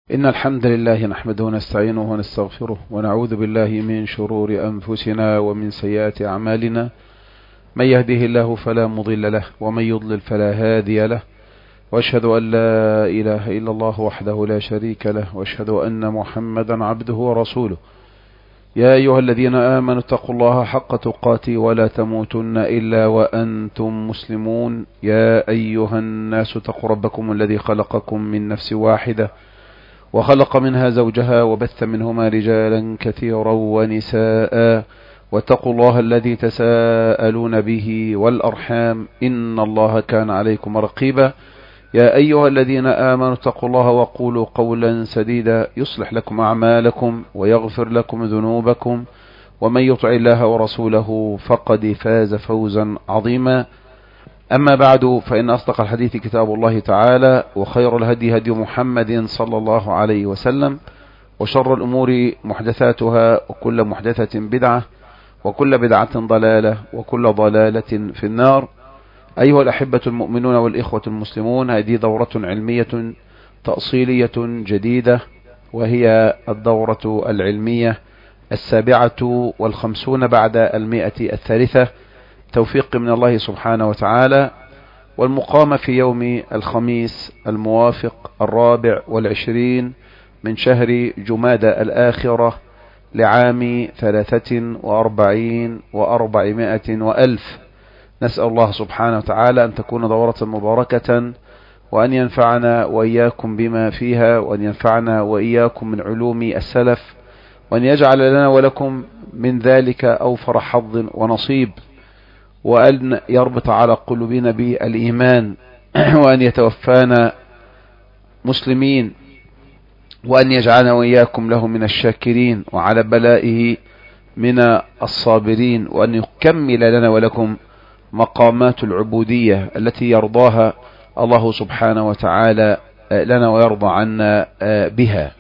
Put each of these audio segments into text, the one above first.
إن الحمد لله نحمده ونستعينه ونستغفره ونعوذ بالله من شرور أنفسنا ومن سيئات أعمالنا. من يهده الله فلا مضل له ومن يضلل فلا هادي له، وأشهد أن لا إله إلا الله وحده لا شريك له، وأشهد أن محمدا عبده ورسوله. يا أيها الذين آمنوا اتقوا الله حق تقاته ولا تموتن إلا وأنتم مسلمون. يا أيها الناس اتقوا ربكم الذي خلقكم من نفس واحدة وخلق منها زوجها وبث منهما رجالا كثيرا ونساء، واتقوا الله الذي تساءلون به والأرحام إن الله كان عليكم رقيبا. يا أيها الذين آمنوا اتقوا الله وقولوا قولا سديدا يصلح لكم أعمالكم ويغفر لكم ذنوبكم، ومن يطع الله ورسوله فقد فاز فوزا عظيما. أما بعد، فإن أصدق الحديث كتاب الله تعالى، وخير الهدي هدي محمد صلى الله عليه وسلم، وشر الأمور محدثاتها، وكل محدثة بدعة، وكل بدعة ضلالة، وكل ضلالة في النار. أيها الأحبة المؤمنون والإخوة المسلمون، هذه دورة علمية تأصيلية جديدة، وهي الدورة العلمية 57 بعد 100 الثالثة، توفيق من الله سبحانه وتعالى، والمقامة في يوم الخميس الموافق 24 من شهر جمادى الآخرة لعام 43 و400 وألف. نسأل الله سبحانه وتعالى أن تكون دورة مباركة، وأن ينفعنا وإياكم بما فيها، وأن ينفعنا وإياكم من علوم السلف، وأن يجعل لنا ولكم من ذلك أوفر حظ ونصيب، وأن يربط على قلوبنا بالإيمان، وأن يتوفانا مسلمين، وأن يجعلنا وإياكم له من الشاكرين، وعلى بلائه من الصابرين، وأن يكمل لنا ولكم مقامات العبودية التي يرضاها الله سبحانه وتعالى لنا ويرضى عنا بها.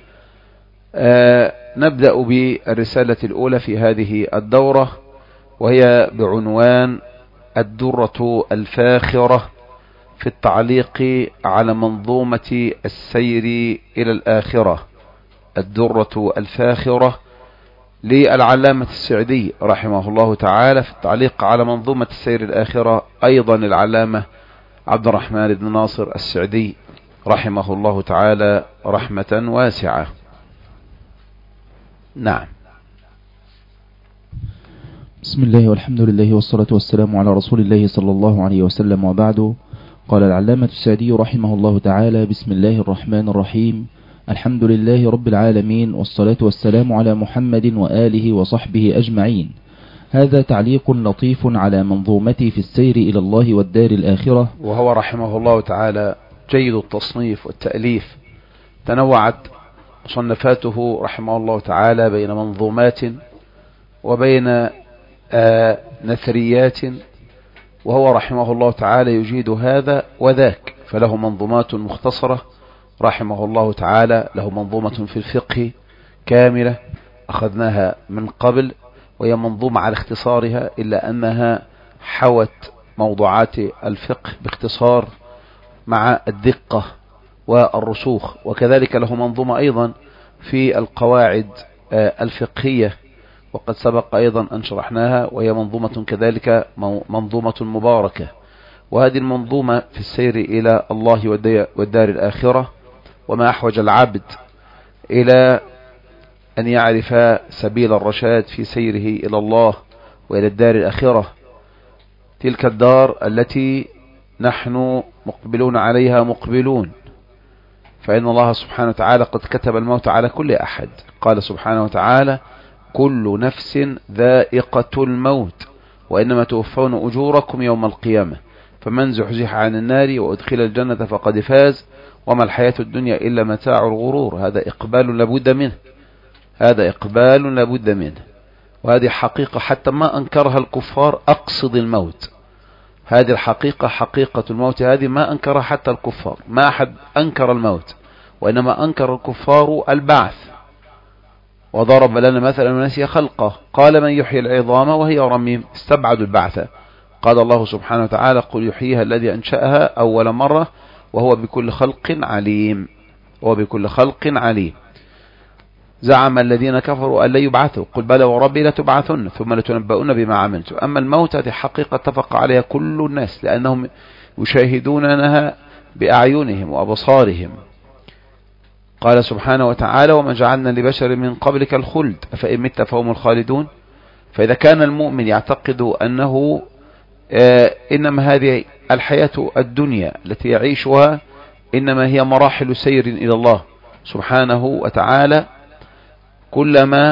نبدأ بالرسالة الأولى في هذه الدورة، وهي بعنوان الدرة الفاخرة في التعليق على منظومة السير إلى الآخرة. الدرة الفاخرة للعلامة السعدي رحمه الله تعالى في التعليق على منظومة السير الآخرة، أيضا العلامة عبد الرحمن بن ناصر السعدي رحمه الله تعالى رحمة واسعة. نعم. بسم الله والحمد لله والصلاة والسلام على رسول الله صلى الله عليه وسلم، وبعد. قال العلامة السعدي رحمه الله تعالى: بسم الله الرحمن الرحيم، الحمد لله رب العالمين، والصلاة والسلام على محمد وآله وصحبه أجمعين. هذا تعليق لطيف على منظومتي في السير إلى الله والدار الآخرة. وهو رحمه الله تعالى جيد التصنيف والتأليف، تنوعت مصنفاته رحمه الله تعالى بين منظومات وبين نثريات، وهو رحمه الله تعالى يجيد هذا وذاك، فله منظومات مختصرة رحمه الله تعالى، له منظومة في الفقه كاملة أخذناها من قبل، وهي منظومة على اختصارها، إلا أنها حوت موضوعات الفقه باختصار مع الدقة والرسوخ. وكذلك له منظومة أيضا في القواعد الفقهية، وقد سبق أيضا أن شرحناها، وهي منظومة كذلك منظومة مباركة. وهذه المنظومة في السير إلى الله والدار الآخرة، وما أحوج العبد إلى أن يعرف سبيل الرشاد في سيره إلى الله وإلى الدار الآخرة، تلك الدار التي نحن مقبلون عليها مقبلون، فإن الله سبحانه وتعالى قد كتب الموت على كل أحد. قال سبحانه وتعالى: كل نفس ذائقة الموت وإنما توفون أجوركم يوم القيامة فمن زحزح عن النار وأدخل الجنة فقد فاز وما الحياة الدنيا إلا متاع الغرور. هذا إقبال لابد منه، هذا إقبال لابد منه، وهذه حقيقة حتى ما أنكرها الكفار. أقصد الموت، هذه الحقيقة، حقيقة الموت هذه ما أنكرها حتى الكفار، ما أحد أنكر الموت، وإنما أنكر الكفار البعث. وضرب لنا مثلا ونسي خلقه، قال: من يحيي العظام وهي رميم. استبعدوا البعث. قال الله سبحانه وتعالى: قل يحييها الذي أنشأها أول مرة وهو بكل خلق عليم. وبكل خلق عليم. زعم الذين كفروا أن لا يبعثوا، قل بلى وربي لتبعثن ثم لتنبؤن بما عملتم. أما الموت هذه حقيقة اتفق عليها كل الناس، لأنهم يشاهدونها بأعينهم وأبصارهم. قال سبحانه وتعالى: وما جعلنا لبشر من قبلك الخلد أفإن مت فهم الخالدون. فإذا كان المؤمن يعتقد أنه إنما هذه الحياة الدنيا التي يعيشها إنما هي مراحل سير إلى الله سبحانه وتعالى، كلما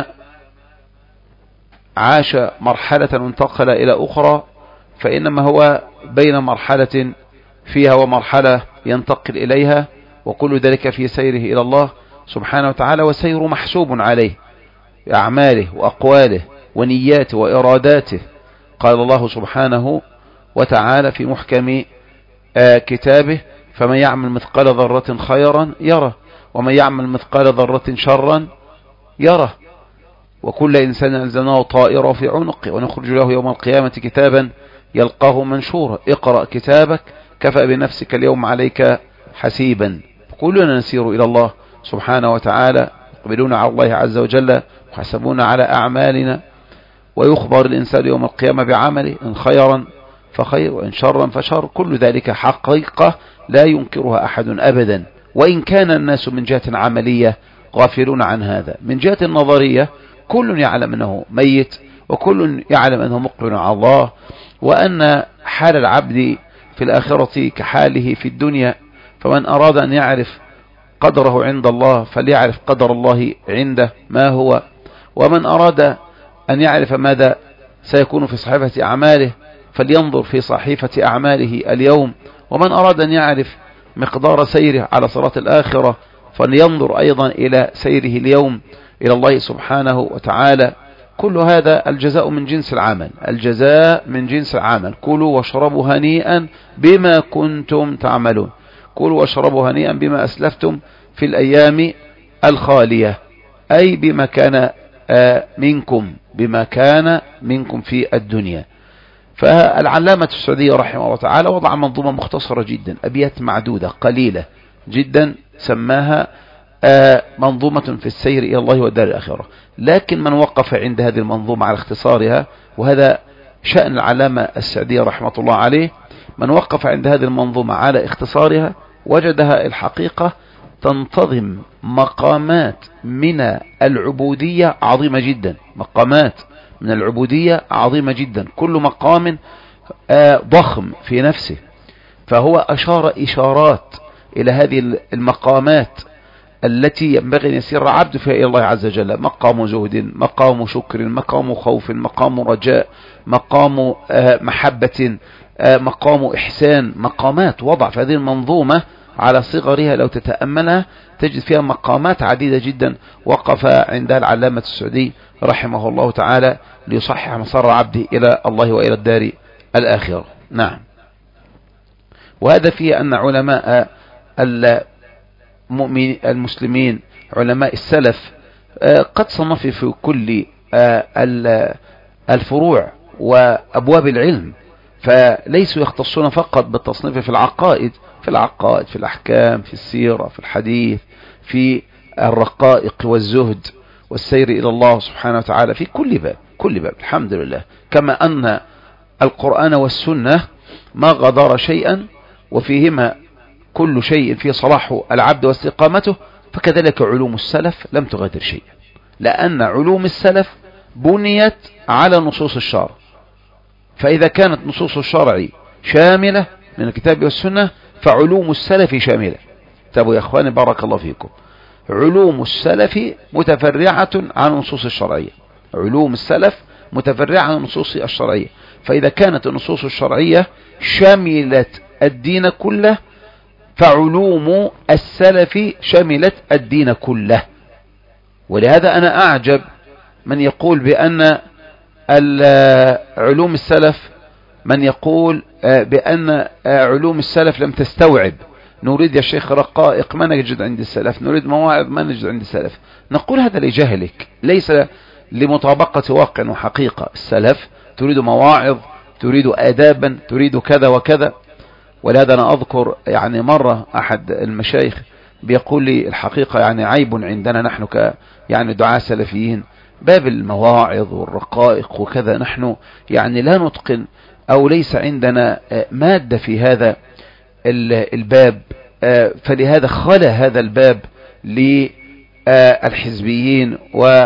عاش مرحلة وانتقل إلى أخرى فإنما هو بين مرحلة فيها ومرحلة ينتقل إليها، وكل ذلك في سيره إلى الله سبحانه وتعالى، وسير محسوب عليه بأعماله وأقواله ونياته وإراداته. قال الله سبحانه وتعالى في محكم كتابه: فمن يعمل مثقال ذرة خيرا يره ومن يعمل مثقال ذرة شرا يره، وكل إنسان ألزمناه طائره في عنقه ونخرج له يوم القيامة كتابا يلقاه منشورا اقرأ كتابك كفى بنفسك اليوم عليك حسيبا. كلنا نسير إلى الله سبحانه وتعالى، يقبلون على الله عز وجل ويحسبون على أعمالنا، ويخبر الإنسان يوم القيامة بعمله إن خيرا فخير وإن شرا فشر. كل ذلك حقيقة لا ينكرها أحد أبدا، وإن كان الناس من جهة عملية غافلون عن هذا. من جهة النظرية كل يعلم أنه ميت، وكل يعلم أنه مقبل على الله، وأن حال العبد في الآخرة كحاله في الدنيا. فمن أراد أن يعرف قدره عند الله فليعرف قدر الله عنده ما هو، ومن أراد أن يعرف ماذا سيكون في صحيفة أعماله فلينظر في صحيفة أعماله اليوم، ومن أراد أن يعرف مقدار سيره على صراط الآخرة فلينظر أيضا إلى سيره اليوم إلى الله سبحانه وتعالى. كل هذا الجزاء من جنس العمل، الجزاء من جنس العمل. كلوا واشربوا هنيئا بما كنتم تعملون، كلوا واشربوا هنيئا بما أسلفتم في الأيام الخالية، أي بما كان منكم في الدنيا. فالعلامة السعدي رحمه الله تعالى وضع منظومة مختصرة جدا، أبيات معدودة قليلة جدا، سماها منظومة في السير إلى الله والدار الآخرة. لكن من وقف عند هذه المنظومة على اختصارها، وهذا شأن العلامة السعدي رحمة الله عليه، من وقف عند هذه المنظومة على اختصارها وجدها الحقيقة تنتظم مقامات من العبودية عظيمة جدا، مقامات من العبودية عظيمة جدا، كل مقام ضخم في نفسه. فهو أشار إشارات إلى هذه المقامات التي ينبغي أن يسير عبد فيها إلى الله عز وجل: مقام زهد، مقام شكر، مقام خوف، مقام رجاء، مقام محبة، مقام إحسان. مقامات وضع في هذه المنظومة على صغرها لو تتأملها تجد فيها مقامات عديدة جدا وقف عندها العلامة السعدي رحمه الله تعالى ليصحح مسار عبده إلى الله وإلى الدار الآخرة. نعم. وهذا فيه أن علماء المسلمين، علماء السلف، قد صنفوا في كل الفروع وأبواب العلم، فليسوا يختصون فقط بالتصنيف في العقائد، في الأحكام، في السيرة، في الحديث، في الرقائق والزهد والسير إلى الله سبحانه وتعالى، في كل باب الحمد لله. كما أن القرآن والسنة ما غادر شيئا وفيهما كل شيء في صلاح العبد واستقامته، فكذلك علوم السلف لم تغادر شيئا، لأن علوم السلف بنيت على نصوص الشرع. فإذا كانت نصوص الشرع شاملة من الكتاب والسنة فعلوم السلف شاملة. تابوا يا أخواني بارك الله فيكم، علوم السلف متفرعة عن النصوص الشرعية، علوم السلف متفرعة عن النصوص الشرعية. فإذا كانت النصوص الشرعية شملت الدين كله فعلوم السلف شملت الدين كله. ولهذا أنا أعجب من يقول بأن علوم السلف، من يقول بأن علوم السلف لم تستوعب. نريد يا شيخ رقائق ما نجد عند السلف، نريد مواعظ ما نجد عند السلف. نقول هذا لجهلك، ليس لمطابقة واقع وحقيقة. السلف تريد مواعظ، تريد آدابا، تريد كذا وكذا. ولهذا أنا أذكر يعني مرة أحد المشايخ بيقول لي الحقيقة يعني عيب عندنا نحن يعني دعاة سلفيين، باب المواعظ والرقائق وكذا نحن يعني لا نتقن أو ليس عندنا مادة في هذا الباب، فلهذا خلى هذا الباب للحزبيين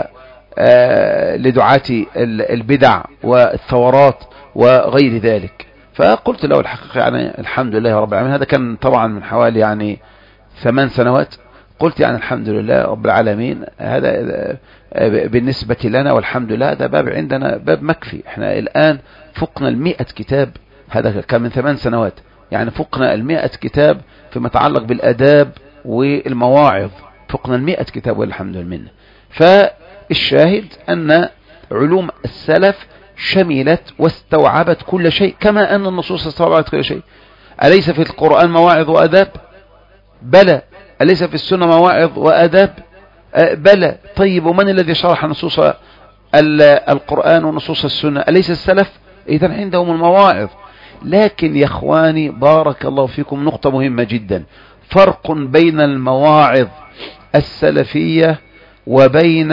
ولدعاة البدع والثورات وغير ذلك. فقلت له الحقيقة يعني الحمد لله رب العالمين، هذا كان طبعا من حوالي يعني 8 سنوات. قلت يعني الحمد لله رب العالمين، هذا بالنسبة لنا والحمد لله هذا باب عندنا باب مكفي. احنا الآن فقنا 100 كتاب، هذا كان من 8 سنوات، يعني فقنا 100 كتاب فيما يتعلق بالآداب والمواعظ، فقنا 100 كتاب والحمد لله. فالشاهد أن علوم السلف شملت واستوعبت كل شيء كما أن النصوص استوعبت كل شيء. أليس في القرآن مواعظ وآداب؟ بلى. أليس في السنة مواعظ وآداب؟ بلى. طيب ومن الذي شرح نصوص القرآن ونصوص السنة؟ أليس السلف؟ إذن عندهم المواعظ. لكن يا إخواني بارك الله فيكم، نقطة مهمة جدا، فرق بين المواعظ السلفية وبين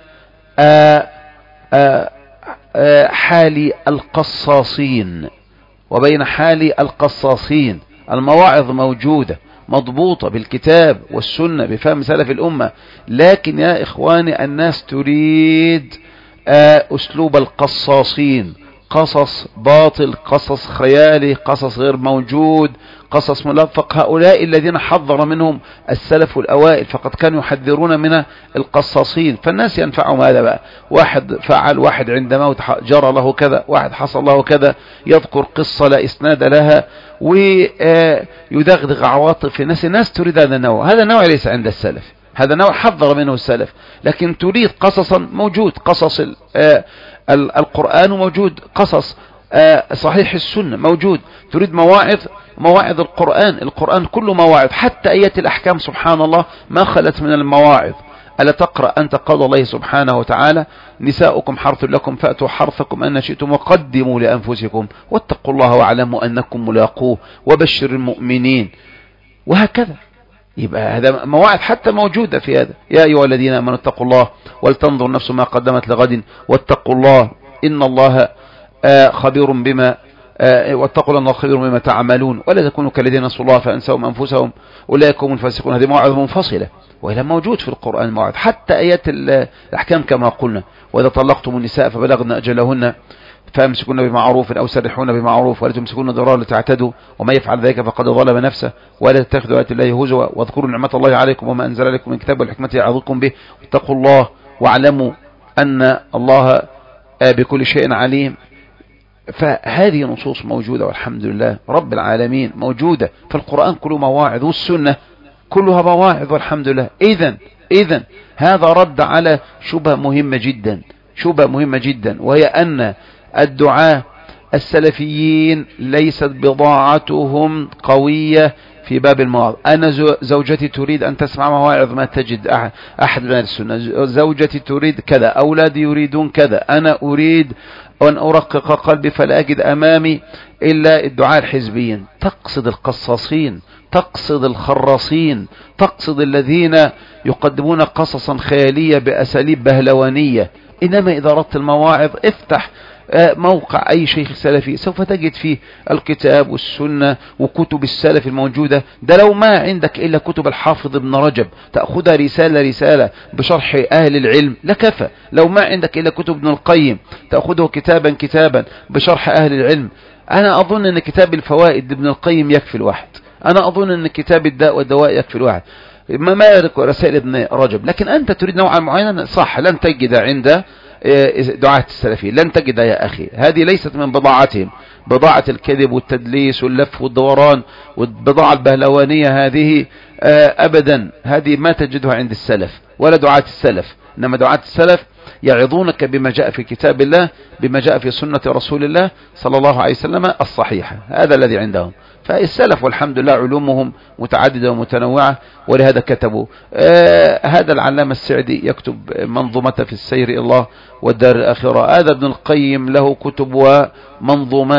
حال القصاصين، وبين حال القصاصين. المواعظ موجودة مضبوطة بالكتاب والسنة بفهم سلف الأمة، لكن يا إخواني الناس تريد أسلوب القصاصين، قصص باطل، قصص خيالي، قصص غير موجود، قصص ملفق. هؤلاء الذين حذر منهم السلف الأوائل، فقد كانوا يحذرون من القصاصين. فالناس ينفعهم هذا بقى، واحد فعل، واحد عند موت جرى له كذا، واحد حصل له كذا، يذكر قصة لا إسناد لها ويدغدغ عواطف الناس. الناس تريد هذا النوع، هذا النوع ليس عند السلف، هذا نوع حذر منه السلف. لكن تريد قصصا، موجود قصص القرآن، موجود قصص صحيح السنة موجود. تريد مواعظ القرآن كله مواعظ، حتى آيات الأحكام سبحان الله ما خلت من المواعظ. ألا تقرأ أنت قول الله سبحانه وتعالى: نساؤكم حرث لكم فأتوا حرثكم أن شئتم وقدموا لأنفسكم واتقوا الله واعلموا أنكم ملاقوه وبشر المؤمنين، وهكذا. يبقى هذا مواعظ حتى موجودة في هذا. يا أيها الذين آمنوا اتقوا الله ولتنظر نفس ما قدمت لغد واتقوا الله إن الله خبير بما واتقوا الله خبير بما تعملون ولا تكونوا كالذين نسوا الله فأنساهم أنفسهم أولئك هم الفاسقون. هذه مواعظ منفصلة، وإلى موجود في القرآن مواعظ، حتى آيات الأحكام كما قلنا: وإذا طلقتم النساء فبلغن أجلهن فامسكون بمعروف أو سرحون بمعروف ولا تمسكون ضرارا لتعتدوا وما يفعل ذلك فقد ظلم نفسه ولا تتخذوا آيات الله هزوا واذكروا نعمة الله عليكم وما أنزل عليكم من كتاب والحكمة يعظكم به واتقوا الله واعلموا أن الله بكل شيء عليم. فهذه نصوص موجودة والحمد لله رب العالمين، موجودة في القرآن كله مواعظ، والسنة كلها مواعظ والحمد لله. إذن هذا رد على شبهة مهمة جدا، وهي أن الدعاة السلفيين ليست بضاعتهم قوية في باب المواعظ. أنا زوجتي تريد أن تسمع مواعظ ما تجد أحد من السنة، زوجتي تريد كذا، أولادي يريدون كذا، أنا أريد أن أرقق قلبي فلا أجد أمامي إلا الدعاة الحزبيين. تقصد القصاصين، تقصد الخراصين، تقصد الذين يقدمون قصصا خيالية بأساليب بهلوانية. إنما إذا أردت المواعظ افتح موقع أي شيخ سلفي سوف تجد فيه الكتاب والسنة وكتب السلف الموجودة. ده لو ما عندك إلا كتب الحافظ ابن رجب تأخذها رسالة بشرح أهل العلم لكفى. لو ما عندك إلا كتب ابن القيم تأخذه كتابا بشرح أهل العلم. أنا أظن أن كتاب الفوائد ابن القيم يكفي الواحد، أنا أظن أن كتاب الداء والدواء يكفي الواحد، ما يرك رسائل ابن رجب. لكن أنت تريد نوعا معينا صح، لن تجد عند دعاة السلفيين، لن تجد يا أخي. هذه ليست من بضاعتهم، بضاعة الكذب والتدليس واللف والدوران والبضاعة البهلوانية هذه أبدا، هذه ما تجدها عند السلف ولا دعاة السلف. إنما دعاة السلف يعظونك بما جاء في كتاب الله، بما جاء في سنة رسول الله صلى الله عليه وسلم الصحيحة، هذا الذي عندهم. فالسلف والحمد لله علومهم متعددة ومتنوعة، ولهذا كتبوا. هذا العلامة السعدي يكتب منظومة في السير إلى الله والدار الآخرة. هذا ابن القيم له كتب ومنظومات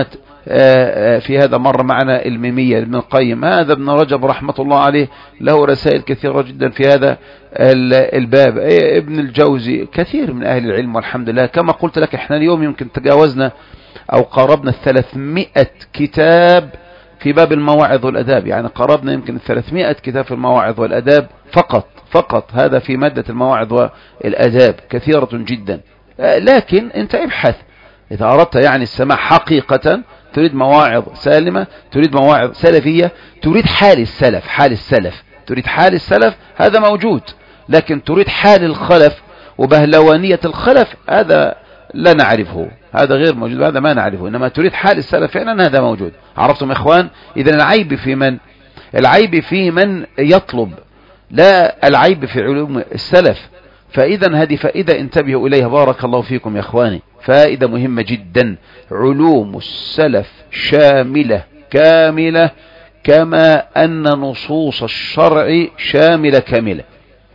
في هذا مر معنا الميمية ابن القيم. هذا ابن رجب رحمة الله عليه له رسائل كثيرة جدا في هذا الباب. ابن الجوزي، كثير من أهل العلم والحمد لله. كما قلت لك احنا اليوم يمكن تجاوزنا أو قربنا 300 كتاب في باب المواعظ والأداب، يعني قربنا يمكن 300 كتاب في المواعظ والأداب فقط هذا في مادة المواعظ والأداب، كثيرة جدا. لكن انت ابحث إذا أردت يعني السماع حقيقة، تريد مواعظ سالمة، تريد مواعظ سلفية، تريد حال السلف، تريد حال السلف، هذا موجود. لكن تريد حال الخلف وبهلوانية الخلف، هذا لا نعرفه، هذا غير موجود، هذا ما نعرفه. إنما تريد حال السلف فعلا، هذا موجود. عرفتم إخوان؟ إذن العيب في من يطلب، لا العيب في علوم السلف. فإذا هذه فائدة انتبهوا إليها، بارك الله فيكم يا إخواني، فائدة مهمة جدا. علوم السلف شاملة كاملة، كما أن نصوص الشرع شاملة كاملة،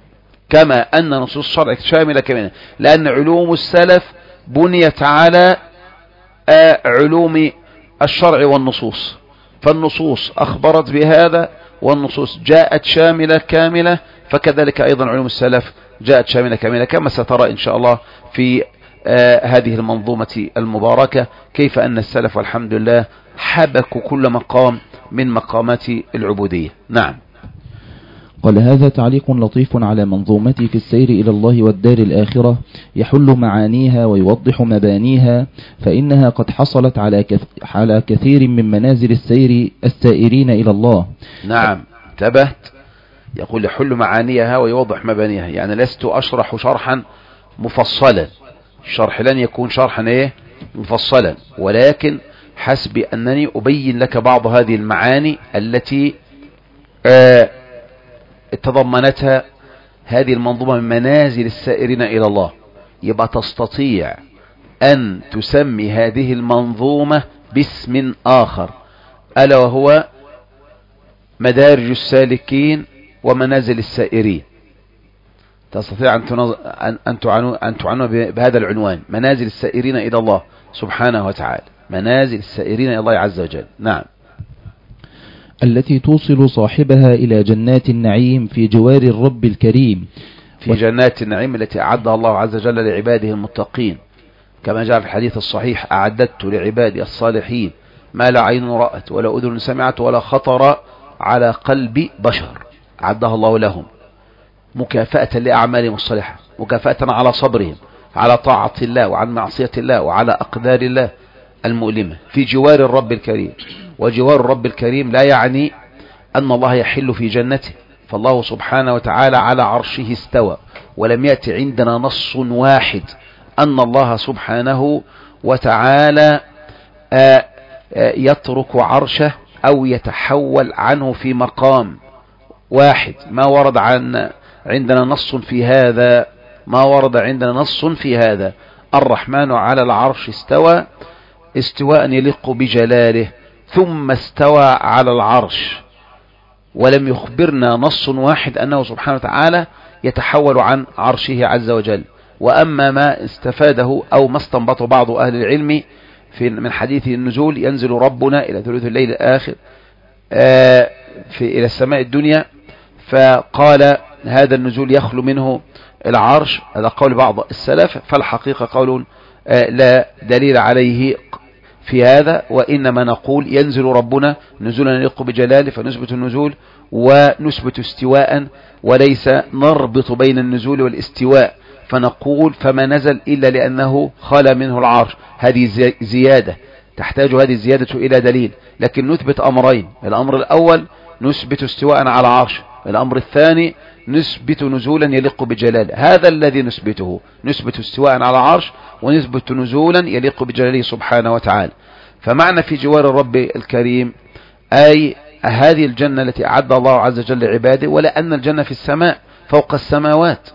لأن علوم السلف بنيت على علوم الشرع والنصوص، فالنصوص أخبرت بهذا والنصوص جاءت شاملة كاملة، فكذلك أيضا علوم السلف جاءت شاملة كاملة، كما سترى إن شاء الله في هذه المنظومة المباركة كيف أن السلف والحمد لله حبكوا كل مقام من مقامات العبودية. نعم. قال: هذا تعليق لطيف على منظومتي في السير إلى الله والدار الآخرة، يحل معانيها ويوضح مبانيها، فإنها قد حصلت على كثير من منازل السائرين إلى الله. نعم، انتبهت. يقول يحل معانيها ويوضح مبانيها، يعني لست أشرح شرحا مفصلا، الشرح لن يكون شرحا مفصلا، ولكن حسب أنني أبين لك بعض هذه المعاني التي تضمنتها هذه المنظومة من منازل السائرين إلى الله. يبقى تستطيع أن تسمي هذه المنظومة باسم آخر، ألا وهو مدارج السالكين ومنازل السائرين. تستطيع أن تعنوا بهذا العنوان، منازل السائرين إلى الله سبحانه وتعالى، منازل السائرين إلى الله عز وجل. نعم. التي توصل صاحبها إلى جنات النعيم في جوار الرب الكريم، في جنات النعيم التي أعدها الله عز وجل لعباده المتقين، كما جاء في الحديث الصحيح: أعددت لعبادي الصالحين ما لا عين رأت ولا أذن سمعت ولا خطر على قلب بشر. أعدها الله لهم مكافأة لأعمالهم الصالحة، مكافأة على صبرهم على طاعة الله وعن معصية الله وعلى أقدار الله المؤلمة، في جوار الرب الكريم. وجوار الرب الكريم لا يعني أن الله يحل في جنته، فالله سبحانه وتعالى على عرشه استوى، ولم يأتي عندنا نص واحد أن الله سبحانه وتعالى يترك عرشه أو يتحول عنه في مقام واحد. ما ورد عندنا نص في هذا، ما ورد عندنا نص في هذا. الرحمن على العرش استوى استواء يليق بجلاله، ثم استوى على العرش، ولم يخبرنا نص واحد أنه سبحانه وتعالى يتحول عن عرشه عز وجل. وأما ما استفاده أو ما استنبطه بعض أهل العلم من حديث النزول: ينزل ربنا إلى ثلث الليل الآخر إلى السماء الدنيا، فقال هذا النزول يخلو منه العرش، هذا قول بعض السلف. فالحقيقة قول لا دليل عليه في هذا، وإنما نقول ينزل ربنا نزولا يليق بجلاله، فنثبت النزول ونثبت استواء، وليس نربط بين النزول والاستواء، فنقول فما نزل إلا لأنه خلى منه العرش. هذه زيادة، تحتاج هذه الزيادة إلى دليل. لكن نثبت أمرين: الأمر الأول نثبت استواء على العرش، الأمر الثاني نثبت نزولا يليق بجلاله. هذا الذي نثبته، نثبت استواء على العرش ونثبت نزولا يليق بجلاله سبحانه وتعالى. فمعنى في جوار الرب الكريم أي هذه الجنة التي أعد الله عز وجل لعباده، ولا أن الجنة في السماء فوق السماوات،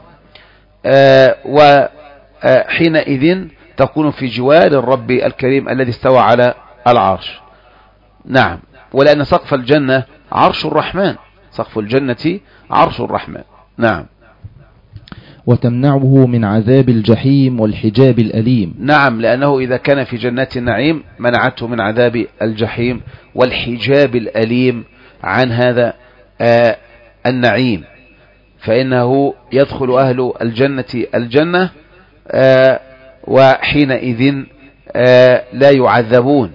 وحينئذ تكون في جوار الرب الكريم الذي استوى على العرش. نعم. ولأن سقف الجنة عرش الرحمن، سقف الجنة عرش الرحمن. نعم. وتمنعه من عذاب الجحيم والحجاب الأليم. نعم، لأنه إذا كان في جنات النعيم منعته من عذاب الجحيم والحجاب الأليم عن هذا النعيم، فإنه يدخل أهل الجنة وحينئذ لا يعذبون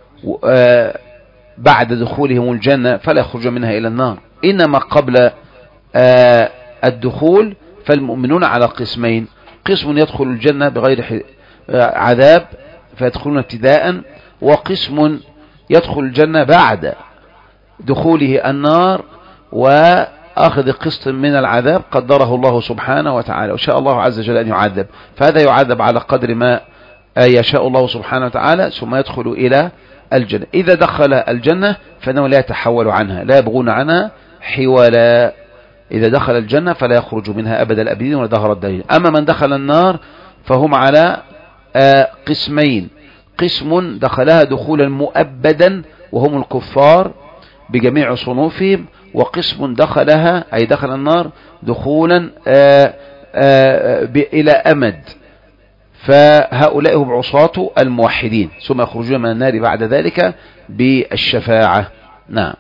بعد دخولهم الجنة، فلا يخرج منها إلى النار. إنما قبل الدخول فالمؤمنون على قسمين: قسم يدخل الجنة بغير عذاب فيدخلون ابتداء، وقسم يدخل الجنة بعد دخوله النار وأخذ قسط من العذاب قدره الله سبحانه وتعالى، وشاء الله عز وجل أن يعذب، فهذا يعذب على قدر ما يشاء الله سبحانه وتعالى ثم يدخل إلى الجنة. إذا دخل الجنة فإنه لا يتحول عنها، لا يبغون عنها حولا. إذا دخل الجنة فلا يخرج منها أبد الأبدين ولا دهر الدهرين. أما من دخل النار فهم على قسمين: قسم دخلها دخولا مؤبدا وهم الكفار بجميع صنوفهم، وقسم دخلها أي دخل النار دخولا إلى أمد، فهؤلاء هم عصاة الموحدين ثم يخرجون من النار بعد ذلك بالشفاعة. نعم.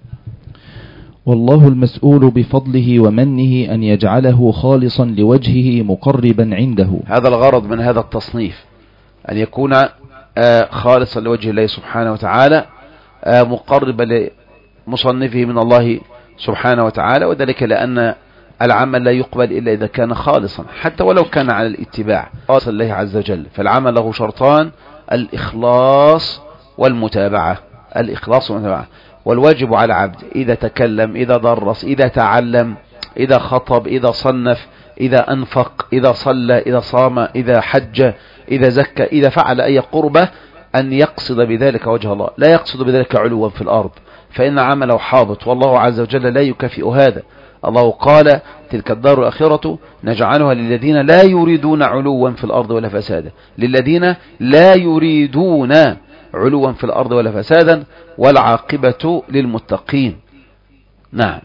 والله المسؤول بفضله ومنه أن يجعله خالصا لوجهه مقربا عنده. هذا الغرض من هذا التصنيف، أن يكون خالصا لوجه الله سبحانه وتعالى، مقربا لمصنفه من الله سبحانه وتعالى، وذلك لأن العمل لا يقبل إلا إذا كان خالصا، حتى ولو كان على الاتباع خالصا لله عز وجل. فالعمل له شرطان: الإخلاص والمتابعة. الإخلاص والمتابعة. والواجب على العبد إذا تكلم، إذا درس، إذا تعلم، إذا خطب، إذا صنف، إذا أنفق، إذا صلى، إذا صام، إذا حج، إذا زكى، إذا فعل أي قربة، أن يقصد بذلك وجه الله، لا يقصد بذلك علوا في الأرض، فإن عمله حابط، والله عز وجل لا يكافئ هذا. الله قال: تلك الدار الآخرة نجعلها للذين لا يريدون علوا في الأرض ولا فسادا. للذين لا يريدون علوا في الأرض ولا فسادا، والعاقبة للمتقين. نعم.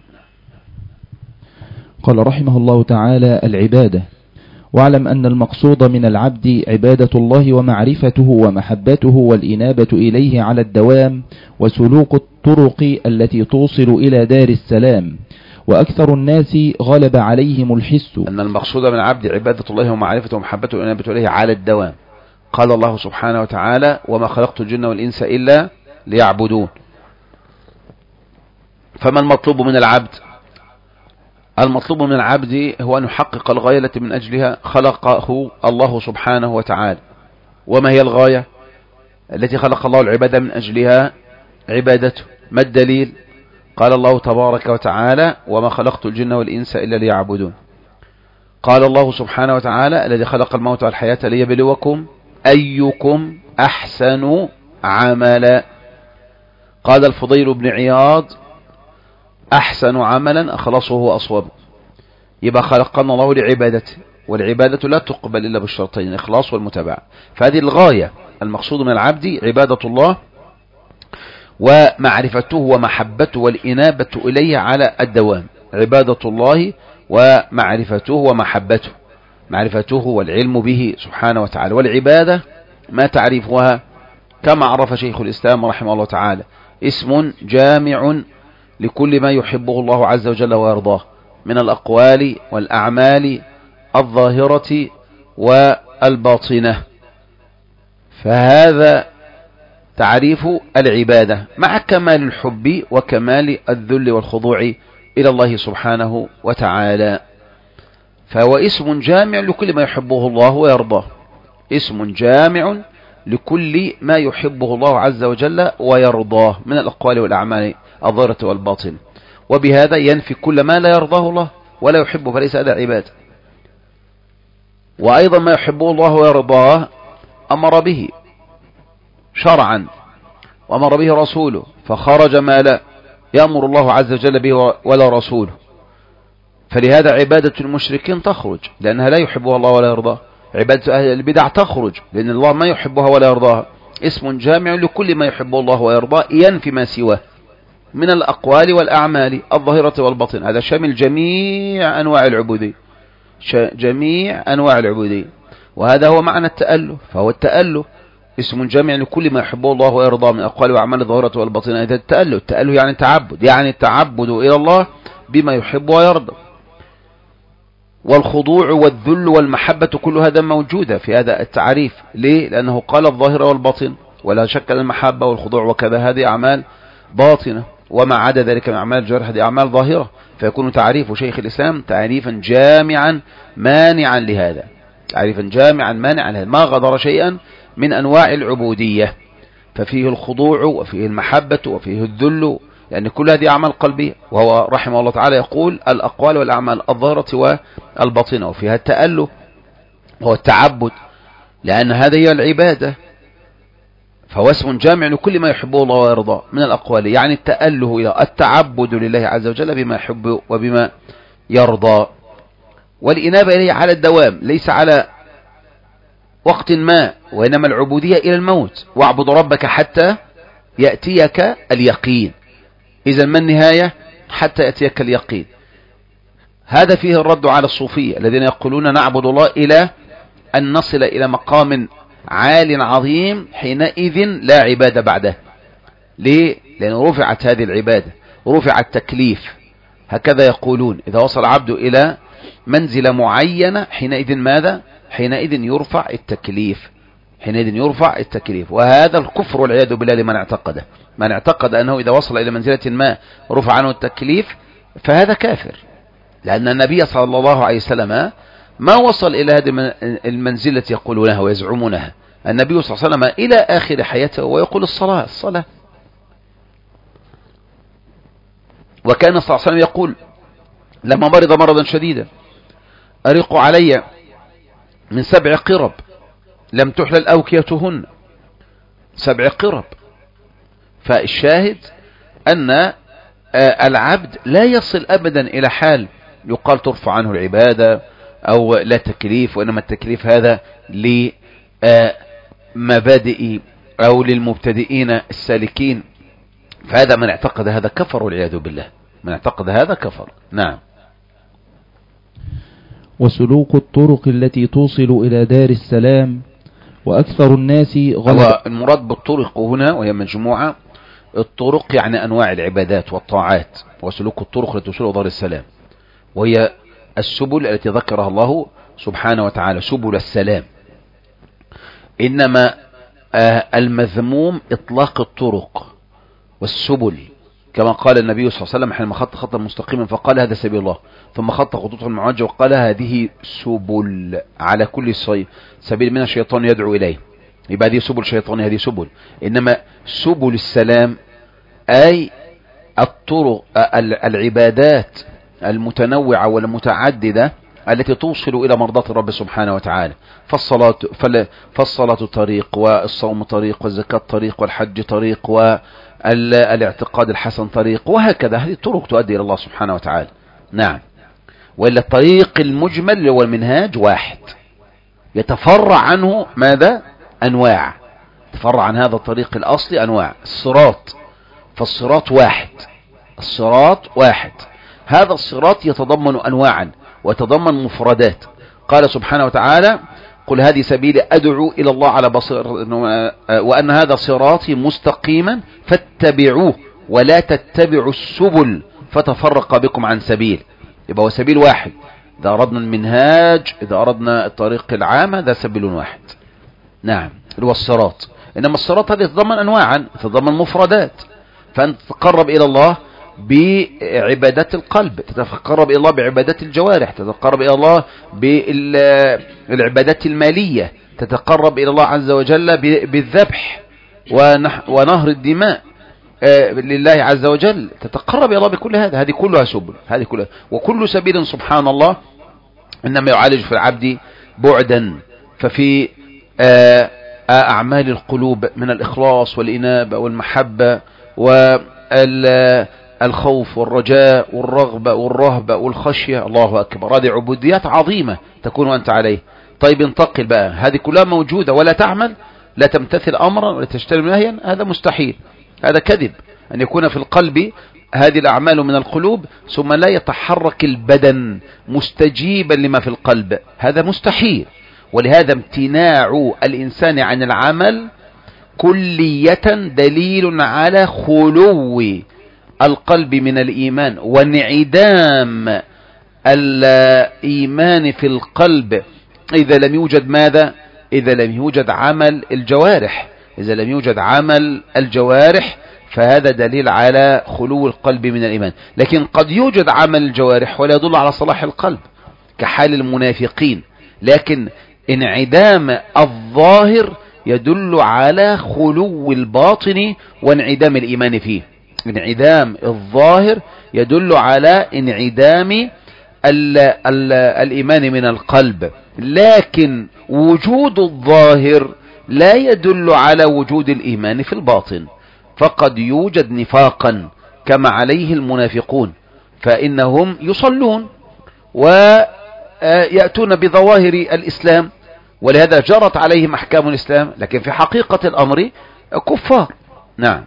قال رحمه الله تعالى: العبادة. واعلم أن المقصود من العبد عبادة الله ومعرفته ومحبته والإنابة إليه على الدوام، وسلوك الطرق التي توصل إلى دار السلام. وأكثر الناس غلب عليهم الحس. أن المقصود من العبد عبادة الله ومعرفته ومحبته والإنابة إليه على الدوام. قال الله سبحانه وتعالى: وما خلقت الجن والإنس إلا ليعبدون. فما المطلوب من العبد؟ المطلوب من العبد هو أن يحقق الغاية التي من أجلها خلقه الله سبحانه وتعالى. وما هي الغاية التي خلق الله العبادة من أجلها؟ عبادته. ما الدليل؟ قال الله تبارك وتعالى: وما خلقت الجن والإنس إلا ليعبدون. قال الله سبحانه وتعالى: الذي خلق الموت والحياة ليبلوكم أيكم أحسن عملا. قال الفضيل بن عياض: أحسن عملا أخلصه وأصوبه. يبقى خلقنا الله لعبادته، والعبادة لا تقبل إلا بالشرطين: الإخلاص والمتابعة. فهذه الغاية المقصود من العبد عبادة الله ومعرفته ومحبته والإنابة إليه على الدوام. عبادة الله ومعرفته ومحبته، معرفته والعلم به سبحانه وتعالى. والعبادة ما تعريفها؟ كما عرف شيخ الإسلام رحمه الله تعالى: اسم جامع لكل ما يحبه الله عز وجل ويرضاه من الأقوال والأعمال الظاهرة والباطنة. فهذا تعريف العبادة مع كمال الحب وكمال الذل والخضوع إلى الله سبحانه وتعالى. فهو اسم جامع لكل ما يحبه الله ويرضاه، اسم جامع لكل ما يحبه الله عز وجل ويرضاه من الأقوال والأعمال الظاهرة والباطنة، وبهذا ينفي كل ما لا يرضاه الله ولا يحبه، فليس هذا عبادة. وأيضا ما يحبه الله ويرضاه أمر به شرعا وأمر به رسوله، فخرج ما لا يأمر الله عز وجل به ولا رسوله. فلهذا عبادة المشركين تخرج لأنها لا يحبها الله ولا يرضاها. عبادة أهل البدع تخرج لأن الله ما يحبها ولا يرضاها. اسم جامع لكل ما يحبه الله ويرضاه ينفي ما سواه من الأقوال والأعمال الظاهرة والباطنة. هذا شامل جميع أنواع العبودية، جميع أنواع العبودية، وهذا هو معنى التأله. فهو التأله اسم جامع لكل ما يحبه الله ويرضاه من أقوال وأعمال الظاهرة والباطنة. هذا التأله يعني التعبد، يعني التعبد إلى الله بما يحب ويرضى. والخضوع والذل والمحبة كل هذا موجودة في هذا التعريف. ليه؟ لأنه قال الظاهرة والباطن، ولا شك أن المحبة والخضوع وكذا هذه أعمال باطنة، وما عدا ذلك من أعمال الجوارح هذه أعمال ظاهرة. فيكون تعريف شيخ الإسلام تعريفا جامعا مانعا لهذا، تعريفا جامعا مانعا لهذا، ما غدر شيئا من أنواع العبودية. ففيه الخضوع وفيه المحبة وفيه الذل، لأن كل هذه أعمال قلبية. وهو رحمه الله تعالى يقول الأقوال والأعمال الظاهرة والباطنة، وفيها التأله وهو التعبد، لأن هذه هي العبادة. فهو اسم جامع لكل ما يحبه الله ويرضاه من الأقوال، يعني التأله إلى التعبد لله عز وجل بما يحب وبما يرضى. والإنابة إليه على الدوام، ليس على وقت ما، وإنما العبودية إلى الموت. واعبد ربك حتى يأتيك اليقين. إذا ما النهاية؟ حتى يأتيك اليقين. هذا فيه الرد على الصوفية الذين يقولون نعبد الله إلى أن نصل إلى مقام عال عظيم، حينئذ لا عبادة بعده. ليه؟ لأنه رفعت هذه العبادة، رفع التكليف. هكذا يقولون إذا وصل عبد إلى منزلة معينة حينئذ ماذا؟ حينئذ يرفع التكليف، حينئذ يرفع التكليف. وهذا الكفر والعياذ بالله لمن اعتقده. من اعتقد أنه إذا وصل إلى منزلة ما رفع عنه التكليف فهذا كافر، لأن النبي صلى الله عليه وسلم ما وصل إلى هذه المنزلة يقولونها ويزعمونها. النبي صلى الله عليه وسلم إلى آخر حياته ويقول الصلاة الصلاة. وكان صلى الله عليه وسلم يقول لما مرض مرضا شديدا أريقوا علي من 7 قرب لم تحلل أوكيتهن، 7 قرب. فالشاهد أن العبد لا يصل أبدا إلى حال يقال ترفع عنه العبادة أو لا تكليف، وإنما التكليف هذا لمبادئ أو للمبتدئين السالكين. فهذا من اعتقد هذا كفر والعياذ بالله، من اعتقد هذا كفر. نعم. وسلوك الطرق التي توصل إلى دار السلام، وأكثر الناس غلط. المراد بالطرق هنا وهي مجموعة الطرق، يعني أنواع العبادات والطاعات. وسلوك الطرق التي توصل إلى دار السلام، وهي السبل التي ذكرها الله سبحانه وتعالى، سبل السلام. إنما المذموم إطلاق الطرق والسبل، كما قال النبي صلى الله عليه وسلم حينما خط خطا مستقيما فقال هذا سبيل الله، ثم خط خطوط المعوجة وقال هذه سبل، على كل سبيل من الشيطان يدعو إليه. يبقى هذه سبل شيطانية، هذه سبل. إنما سبل السلام أي الطرق العبادات المتنوعة والمتعددة التي توصل إلى مرضاة الرب سبحانه وتعالى. فالصلاة طريق، والصوم طريق، والزكاة طريق، والحج طريق، والاعتقاد الحسن طريق، وهكذا. هذه الطرق تؤدي إلى الله سبحانه وتعالى. نعم. وإلا الطريق المجمل اللي هو المنهاج واحد، يتفرع عنه ماذا؟ أنواع. يتفرع عن هذا الطريق الأصلي أنواع. الصراط، فالصراط واحد، الصراط واحد. هذا الصراط يتضمن أنواعا ويتضمن مفردات. قال سبحانه وتعالى قل هذه سبيلي أدعو إلى الله على بصيرة وأن هذا صراطي مستقيما فاتبعوه ولا تتبعوا السبل فتفرق بكم عن سبيل. يبقى هو سبيل واحد. إذا أردنا المنهاج، إذا أردنا الطريق العام، هذا سبيل واحد. نعم، اللي هو الصراط. إنما الصراط هذا يتضمن أنواعا، يتضمن مفردات. فأنت تتقرب إلى الله بعبادات القلب، تتقرب إلى الله بعبادات الجوارح، تتقرب إلى الله بالعبادات المالية، تتقرب إلى الله عز وجل بالذبح ونهر الدماء لله عز وجل، تتقرب إلى الله بكل هذا. هذه كلها سبل، هذه كلها. وكل سبيل سبحان الله إنما يعالج في العبد بعدا. ففي أعمال القلوب من الإخلاص والإنابة والمحبة والخوف والرجاء والرغبة والرهبة والخشية. الله أكبر، هذه عبوديات عظيمة تكون أنت عليه. طيب انتقل بقى، هذه كلها موجودة ولا تعمل، لا تمتثل أمرا ولا تجتنب نهيا، هذا مستحيل، هذا كذب. أن يكون في القلب هذه الأعمال من القلوب ثم لا يتحرك البدن مستجيبا لما في القلب، هذا مستحيل. ولهذا امتناع الإنسان عن العمل كلية دليل على خلو القلب من الإيمان وانعدام الإيمان في القلب إذا لم يوجد ماذا؟ إذا لم يوجد عمل الجوارح. إذا لم يوجد عمل الجوارح فهذا دليل على خلو القلب من الإيمان. لكن قد يوجد عمل الجوارح ولا يدل على صلاح القلب كحال المنافقين، لكن انعدام الظاهر يدل على خلو الباطن وانعدام الإيمان فيه. انعدام الظاهر يدل على انعدام الإيمان من القلب، لكن وجود الظاهر لا يدل على وجود الإيمان في الباطن. فقد يوجد نفاقا كما عليه المنافقون، فإنهم يصلون ويأتون بظواهر الإسلام ولهذا جرت عليهم أحكام الإسلام، لكن في حقيقة الأمر كفار. نعم.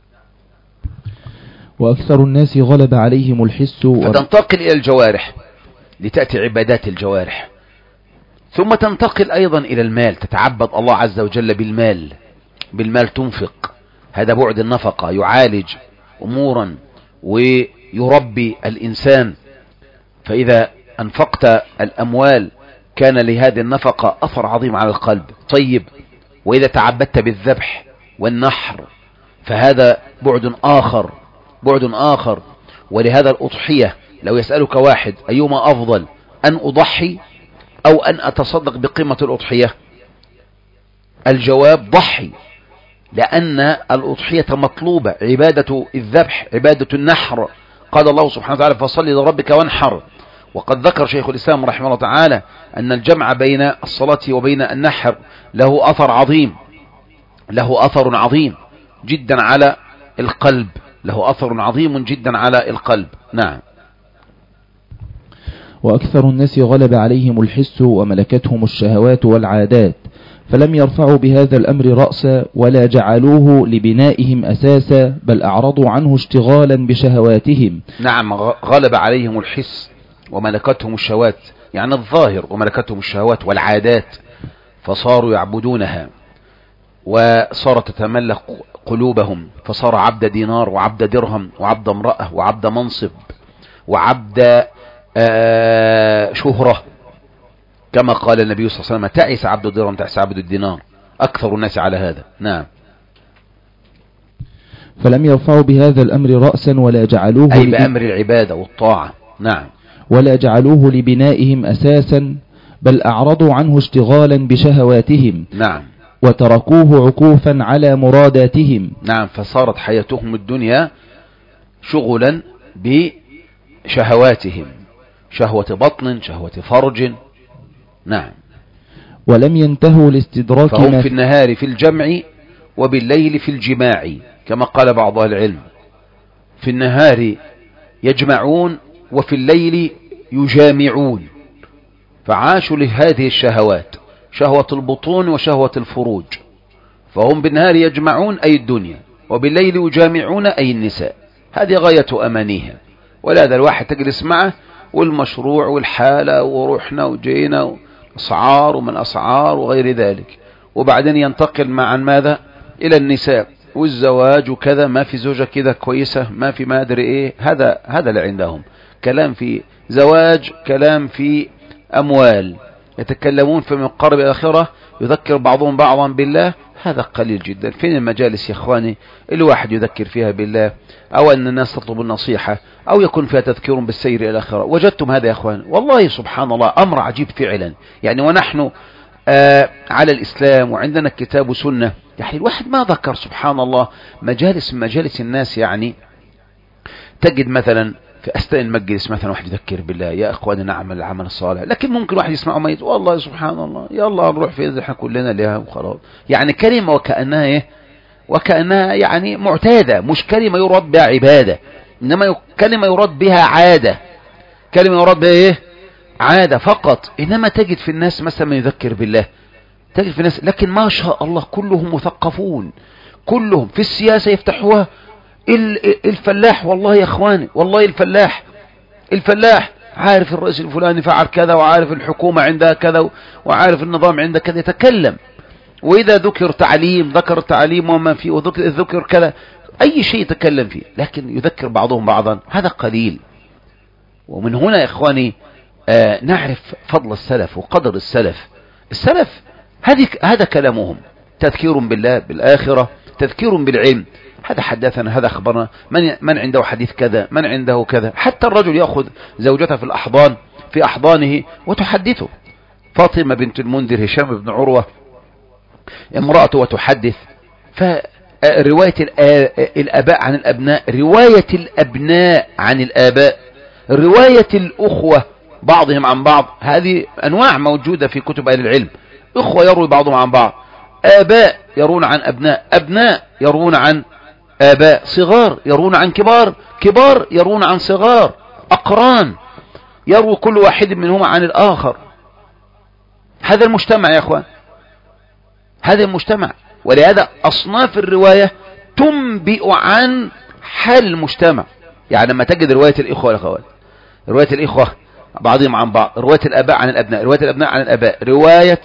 وأكثر الناس غلب عليهم الحس فتنتقل إلى الجوارح لتأتي عبادات الجوارح، ثم تنتقل أيضا إلى المال، تتعبد الله عز وجل بالمال تنفق. هذا بعد النفقة، يعالج أمورا ويربي الإنسان. فإذا أنفقت الأموال كان لهذه النفقة أثر عظيم على القلب. طيب، وإذا تعبدت بالذبح والنحر فهذا بعد آخر. ولهذا الأضحية لو يسألك واحد أيما أفضل، أن أضحي أو أن أتصدق بقيمة الأضحية؟ الجواب ضحي، لأن الأضحية مطلوبة، عبادة الذبح، عبادة النحر. قال الله سبحانه وتعالى فصل لربك وانحر. وقد ذكر شيخ الإسلام رحمه الله تعالى أن الجمع بين الصلاة وبين النحر له أثر عظيم جدا على القلب، نعم. وأكثر الناس غلب عليهم الحس وملكتهم الشهوات والعادات، فلم يرفعوا بهذا الأمر رأسا ولا جعلوه لبنائهم أساسا، بل أعرضوا عنه اشتغالا بشهواتهم. نعم، غلب عليهم الحس وملكتهم الشهوات، يعني الظاهر، وملكتهم الشهوات والعادات، فصاروا يعبدونها وصارت تتملك قلوبهم، فصار عبد دينار وعبد درهم وعبد امرأة وعبد منصب وعبد شهرة، كما قال النبي صلى الله عليه وسلم تعس عبد الدرهم تعس عبد الدينار. أكثر الناس على هذا. نعم. فلم يرفعوا بهذا الأمر رأسا ولا جعلوه أي بأمر العبادة والطاعة. نعم. ولا جعلوه لبنائهم أساسا، بل أعرضوا عنه اشتغالا بشهواتهم. نعم. وتركوه عكوفا على مراداتهم. نعم، فصارت حياتهم الدنيا شغلا بشهواتهم، شهوة بطن، شهوة فرج. نعم. ولم ينتهوا لاستدراك فهم في النهار في الجمع وبالليل في الجماع، كما قال بعض أهل العلم، في النهار يجمعون وفي الليل يجامعون، فعاشوا لهذه الشهوات، شهوة البطون وشهوة الفروج. فهم بالنهار يجمعون أي الدنيا، وبالليل يجامعون أي النساء. هذه غاية أمانيها. ولهذا الواحد تجلس معه والمشروع والحالة ورحنا وجينا أسعار ومن أسعار وغير ذلك، وبعدين ينتقل معا ماذا إلى النساء والزواج وكذا، ما في زوجة كذا كويسة، ما في ما أدري إيه. هذا اللي عندهم، كلام في زواج، كلام في أموال، يتكلمون في مقارب الآخرة، يذكر بعضهم بعضا بالله. هذا قليل جدا. فين المجالس يا إخواني الواحد يذكر فيها بالله، أو أن الناس تطلب النصيحة، أو يكون فيها تذكير بالسير إلى الآخرة؟ وجدتم هذا يا إخوان؟ والله سبحان الله أمر عجيب فعلا. يعني ونحن على الإسلام وعندنا كتاب وسنة، يعني الواحد ما ذكر سبحان الله مجالس الناس. يعني تجد مثلا في أثناء المجلس مثلا واحد يذكر بالله، يا إخواني نعمل العمل الصالح، لكن ممكن واحد يسمعه ميت، والله سبحان الله يلا نروح في احنا كلنا لها وخلاص. يعني كلمة وكأنها ايه، وكأنها يعني معتادة، مش كلمة يراد بها عبادة، إنما كلمة يراد بها عادة، كلمة يراد بها ايه، عادة فقط. إنما تجد في الناس مثلا من يذكر بالله، تجد في الناس، لكن ما شاء الله كلهم مثقفون، كلهم في السياسة يفتحوها الفلاح والله يا اخواني، والله الفلاح عارف الرئيس الفلاني فعل كذا، وعارف الحكومة عندها كذا، وعارف النظام عندها كذا، يتكلم. وإذا ذكر تعليم ذكر التعليم وما فيه، وذكر كذا أي شيء يتكلم فيه، لكن يذكر بعضهم بعضا، هذا قليل. ومن هنا يا إخواني نعرف فضل السلف وقدر السلف هذا كلامهم، تذكير بالله بالآخرة، تذكير بالعلم، هذا حدثنا، هذا أخبرنا، من عنده حديث كذا، من عنده كذا. حتى الرجل يأخذ زوجته في أحضانه وتحدثه. فاطمة بنت المنذر هشام بن عروة امرأته وتحدث. فرواية الآباء عن الأبناء، رواية الأبناء عن الآباء، رواية الأخوة بعضهم عن بعض، هذه أنواع موجودة في كتب أهل العلم. أخوة يروي بعضهم عن بعض، آباء يرون عن أبناء، أبناء يرون عن آباء، صغار يرون عن كبار، كبار يرون عن صغار، أقران يروي كل واحد منهما عن الآخر. هذا المجتمع يا أخوان، هذا المجتمع. ولهذا أصناف الرواية تنبئ عن حال المجتمع. يعني لما تجد رواية الإخوة والأخوات، رواية الإخوة بعضهم عن بعض، رواية الآباء عن الأبناء، رواية الأبناء عن الآباء، رواية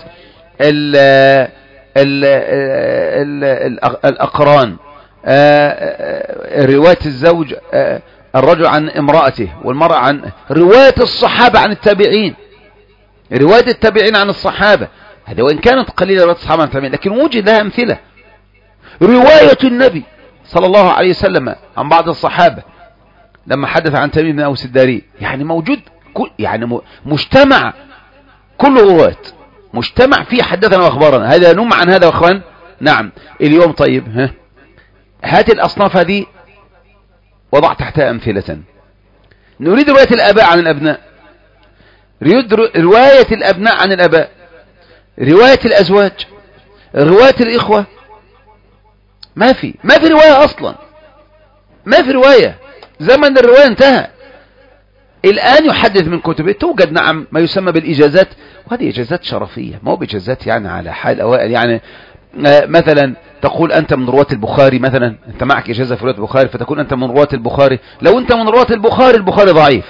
الأقران، رواية الزوج الرجل عن امرأته والمرأة عن، رواية الصحابة عن التابعين، رواية التابعين عن الصحابة، هذا وإن كانت قليلة رواية الصحابة عن التابعين لكن وجد لها أمثلة. رواية النبي صلى الله عليه وسلم عن بعض الصحابة لما حدث عن تميم بن أوس الداري، يعني موجود يعني مجتمع كله رواية، مجتمع فيه حدثنا وأخبارنا، هذا نم عن هذا وأخوان. نعم اليوم طيب هات الأصناف هذه وضع تحتها أمثلة. نريد رواية الآباء عن الأبناء، نريد رواية الأبناء عن الآباء، رواية الأزواج، رواية الإخوة، ما في رواية أصلا، ما في رواية. زمن الرواية انتهى. الآن يحدث من كتبه توجد نعم ما يسمى بالإجازات، وهذه إجازات شرفية، ما هو بإجازات يعني على حال أوائل. يعني مثلا تقول أنت من رواة البخاري، مثلا أنت معك إجازة في رواة البخاري فتكون أنت من رواة البخاري. لو أنت من رواة البخاري ضعيف،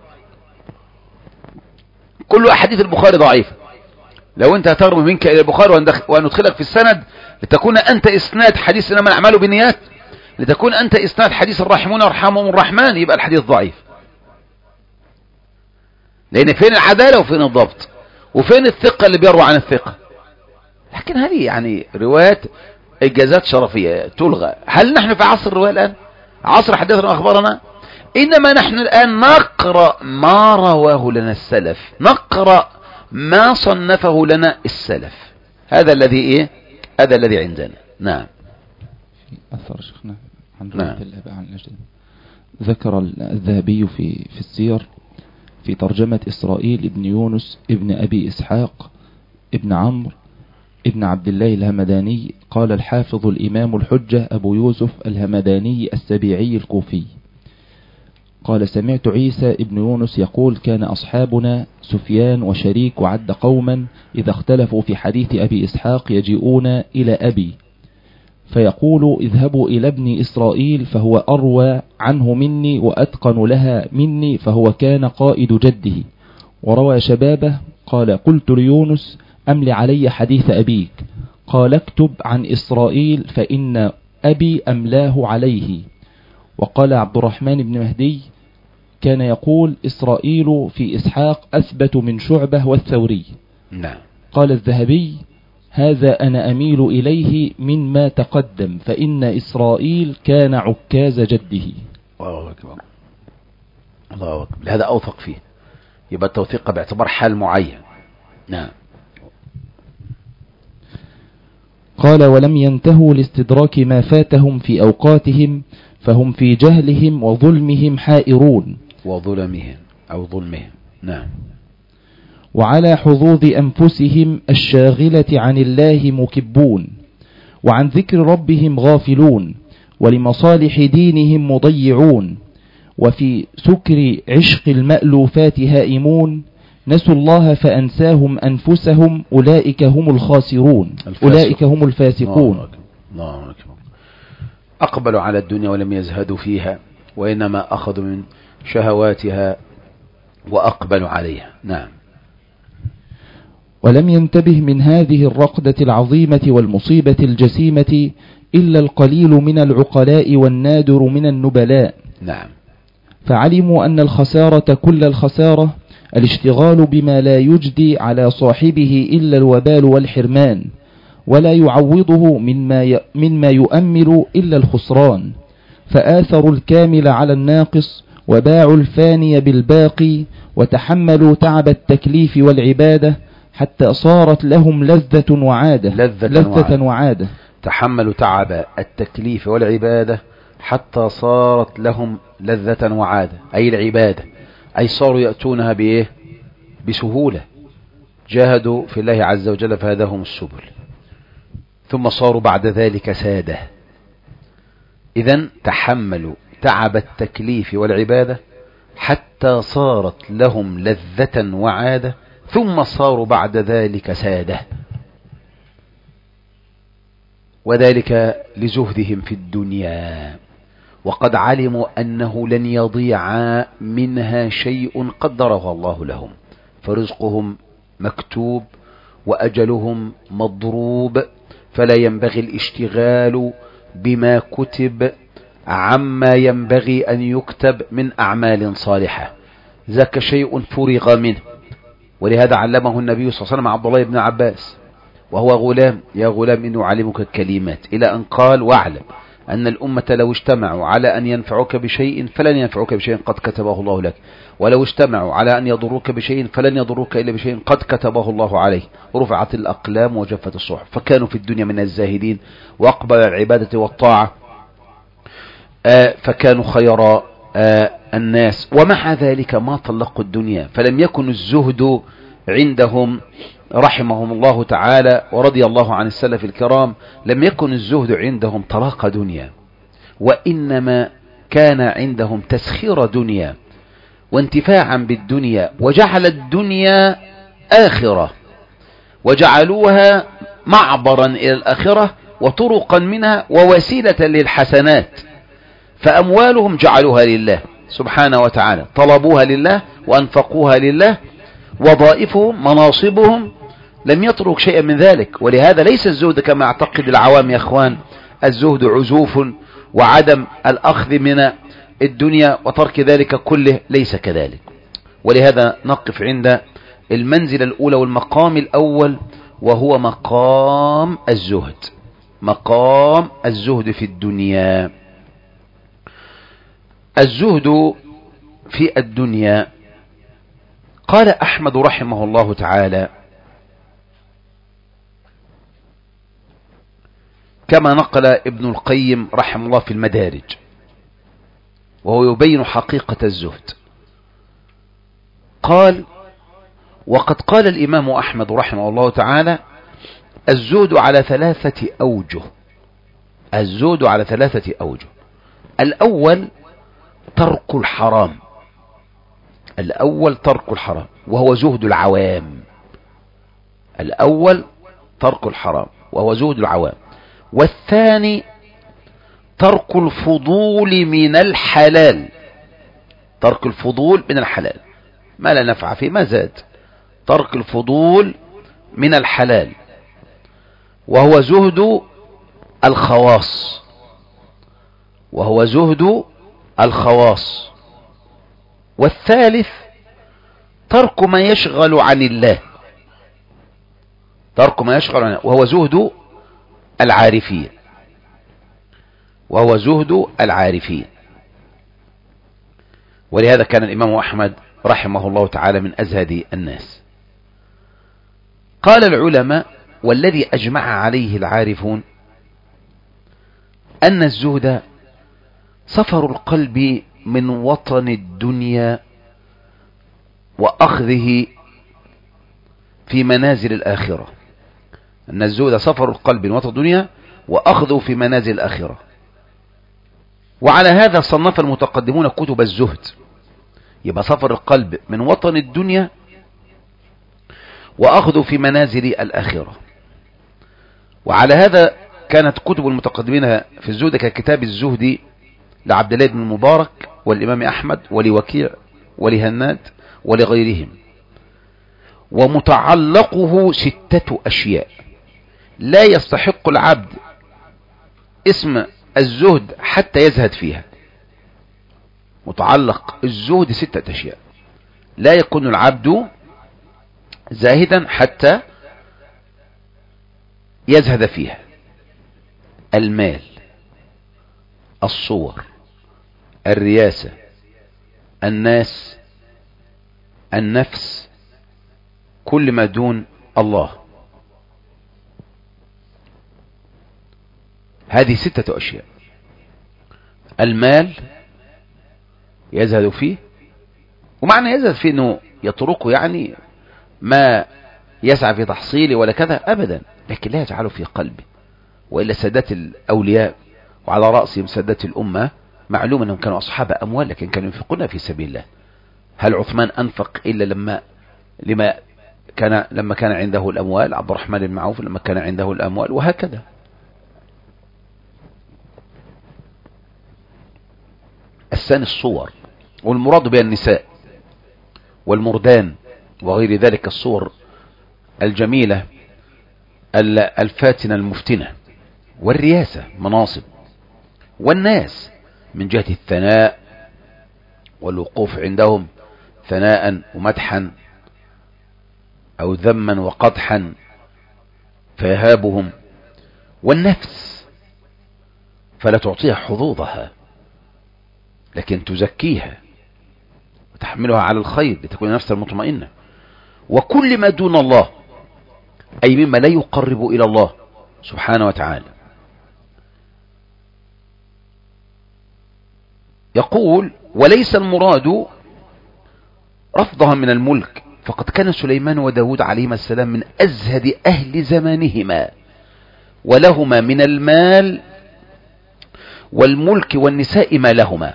كل أحاديث البخاري ضعيفة. لو أنت هترمي منك إلى البخاري وندخلك في السند لتكون أنت إسناد حديث إنما الأعمال بالنيات، لتكون أنت إسناد حديث الراحمون يرحمهم الرحمن، يبقى الحديث ضعيف. لأن فين العدالة وفين الضبط وفين الثقة اللي بيروى عن الثقة. لكن هذه يعني روايات إجازات شرفية تلغى. هل نحن في عصر الرواية الآن، عصر حدثنا وأخبارنا؟ إنما نحن الآن نقرأ ما رواه لنا السلف، نقرأ ما صنفه لنا السلف. هذا الذي هذا الذي عندنا. نعم. أثر شيخنا عن رواية الآباء عن الأجداد. ذكر الذهبي في السير في ترجمة إسرائيل ابن يونس ابن أبي إسحاق ابن عمرو ابن عبد الله الهمداني، قال الحافظ الإمام الحجة أبو يوسف الهمداني السبيعي الكوفي قال: سمعت عيسى ابن يونس يقول: كان أصحابنا سفيان وشريك وعد قوما إذا اختلفوا في حديث أبي إسحاق يجيئون إلى أبي فيقول: اذهبوا إلى ابن إسرائيل فهو أروى عنه مني وأتقن لها مني، فهو كان قائد جده. وروى شبابه قال: قلت ليونس: أمل علي حديث أبيك. قال: اكتب عن إسرائيل فإن أبي أملاه عليه. وقال عبد الرحمن بن مهدي: كان يقول: إسرائيل في إسحاق أثبت من شعبة والثوري. نعم. قال الذهبي: هذا أنا أميل إليه مما تقدم، فإن إسرائيل كان عكاز جده. الله أكبر، الله أكبر. هذا أوثق فيه، يبقى التوثيق باعتبار حال معين. نعم. قال: ولم ينتهوا لاستدراك ما فاتهم في أوقاتهم، فهم في جهلهم وظلمهم حائرون. وظلمهم أو ظلمهم. نعم. وعلى حظوظ أنفسهم الشاغلة عن الله مكبون، وعن ذكر ربهم غافلون، ولمصالح دينهم مضيعون، وفي سكر عشق المألوفات هائمون، نسوا الله فأنساهم أنفسهم، أولئك هم الخاسرون، أولئك هم الفاسقون. الله أكبر. أقبلوا على الدنيا ولم يزهدوا فيها، وإنما أخذوا من شهواتها وأقبلوا عليها. نعم. ولم ينتبه من هذه الرقدة العظيمة والمصيبة الجسيمة إلا القليل من العقلاء والنادر من النبلاء. نعم. فعلموا أن الخسارة كل الخسارة الاشتغال بما لا يجدي على صاحبه إلا الوبال والحرمان، ولا يعوضه مما يؤمل إلا الخسران، فآثروا الكامل على الناقص وباعوا الفاني بالباقي، وتحملوا تعب التكليف والعبادة حتى صارت لهم لذة وعادة. تحملوا تعب التكليف والعبادة حتى صارت لهم لذة وعادة، أي العبادة، أي صاروا يأتونها بإيه؟ بسهولة. جاهدوا في الله عز وجل فهداهم السبل، ثم صاروا بعد ذلك سادة. إذن تحملوا تعب التكليف والعبادة حتى صارت لهم لذة وعادة، ثم صاروا بعد ذلك سادة، وذلك لزهدهم في الدنيا، وقد علموا أنه لن يضيع منها شيء قدره الله لهم، فرزقهم مكتوب وأجلهم مضروب، فلا ينبغي الاشتغال بما كتب عما ينبغي أن يكتب من أعمال صالحة، ذاك شيء فرغ منه. ولهذا علمه النبي صلى الله عليه وسلم عبد الله بن عباس وهو غلام: يا غلام إني أعلمك الكلمات، إلى أن قال: واعلم أن الأمة لو اجتمعوا على أن ينفعوك بشيء فلن ينفعوك بشيء قد كتبه الله لك، ولو اجتمعوا على أن يضروك بشيء فلن يضروك إلا بشيء قد كتبه الله عليه، رفعت الأقلام وجفت الصحف. فكانوا في الدنيا من الزاهدين وأقبل العبادة والطاعة، فكانوا خير الناس، ومع ذلك ما طلقوا الدنيا. فلم يكن الزهد عندهم رحمهم الله تعالى ورضي الله عن السلف الكرام، لم يكن الزهد عندهم طلاق دنيا، وإنما كان عندهم تسخير دنيا وانتفاعا بالدنيا، وجعل الدنيا آخرة، وجعلوها معبرا إلى الآخرة وطرقا منها ووسيلة للحسنات. فأموالهم جعلوها لله سبحانه وتعالى، طلبوها لله وأنفقوها لله، وظائفهم مناصبهم لم يترك شيئا من ذلك. ولهذا ليس الزهد كما يعتقد العوام يا أخوان، الزهد عزوف وعدم الأخذ من الدنيا وترك ذلك كله، ليس كذلك. ولهذا نقف عند المنزلة الأولى والمقام الأول، وهو مقام الزهد، مقام الزهد في الدنيا. الزهد في الدنيا، قال أحمد رحمه الله تعالى كما نقل ابن القيم رحمه الله في المدارج، وهو يبين حقيقة الزهد. قال: وقد قال الإمام أحمد رحمه الله تعالى: الزهد على 3 أوجه. الزهد على 3 أوجه. الأول ترك الحرام، الأول ترك الحرام وهو زهد العوام. الأول ترك الحرام وهو زهد العوام. والثاني ترك الفضول من الحلال، ترك الفضول من الحلال ما لا نفع فيه ما زاد، ترك الفضول من الحلال وهو زهد الخواص، وهو زهد الخواص. والثالث ترك ما يشغل عن الله، ترك ما يشغل عن الله وهو زهد العارفين، وهو زهد العارفين. ولهذا كان الإمام أحمد رحمه الله تعالى من أزهد الناس. قال العلماء: والذي أجمع عليه العارفون أن الزهد سفر القلب من وطن الدنيا وأخذه في منازل الآخرة. أن الزهد سفر القلب من وطن الدنيا وأخذه في منازل الآخرة. وعلى هذا صنف المتقدمون كتب الزهد، يبقى سفر القلب من وطن الدنيا وأخذه في منازل الآخرة. وعلى هذا كانت كتب المتقدمين في الزهد ككتاب الزهد لعبد الله بن المبارك والإمام أحمد ولوكيع ولهناد ولغيرهم. ومتعلقه 6 أشياء لا يستحق العبد اسم الزهد حتى يزهد فيها. متعلق الزهد 6 أشياء لا يكون العبد زاهدا حتى يزهد فيها: المال، الصور، الرياسة، الناس، النفس، كل ما دون الله. هذه 6 أشياء. المال يزهد فيه، ومعنى يزهد فيه انه يتركه يعني ما يسعى في تحصيله ولا كذا ابدا، لكن لا يجعله في قلبه. وإلا سادات الأولياء وعلى رأسهم سادات الأمة معلوم أنهم كانوا أصحاب أموال لكن كانوا ينفقون في سبيل الله. هل عثمان أنفق إلا لما كان عنده الأموال؟ عبد الرحمن بن عوف لما كان عنده الأموال، وهكذا. الثاني الصور، والمراد بها النساء والمردان وغير ذلك، الصور الجميلة الفاتنة المفتنة، والرياسة مناصب، والناس من جهة الثناء والوقوف عندهم ثناء ومدحا أو ذما وقدحا فيهابهم، والنفس فلا تعطيها حظوظها لكن تزكيها وتحملها على الخير لتكون نفسها المطمئنة، وكل ما دون الله أي مما لا يقرب إلى الله سبحانه وتعالى. يقول: وليس المراد رفضها من الملك، فقد كان سليمان وداود عليهما السلام من أزهد أهل زمانهما، ولهما من المال والملك والنساء ما لهما.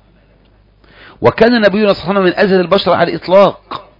وكان نبينا صلى الله عليه وسلم من أزهد البشر على الإطلاق،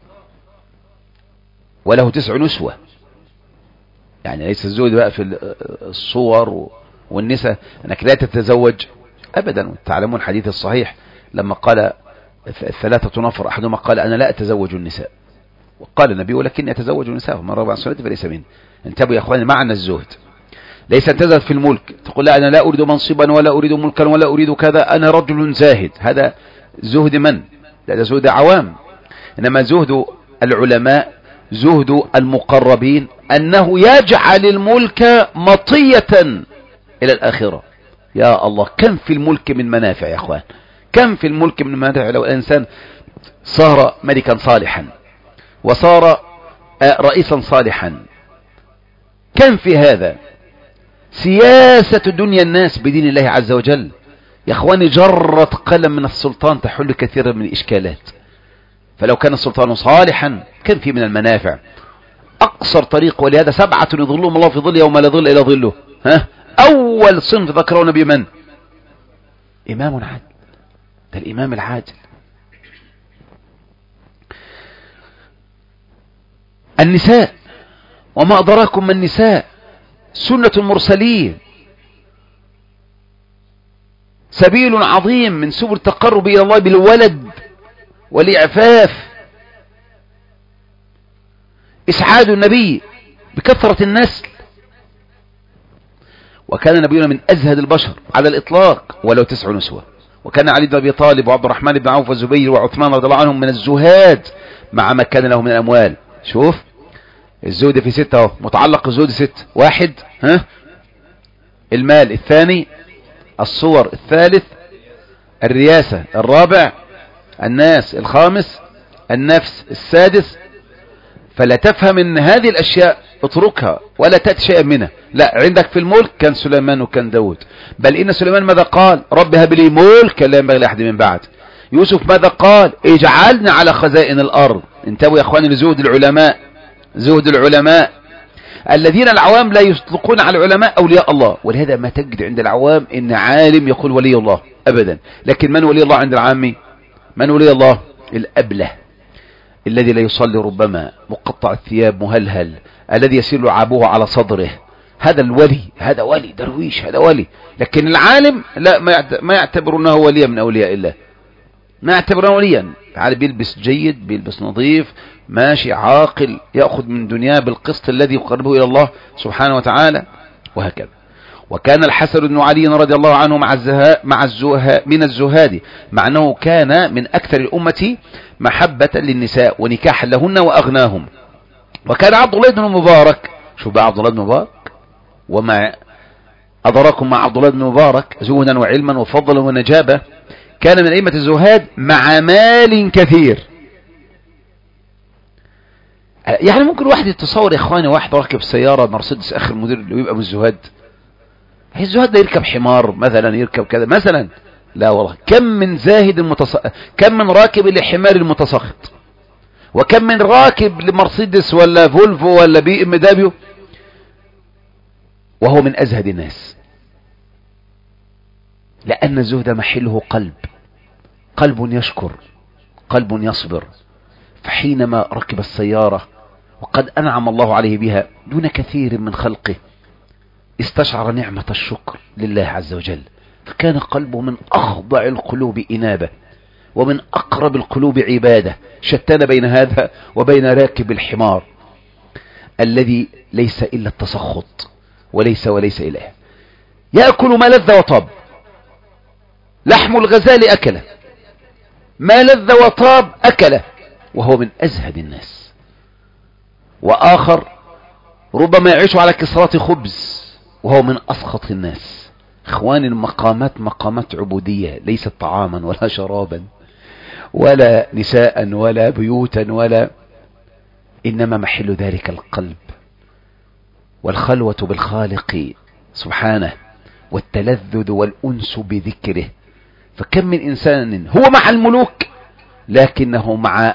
وله 9 نسوة. يعني ليس الزهد بقى في الصور والنساء أنك لا تتزوج أبدا. تعلمون حديث الصحيح لما قال 3 نفر أحدهما قال: أنا لا أتزوج النساء، وقال النبي: ولكني أتزوج النساء، فمن رغب عن سنتي فليس مني. انتبهوا يا أخواني، معنى الزهد ليس أن تزهد في الملك، تقول: لا أنا لا أريد منصبا ولا أريد ملكا ولا أريد كذا، أنا رجل زاهد. هذا زهد من؟ هذا زهد عوام. إنما زهد العلماء، زهد المقربين، أنه يجعل الملك مطية إلى الآخرة. يا الله، كم في الملك من منافع يا أخوان، كم في الملك من منافع. لو الإنسان صار ملكا صالحا وصار رئيسا صالحا، كم في هذا. سياسة دنيا الناس بدين الله عز وجل يا أخواني جرة قلم من السلطان تحل كثيرا من الإشكالات. فلو كان السلطان صالحا كان فيه من المنافع أقصر طريق. ولهذا 7 يظلهم الله في ظل يوم لا ظل إلا ظله. أول صنف ذكرون بمن؟ إمام عادل، ده الإمام العادل. النساء، وما أدراكم ما النساء، سنة المرسلين، سبيل عظيم من سبل التقرب إلى الله بالولد والإعفاف. إسعاد النبي بكثرة النسل. وكان نبينا من أزهد البشر على الإطلاق، ولو 9 نسوة. وكان علي بن أبي طالب وعبد الرحمن بن عوف والزبير وعثمان رضي الله عنهم من الزهاد مع ما كان له من الأموال. شوف الزهد في 6 اهو، متعلق الزهد 6: 1 المال، 2 الصور، 3 الرياسة، 4 الناس، 5 النفس، 6. فلا تفهم ان هذه الاشياء اتركها ولا تأتي شيئا منها. لا، عندك في الملك كان سليمان وكان داود، بل ان سليمان ماذا قال؟ رب هب لي ملك لا ينبغي لاحد من بعد. يوسف ماذا قال؟ اجعلنا على خزائن الارض. انتبهوا يا اخواني لزهد العلماء، زهد العلماء الذين العوام لا يطلقون على العلماء أولياء الله. ولهذا ما تجد عند العوام إن عالم يقول ولي الله أبدا. لكن من ولي الله عند العامي؟ من ولي الله؟ الأبله الذي لا يصلي، ربما مقطع الثياب، مهلهل، الذي يسير لعابه على صدره، هذا الولي، هذا ولي درويش، هذا ولي. لكن العالم لا، ما يعتبر انه ولي من اولياء الله، ما يعتبره وليا. تعالى بيلبس جيد، بيلبس نظيف، ماشي عاقل، يأخذ من دنياه بالقسط الذي يقربه إلى الله سبحانه وتعالى، وهكذا. وكان الحسن بن علي رضي الله عنه من الزهاد، مع أنه كان من أكثر الأمة محبة للنساء ونكاحا لهن وأغناهم. وكان عبد الله بن مبارك، شوف بقى عبد الله بن مبارك، وما أدراكم مع عبد الله بن مبارك زهدا وعلما وفضلا ونجابة، كان من أئمة الزهاد مع مال كثير. يعني ممكن واحد يتصور يا اخواني، واحد راكب سيارة مرسيدس اخر موديل ويبقى من الزهاد؟ هي الزهاد ده يركب حمار مثلا، يركب كذا مثلا؟ لا والله. كم من زاهد كم من راكب لحمار المتسخط، وكم من راكب لمرسيدس ولا فولفو ولا بي ام دبليو وهو من ازهد الناس. لان الزهد محله قلب يشكر، قلب يصبر. فحينما ركب السيارة وقد أنعم الله عليه بها دون كثير من خلقه، استشعر نعمة الشكر لله عز وجل، فكان قلبه من أخضع القلوب إنابة، ومن أقرب القلوب عبادة. شتان بين هذا وبين راكب الحمار الذي ليس إلا التسخط، وليس إله. يأكل ما لذ وطاب، لحم الغزال أكله، ما لذ وطاب أكله، وهو من أزهد الناس. وآخر ربما يعيش على كسرات خبز وهو من أسخط الناس. إخواني، المقامات مقامات عبودية، ليست طعاما ولا شرابا ولا نساء ولا بيوتا ولا، إنما محل ذلك القلب والخلوة بالخالق سبحانه، والتلذذ والأنس بذكره. فكم من إنسان هو مع الملوك لكنه مع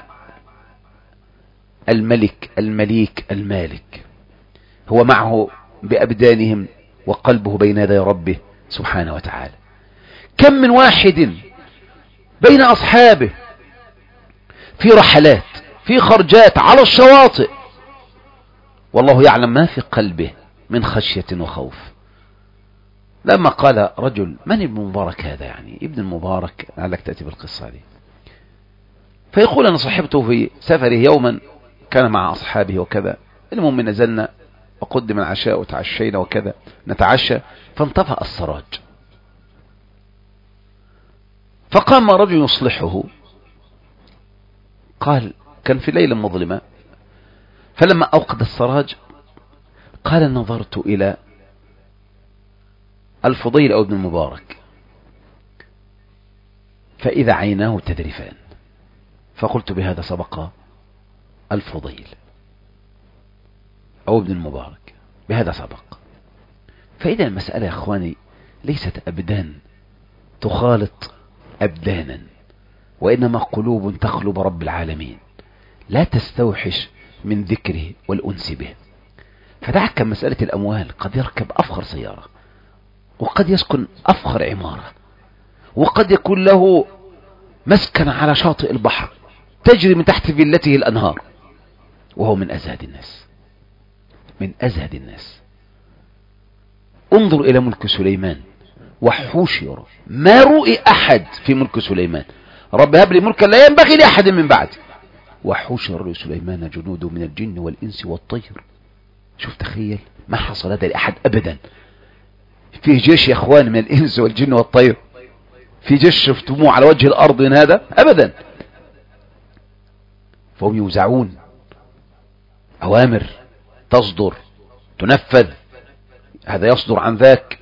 المليك المالك، هو معه بأبدانهم وقلبه بين يدي ربه سبحانه وتعالى. كم من واحد بين أصحابه في رحلات، في خرجات على الشواطئ، والله يعلم ما في قلبه من خشية وخوف. لما قال رجل: من ابن مبارك هذا؟ يعني ابن المبارك، لعلك تأتي بالقصة دي. فيقول: أنا صحبته في سفره يوما، كان مع أصحابه وكذا. المهم نزلنا وقدم العشاء وتعشينا وكذا، نتعشى، فانطفأ السراج، فقام رجل يصلحه. قال: كان في ليلة مظلمة، فلما أوقد السراج قال: نظرت إلى الفضيل أو ابن المبارك فإذا عيناه تذرفان، فقلت: بهذا سبق الفضيل أو ابن المبارك، بهذا سبق. فإذا المسألة يا أخواني ليست أبدان تخالط أبدانا، وإنما قلوب تخلو رب العالمين، لا تستوحش من ذكره والأنس به. فدعك مسألة الأموال، قد يركب أفخر سيارة، وقد يسكن أفخر عمارة، وقد يكون له مسكن على شاطئ البحر تجري من تحت فيلته الأنهار، وهو من أزهد الناس، من أزهد الناس. انظر إلى ملك سليمان وحوشر، ما رؤي أحد في ملك سليمان. رب هب لي ملكا لا ينبغي لأحد من بعد. وحوشر لسليمان جنوده من الجن والإنس والطير. شوف، تخيل، ما حصل هذا لأحد أبدا. فيه جيش يا أخوان من الإنس والجن والطير، في جيش شفتموه على وجه الأرض من هذا أبدا. فهم يوزعون، أوامر تصدر تنفذ، هذا يصدر عن ذاك.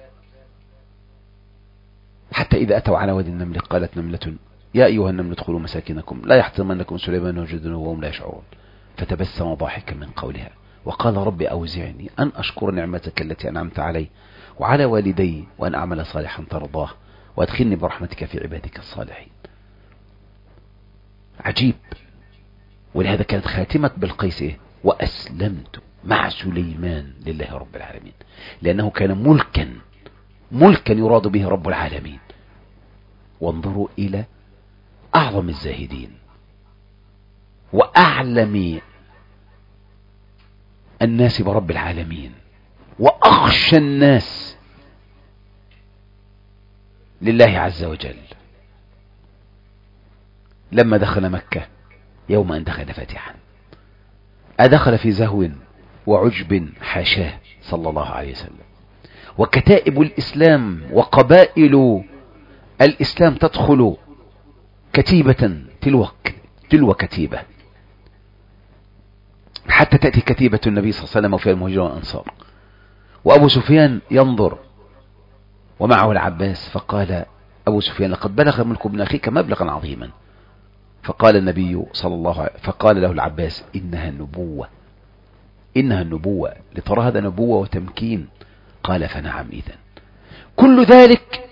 حتى إذا أتوا على وادي النمل قالت نملة يا أيها النمل ادخلوا مساكنكم لا يحطمنكم سليمان وجنوده وهم لا يشعرون، فتبسم ضاحكا من قولها وقال: رب أوزعني أن أشكر نعمتك التي أنعمت علي وعلى والدي وأن أعمل صالحا ترضاه وأدخلني برحمتك في عبادك الصالحين. عجيب. ولهذا كانت خاتمة بالقيس وأسلمت مع سليمان لله رب العالمين، لأنه كان ملكا يراد به رب العالمين. وانظروا إلى أعظم الزاهدين وأعلم الناس برب العالمين وأخشى الناس لله عز وجل لما دخل مكة يوم أن دخل فاتحا، أدخل في زهو وعجب حاشاه صلى الله عليه وسلم. وكتائب الإسلام وقبائل الإسلام تدخل كتيبة تلو كتيبة، حتى تأتي كتيبة النبي صلى الله عليه وسلم وفيها المهاجرين والأنصار، وأبو سفيان ينظر ومعه العباس. فقال أبو سفيان: لقد بلغ ملك ابن أخيك مبلغا عظيما. فقال النبي صلى الله عليه وسلم، فقال له العباس: إنها النبوة لترى هذا نبوة وتمكين. قال: فنعم إذن. كل ذلك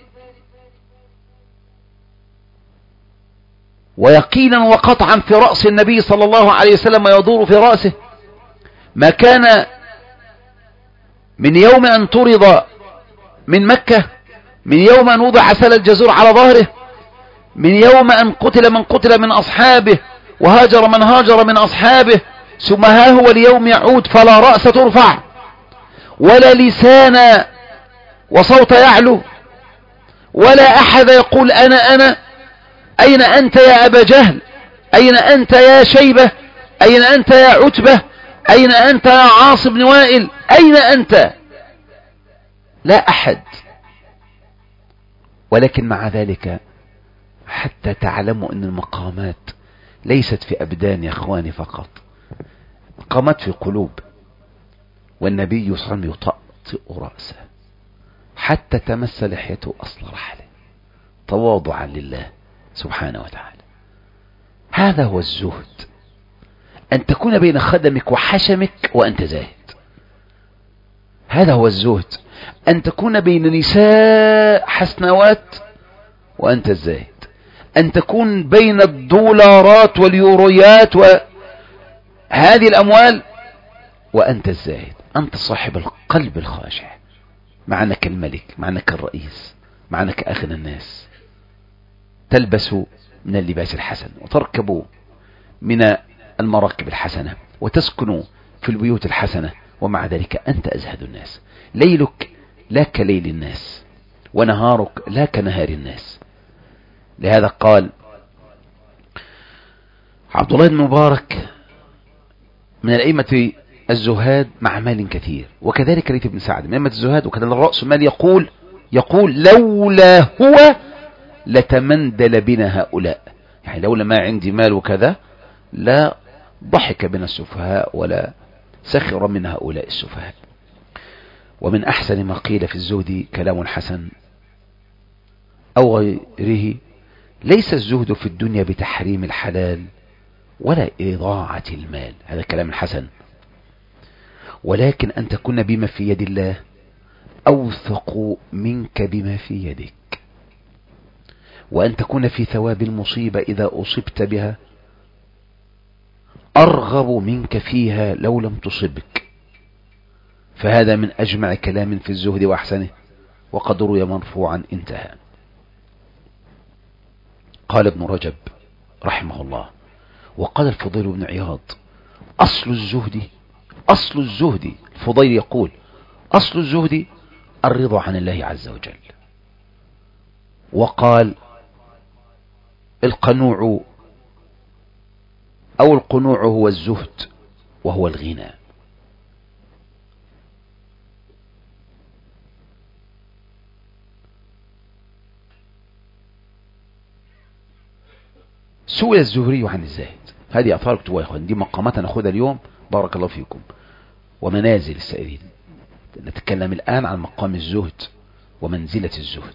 ويقينا وقطعا في رأس النبي صلى الله عليه وسلم ويدور في رأسه، ما كان من يوم أن طرد من مكة، من يوم أن وضع سل الجزور على ظهره، من يوم أن قتل من قتل من أصحابه وهاجر من هاجر من أصحابه، ثم ها هو اليوم يعود فلا رأس ترفع ولا لسان وصوت يعلو ولا أحد يقول أنا أين أنت يا أبا جهل؟ أين أنت يا شيبة؟ أين أنت يا عتبة؟ أين أنت يا عاص بن وائل؟ أين أنت؟ لا أحد. ولكن مع ذلك حتى تعلموا أن المقامات ليست في أبدان يا أخواني فقط، مقامات في قلوب. والنبي صلى الله عليه وسلم يطأطئ رأسه حتى تمس لحيته أصل رحله تواضعا لله سبحانه وتعالى. هذا هو الزهد، أن تكون بين خدمك وحشمك وأنت زاهد. هذا هو الزهد، أن تكون بين نساء حسنوات وأنت الزاهد، أن تكون بين الدولارات واليورويات وهذه الأموال وأنت الزاهد. أنت صاحب القلب الخاشع، مع أنك الملك، مع أنك الرئيس، مع أنك أغنى الناس، تلبس من اللباس الحسن وتركب من المراكب الحسنة وتسكن في البيوت الحسنة، ومع ذلك أنت أزهد الناس. ليلك لا كليل الناس ونهارك لا كنهار الناس. لهذا قال عبد الله بن مبارك من الأئمة الزهاد مع مال كثير، وكذلك ليث بن سعد من أئمة الزهاد وكذلك الرأس مال، يقول لولا هو لتمندل بنا هؤلاء، يعني لولا ما عندي مال وكذا لا ضحك بنا السفهاء ولا سخر من هؤلاء السفهاء. ومن أحسن ما قيل في الزهد كلام حسن أو غيره: ليس الزهد في الدنيا بتحريم الحلال ولا إضاعة المال، هذا كلام حسن، ولكن أن تكون بما في يد الله أوثق منك بما في يدك، وأن تكون في ثواب المصيبة إذا أصبت بها أرغب منك فيها لو لم تصبك. فهذا من أجمع كلام في الزهد وأحسنه، وقد روي مرفوعا انتهى. قال ابن رجب رحمه الله وقال الفضيل بن عياض: أصل الزهد الفضيل يقول: أصل الزهد الرضا عن الله عز وجل. وقال: القنوع أو القنوع هو الزهد وهو الغنى. سئل الزهري عن الزاهد. هذه أثار اكتبوها يا اخوان، دي مقامات ناخذها اليوم بارك الله فيكم، ومنازل السائرين. نتكلم الآن عن مقام الزهد ومنزلة الزهد.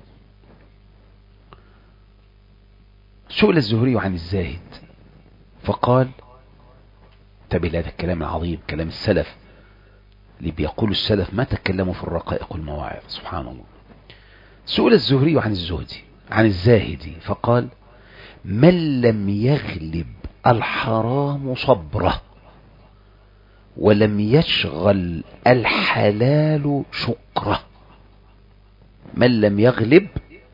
سئل الزهري عن الزاهد فقال: انتبه لهذا الكلام العظيم، كلام السلف اللي بيقول السلف ما تكلموا في الرقائق والمواعظ، سبحان الله. سئل الزهري عن الزاهد فقال: من لم يغلب الحرام صبره ولم يشغل الحلال شكره. من لم يغلب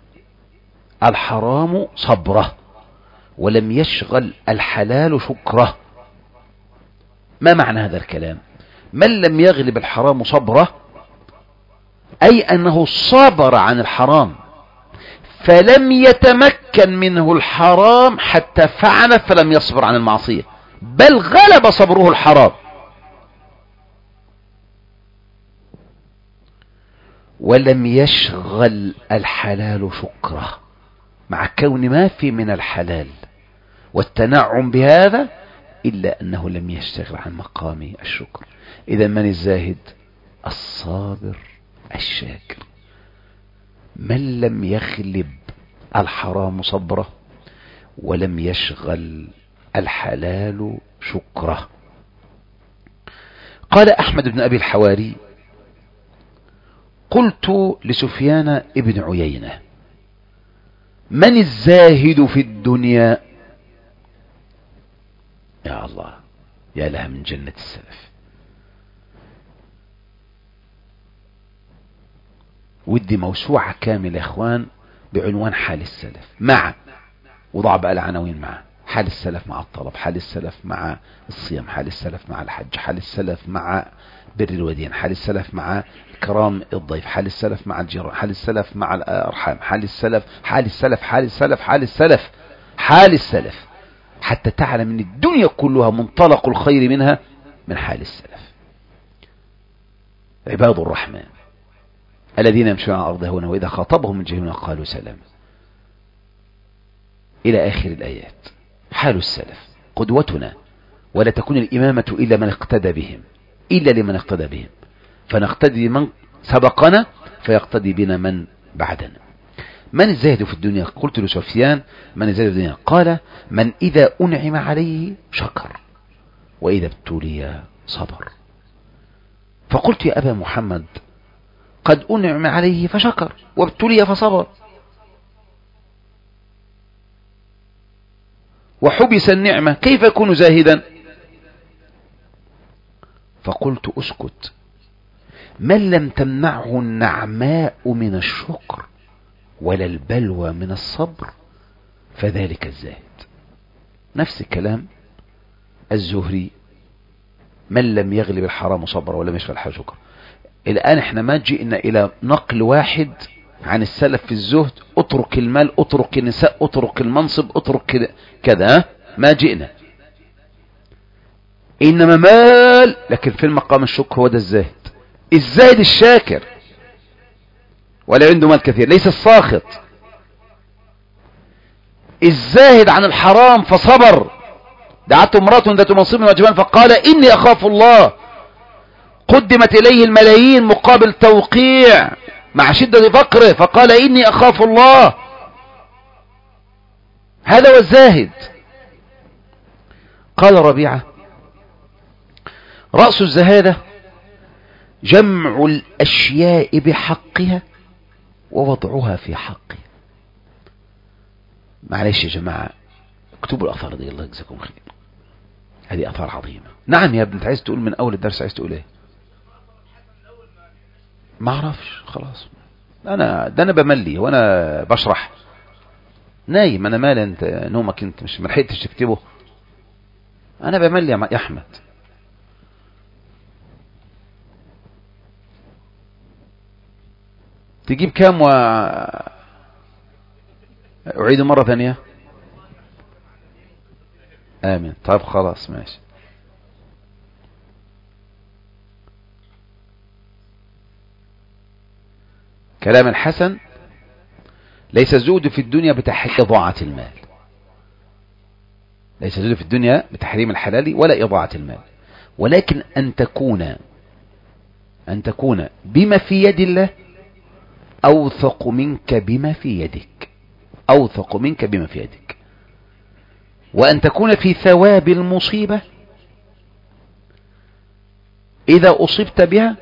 الحرام صبره ولم يشغل الحلال شكره. ما معنى هذا الكلام؟ من لم يغلب الحرام صبره أي أنه صبر عن الحرام فلم يتمكن منه الحرام حتى فعل، فلم يصبر عن المعصية، بل غلب صبره الحرام. ولم يشغل الحلال شكره، مع كون ما في من الحلال والتنعم بهذا، إلا أنه لم يشتغل عن مقام الشكر. إذا من الزاهد؟ الصابر الشاكر، من لم يغلب الحرام صبره ولم يشغل الحلال شكره. قال أحمد بن أبي الحواري: قلت لسفيان ابن عيينة: من الزاهد في الدنيا؟ يا الله، يا لها من جنة السلف. ودي موسوعة كاملة يا اخوان بعنوان حال السلف، مع وضع بقى العناوين معه: حال السلف مع الطلب، حال السلف مع الصيام، حال السلف مع الحج، حال السلف مع بر الوالدين، حال السلف مع كرام الضيف، حال السلف مع الجيران، حال السلف مع الأرحام، حال السلف حال السلف حال السلف حال السلف حال السلف، حتى تعلم ان الدنيا كلها منطلق الخير منها من حال السلف. عباد الرحمن الذين يمشون على الأرض هونا وإذا خاطبهم الجاهلون قالوا سلاما، إلى آخر الآيات. حال السلف قدوتنا، ولا تكون الإمامة إلا من اقتدى بهم، إلا لمن اقتدى بهم، فنقتدي بمن سبقنا فيقتدي بنا من بعدنا. من الزاهد في الدنيا؟ قلت لسفيان: من الزاهد في الدنيا؟ قال: من إذا أنعم عليه شكر وإذا ابتلي صبر. فقلت: يا أبا محمد، قد أنعم عليه فشكر وابتلي فصبر، وحبس النعمة، كيف يكون زاهدا؟ فقلت: اسكت، من لم تمنعه النعماء من الشكر ولا البلوى من الصبر فذلك الزاهد. نفس الكلام الزهري: من لم يغلب الحرام صبر ولم يشغل الحرام شكر. الآن احنا ما جئنا إلى نقل واحد عن السلف في الزهد: اترك المال، اترك النساء، اترك المنصب، اترك كذا، ما جئنا، إنما مال. لكن في المقام الشكر هو ده الزاهد، الزاهد الشاكر، ولا عنده مال كثير، ليس الساخط. الزاهد عن الحرام فصبر. دعته امرأة ذات منصب وجمال فقال: إني أخاف الله. قدمت إليه الملايين مقابل توقيع مع شدة فقره فقال: إني أخاف الله. هذا هو الزاهد. قال ربيعة: رأس الزهادة جمع الأشياء بحقها ووضعها في حقها. معلش يا جماعة، اكتبوا الأثار دي، الله يجزاكم خير، هذه أثار عظيمة. نعم يا ابن، انت عايز تقول من أول الدرس، عايز تقول ايه؟ ما اعرفش، خلاص. انا بملي وانا بشرح نايم. انا مالي انت نومك، انت مش ملحقتش تكتبه. انا بملي يا احمد. تجيب كام اعيد مرة ثانية؟ امين. طيب خلاص ماشي. كلام الحسن: ليس الزهد في الدنيا بتحريم إضاعة المال، ليس الزهد في الدنيا بتحريم الحلال ولا إضاعة المال، ولكن أن تكون بما في يد الله أوثق منك بما في يدك، أوثق منك بما في يدك، وأن تكون في ثواب المصيبة إذا أصبت بها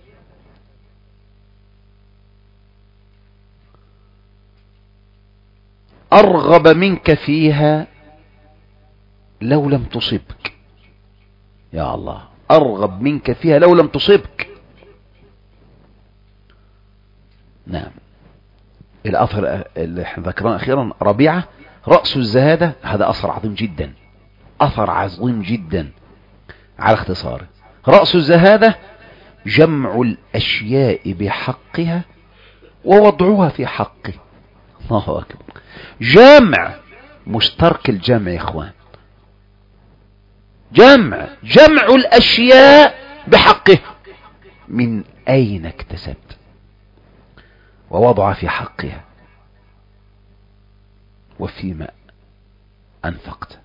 أرغب منك فيها لو لم تصبك. يا الله، أرغب منك فيها لو لم تصبك. نعم. الأثر اللي احنا ذكرناه أخيرا ربيعة: رأس الزهادة، هذا أثر عظيم جدا، أثر عظيم جدا على اختصاره. رأس الزهادة جمع الأشياء بحقها ووضعها في حقه. الله أكبر. جمع، مش ترك الجمع يا إخوان. جمع الأشياء بحقها. من أين اكتسبت؟ ووضع في حقها وفيما أنفقت.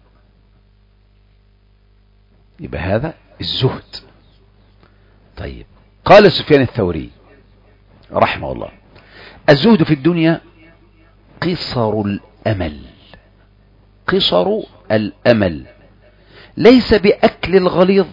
يبقى هذا الزهد. طيب، قال سفيان الثوري رحمه الله: الزهد في الدنيا قصر الأمل. قصر الأمل ليس بأكل الغليظ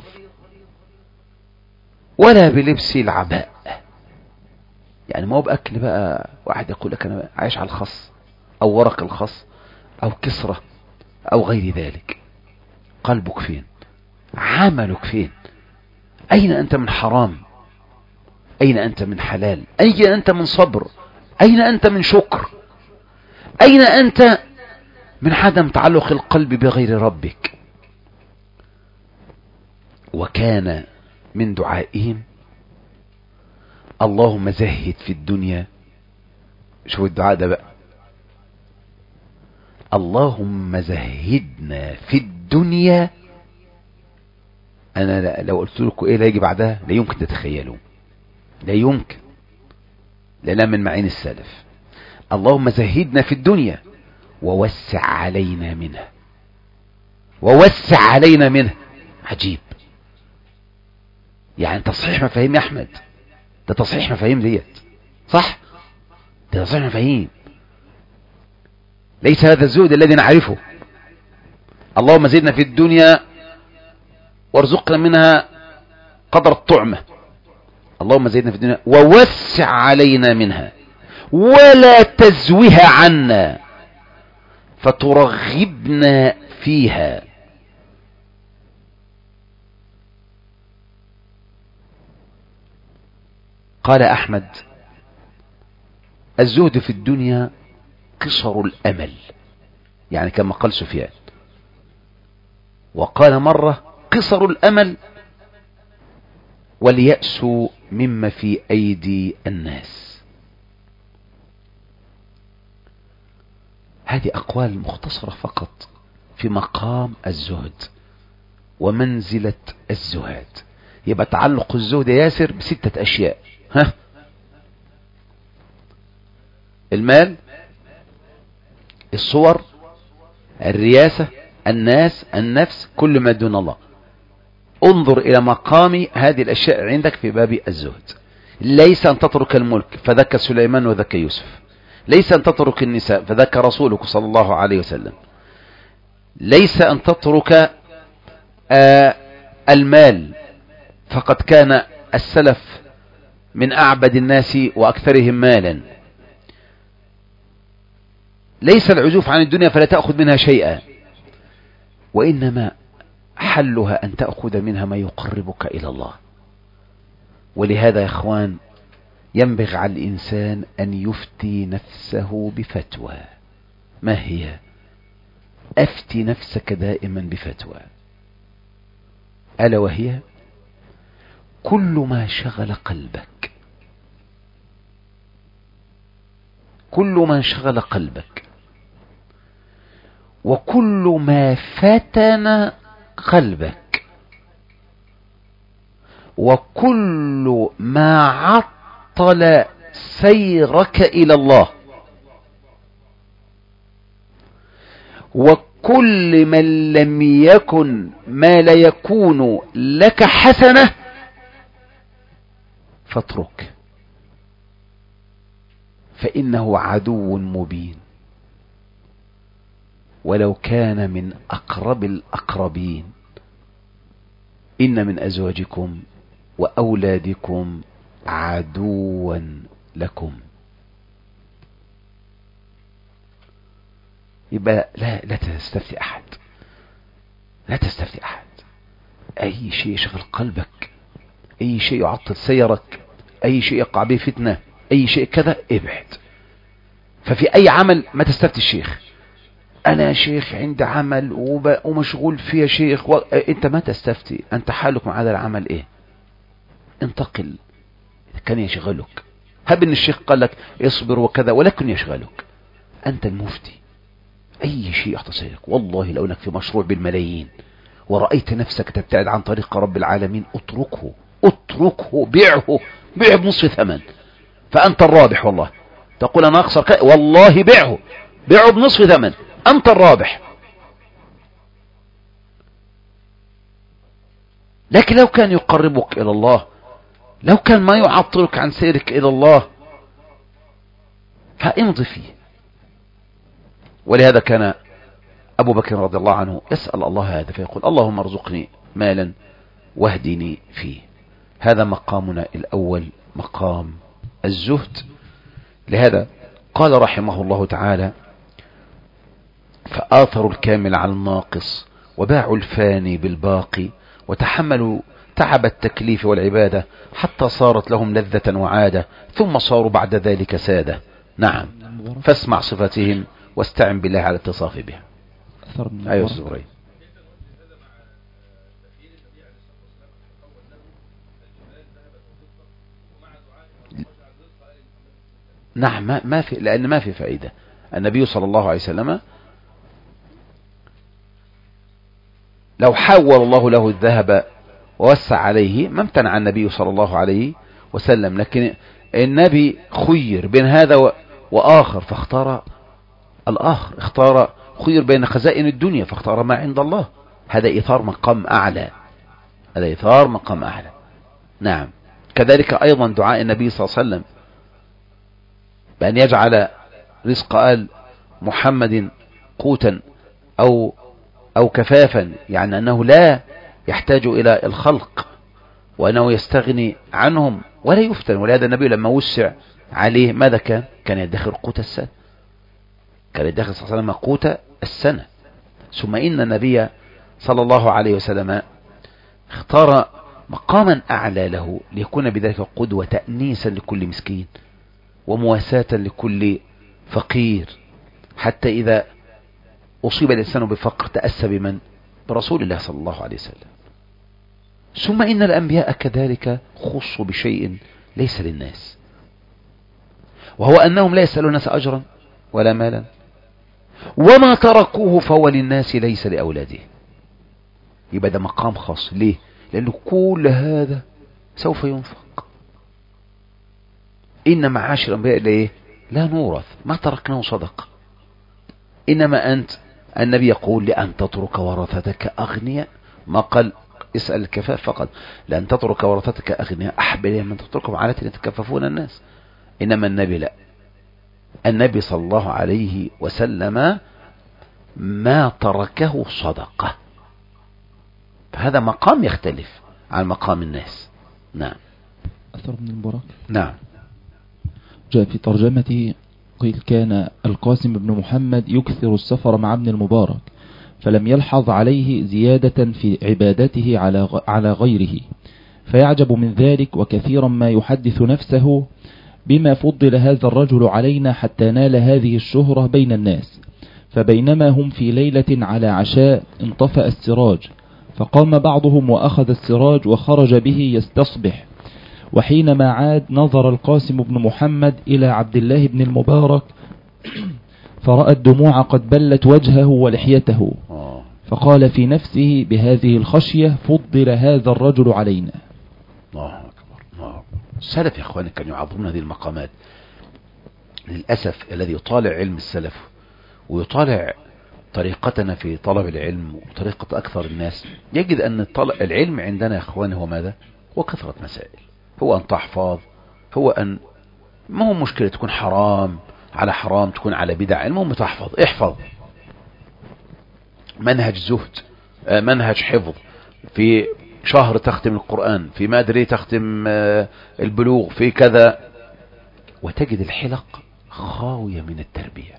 ولا بلبس العباء. يعني ما هو بأكل بقى واحد يقول لك أنا عايش على الخص أو ورق الخص أو كسرة أو غير ذلك. قلبك فين؟ عملك فين؟ أين أنت من حرام؟ أين أنت من حلال؟ أين أنت من صبر؟ أين أنت من شكر؟ أين أنت من عدم تعلق القلب بغير ربك؟ وكان من دعائهم: اللهم زهد في الدنيا. شوف الدعاء ده بقى: اللهم زهدنا في الدنيا. أنا لو قلت لكم إيه لا يجي بعدها لا يمكن تتخيلوا، لا يمكن، لأنها من معين السلف. اللهم زهدنا في الدنيا ووسع علينا منها. ووسع علينا منها. عجيب. يعني تصحيح مفاهيم يا أحمد، ده تصحيح مفاهيم ديت، صح؟ ده تصحيح مفاهيم، ليس هذا الزهد الذي نعرفه. اللهم زدنا في الدنيا وارزقنا منها قدر الطعمة. اللهم زدنا في الدنيا ووسع علينا منها ولا تزوها عنا فترغبنا فيها. قال أحمد: الزهد في الدنيا قصر الأمل، يعني كما قال سفيان. وقال مرة: قصر الأمل واليأس مما في أيدي الناس. هذه أقوال مختصرة فقط في مقام الزهد ومنزلة الزهاد. يبقى تعلق الزهد يا ياسر بستة أشياء. ها: المال، الصور، الرياسة، الناس، النفس، كل ما دون الله. انظر إلى مقام هذه الأشياء عندك في باب الزهد. ليس أن تترك الملك فذاك سليمان وذاك يوسف. ليس أن تترك النساء فذاك رسولك صلى الله عليه وسلم. ليس أن تترك المال، فقد كان السلف من أعبد الناس وأكثرهم مالا. ليس العزوف عن الدنيا فلا تأخذ منها شيئا، وإنما حلها أن تأخذ منها ما يقربك إلى الله. ولهذا يا إخوان ينبغي على الإنسان أن يفتي نفسه بفتوى. ما هي؟ أفتي نفسك دائما بفتوى، ألا وهي: كل ما شغل قلبك، كل ما شغل قلبك، وكل ما فتن قلبك، وكل ما عطل سيرك إلى الله، وكل من لم يكن ما لا يكون لك حسنة فاترك، فإنه عدو مبين ولو كان من أقرب الأقربين. إن من أزواجكم وأولادكم عدوا لكم. يبقى لا تستفتي أحد، لا تستفتي أحد. أي شيء يشغل قلبك، أي شيء يعطل سيرك، أي شيء يقع به فتنة، أي شيء كذا، ابعد. ففي أي عمل ما تستفتي الشيخ: أنا يا شيخ عندي عمل ومشغول فيه يا شيخ. أنت ما تستفتي، أنت حالك مع هذا العمل إيه؟ انتقل. كان يشغلك. هب ان الشيخ قال لك اصبر وكذا، ولكن يشغلك. انت المفتي، اي شيء يحتصلك. والله لو انك في مشروع بالملايين ورأيت نفسك تبتعد عن طريق رب العالمين، اتركه، بيعه بنصف ثمن، فأنت الرابح. والله تقول أنا أخسر والله بيعه بنصف ثمن، أنت الرابح. لكن لو كان يقربك إلى الله، لو كان ما يعطلك عن سيرك إلى الله، فامضي فيه. ولهذا كان أبو بكر رضي الله عنه يسأل الله هذا فيقول اللهم ارزقني مالا واهدني فيه. هذا مقامنا الأول، مقام الزهد. لهذا قال رحمه الله تعالى فآثروا الكامل على الناقص وباعوا الفاني بالباقي وتحملوا تعب التكليف والعبادة حتى صارت لهم لذة وعادة ثم صاروا بعد ذلك سادة. نعم، فاسمع صفتهم واستعن بالله على الاتصاف بها. أيها الزهري. نعم، ما في، لأن ما في فائدة. النبي صلى الله عليه وسلم لو حول الله له الذهب ووسع عليه ما امتنع النبي صلى الله عليه وسلم، لكن النبي خير بين هذا وآخر فاختار الآخر، خير بين خزائن الدنيا فاختار ما عند الله. هذا إيثار مقام أعلى. نعم. كذلك أيضا دعاء النبي صلى الله عليه وسلم بأن يجعل رزق آل محمد قوتا أو كفافا، يعني أنه لا يحتاج إلى الخلق وأنه يستغني عنهم ولا يفتن. ولهذا النبي لما وسع عليه ماذا كان يدخر قوت السنة، كان يدخر صلى الله عليه وسلم قوت السنة. ثم إن النبي صلى الله عليه وسلم اختار مقاما أعلى له ليكون بذلك قدوة، تأنيسا لكل مسكين ومواساة لكل فقير، حتى إذا أصيب الإنسان بفقر تأسى بمن؟ برسول الله صلى الله عليه وسلم. ثم إن الأنبياء كذلك خصوا بشيء ليس للناس، وهو أنهم لا يسألون الناس أجرا ولا مالا، وما تركوه فهو للناس ليس لأولاده. يبقى ده مقام خاص. ليه؟ لأنه كل هذا سوف ينفق. إن معاشر الأنبياء ليه؟ لا نورث، ما تركناه صدقة. إنما أنت، النبي يقول لأن تترك ورثتك أغنياء، ما قال اسأل الكفاف فقط، لأن تترك ورثتك أغنياء أحب إليه من تتركهم عالة يتكففون الناس. إنما النبي لا، النبي صلى الله عليه وسلم ما تركه صدقة. فهذا مقام يختلف عن مقام الناس. نعم. أثر بن المبارك. نعم. جاء في ترجمته قيل كان القاسم بن محمد يكثر السفر مع ابن المبارك، فلم يلحظ عليه زيادة في عبادته على غيره، فيعجب من ذلك، وكثيرا ما يحدث نفسه بما فضل هذا الرجل علينا حتى نال هذه الشهرة بين الناس. فبينما هم في ليلة على عشاء انطفأ السراج، فقام بعضهم وأخذ السراج وخرج به يستصبح، وحينما عاد نظر القاسم بن محمد إلى عبد الله بن المبارك فرأى الدموع قد بلت وجهه ولحيته، فقال في نفسه بهذه الخشية فضل هذا الرجل علينا. الله أكبر. السلف يا أخواني كانوا يعظمون هذه المقامات. للأسف الذي يطالع علم السلف ويطالع طريقتنا في طلب العلم وطريقة أكثر الناس يجد أن العلم عندنا يا أخواني هو ماذا؟ هو كثرة مسائل، هو أن تحفظ، هو أن ما هو مشكلة تكون حرام على حرام، تكون على بدع، المهم تحفظ. احفظ منهج زهد، منهج حفظ، في شهر تختم القرآن، في ما أدري تختم البلوغ، في كذا، وتجد الحلق خاوية من التربية.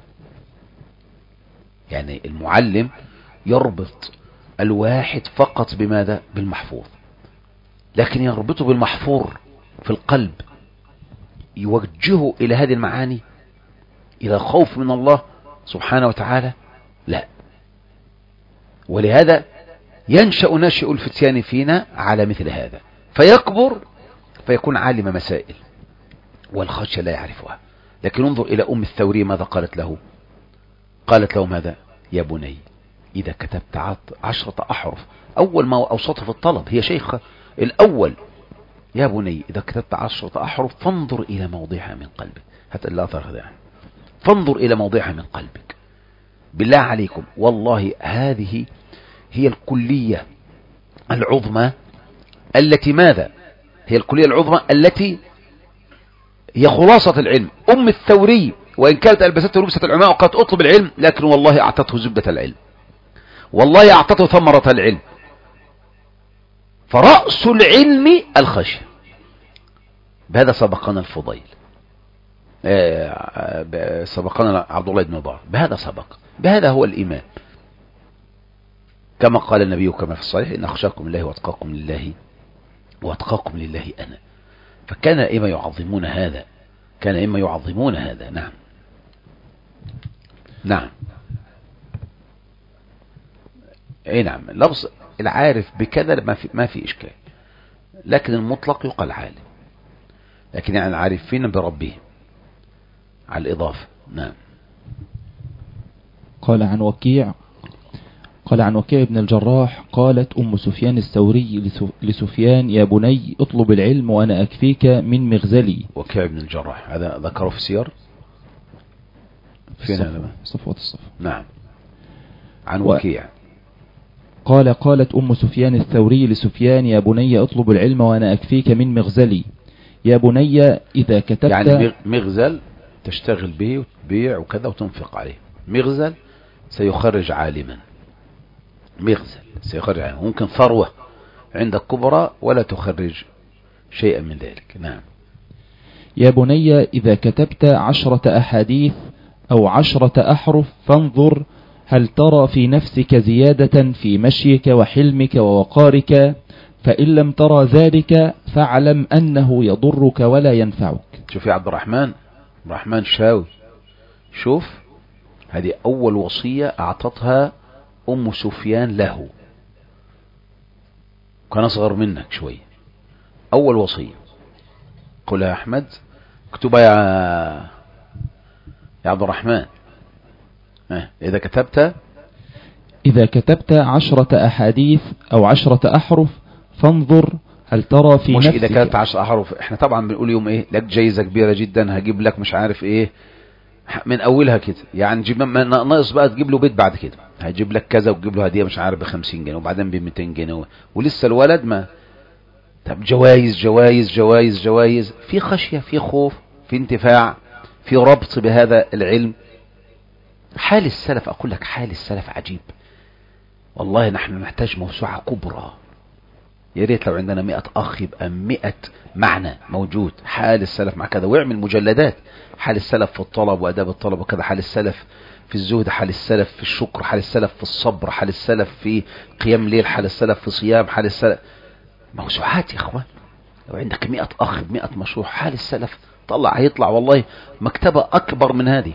يعني المعلم يربط الواحد فقط بماذا؟ بالمحفوظ، لكن يربطه بالمحفور في القلب، يوجهه إلى هذه المعاني، إلى خوف من الله سبحانه وتعالى، لا. ولهذا ينشأ ناشئ الفتيان فينا على مثل هذا، فيكبر فيكون عالم مسائل والخشية لا يعرفها. لكن انظر إلى أم الثوري ماذا قالت له؟ قالت له ماذا؟ يا بني إذا كتبت 10 أحرف، أول ما أوصته في الطلب، هي شيخة الأول، يا بني إذا كتبت 10 أحرف فانظر إلى موضعها من قلبك. حتى لا ترى، فانظر إلى موضعها من قلبك بالله عليكم. والله هذه هي الكلية العظمى التي ماذا؟ هي الكلية العظمى التي هي خلاصة العلم. أم الثوري وإن كانت ألبسته لبسة العلماء وقالت أطلب العلم، لكن والله أعطته زبدة العلم، والله أعطته ثمرة العلم. فرأس العلم الخشية. بهذا سبقنا الفضيل، سبقنا عبد الله بن مبارك، بهذا سبق، بهذا هو الإيمان. كما قال النبي كما في الصحيح إن أخشاكم الله وأتقاكم لله أنا. فكان إما يعظمون هذا، كان إما يعظمون هذا. نعم نعم اي نعم. لفظ العارف بكذا ما في إشكال، لكن المطلق يقال عالم، لكن يعني العارفين بربهم على الإضافة. نعم. قال عن وكيع بن الجراح قالت أم سفيان الثوري لسفيان يا بني اطلب العلم وأنا أكفيك من مغزلي. وكيع بن الجراح هذا ذكره في السير فين هذا؟ صفوة الصف. نعم. عن وكيع قالت أم سفيان الثوري لسفيان يا بني اطلب العلم وأنا أكفيك من مغزلي. يا بني إذا كتبت، يعني مغزل تشتغل به وتبيع وكذا وتنفق عليه. مغزل سيخرج عالما، مغزل سيخرج عالما. ممكن ثروة عندك كبرى ولا تخرج شيئا من ذلك. نعم. يا بني إذا كتبت 10 أحاديث أو 10 أحرف فانظر هل ترى في نفسك زيادة في مشيك وحلمك ووقارك، فإن لم ترى ذلك فاعلم أنه يضرك ولا ينفعك. شوف يا عبد الرحمن شاوي، شوف هذه أول وصية أعطتها أم سفيان له، كان أصغر منك شوي. أول وصية قل يا أحمد اكتبها يا عبد الرحمن. إذا كتبت 10 أحاديث أو 10 أحرف فانظر هل ترى في مش نفسك. إذا كانت 10 أحرف، احنا طبعا بنقول يوم ايه لك جايزة كبيرة جدا، هجيب لك مش عارف ايه من أولها كده، يعني جيب ناقص بقى تجيب له بيت بعد كده، هيجيب لك كذا وتجيب له هدية مش عارف ب50 جنيه وبعدين ب200 جنيه ولسه الولد ما. طب جوائز جوائز جوائز جوائز، في خشية، في خوف، في انتفاع، في ربط بهذا العلم. حال السلف، أقول لك حال السلف عجيب والله. نحن نحتاج موسوعة كبرى، يا ريت لو عندنا 100 أخ يبقى 100 معنى موجود. حال السلف مع كذا، ويعمل مجلدات. حال السلف في الطلب وأداب الطلب وكذا، حال السلف في الزهد، حال السلف في الشكر، حال السلف في الصبر، حال السلف في قيام ليل، حال السلف في صيام، حال السلف. موسوعات يا اخوان. لو عندك 100 أخ ب100 مشروع حال السلف، هيطلع والله مكتبة أكبر من هذه.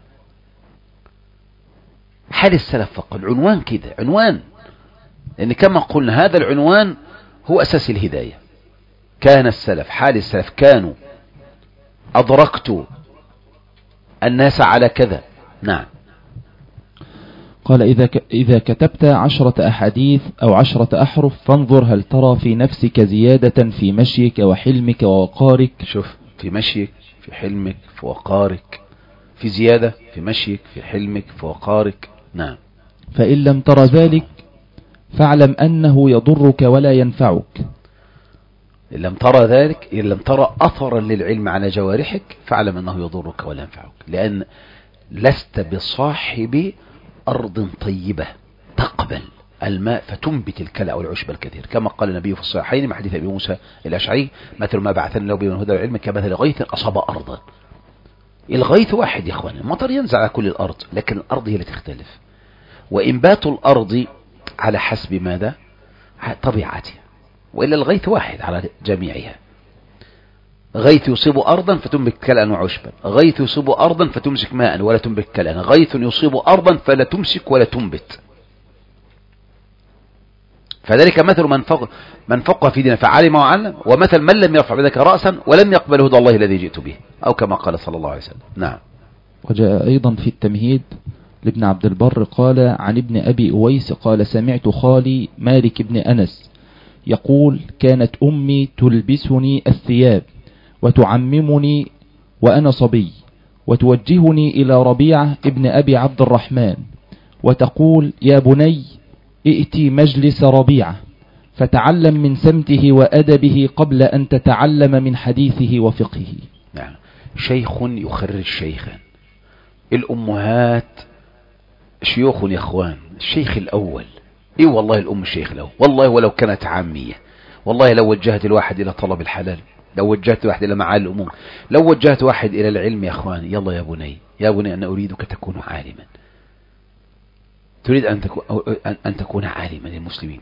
حال السلف فقط العنوان كده، عنوان، لأن كما قلنا هذا العنوان هو أساس الهداية. كان السلف، حال السلف، كانوا أدركت الناس على كذا. نعم. قال إذا كتبت 10 أحاديث أو 10 أحرف فانظر هل ترى في نفسك زيادة في مشيك وحلمك ووقارك. شوف، في مشيك، في حلمك، في وقارك، في زيادة في مشيك، في حلمك، في وقارك. نعم. فإن لم ترى ذلك فاعلم أنه يضرك ولا ينفعك. إن لم ترى ذلك، إن لم ترى أثرا للعلم على جوارحك فاعلم أنه يضرك ولا ينفعك، لأن لست بصاحب أرض طيبة تقبل الماء فتنبت الكلى أو العشب الكثير، كما قال النبي في الصحيحين مع حديث أبي موسى الأشعري مثل ما بعثني الله به من الهدى والعلم كمثل غيث أصاب أرضا. الغيث واحد يا أخوان، المطر ينزل على كل الأرض، لكن الأرض هي اللي تختلف. وإنبات الأرض على حسب ماذا؟ طبيعتها، وإلا الغيث واحد على جميعها. غيث يصيب أرضا فتنبت كلأ وعشبا، غيث يصيب أرضا فتمسك ماء ولا تنبت كلأ، غيث يصيب أرضا فلا تمسك ولا تنبت. فذلك مثل من فقه في دينه فعلم وعلم، ومثل من لم يرفع بذلك رأسا ولم يقبل هدى الله الذي جئت به، أو كما قال صلى الله عليه وسلم. نعم. وجاء أيضا في التمهيد لابن عبد البر قال عن ابن أبي أويس قال سمعت خالي مالك بن أنس يقول كانت أمي تلبسني الثياب وتعممني وأنا صبي، وتوجهني إلى ربيعة ابن أبي عبد الرحمن وتقول يا بني ائتي مجلس ربيعة فتعلم من سمته وأدبه قبل أن تتعلم من حديثه وفقهه. نعم. شيخ يخرج شيخا. الأمهات شيوخ يا أخوان. الشيخ الأول إيه والله الأم الشيخ الأول والله، ولو كانت عامية والله، لو وجهت الواحد إلى طلب الحلال، لو وجهت الواحد إلى معالي الأمور، لو وجهت واحد إلى العلم يا أخوان، يلا يا بني يا بني أنا أريدك تكون عالما، تريد أن تكون عالما للمسلمين.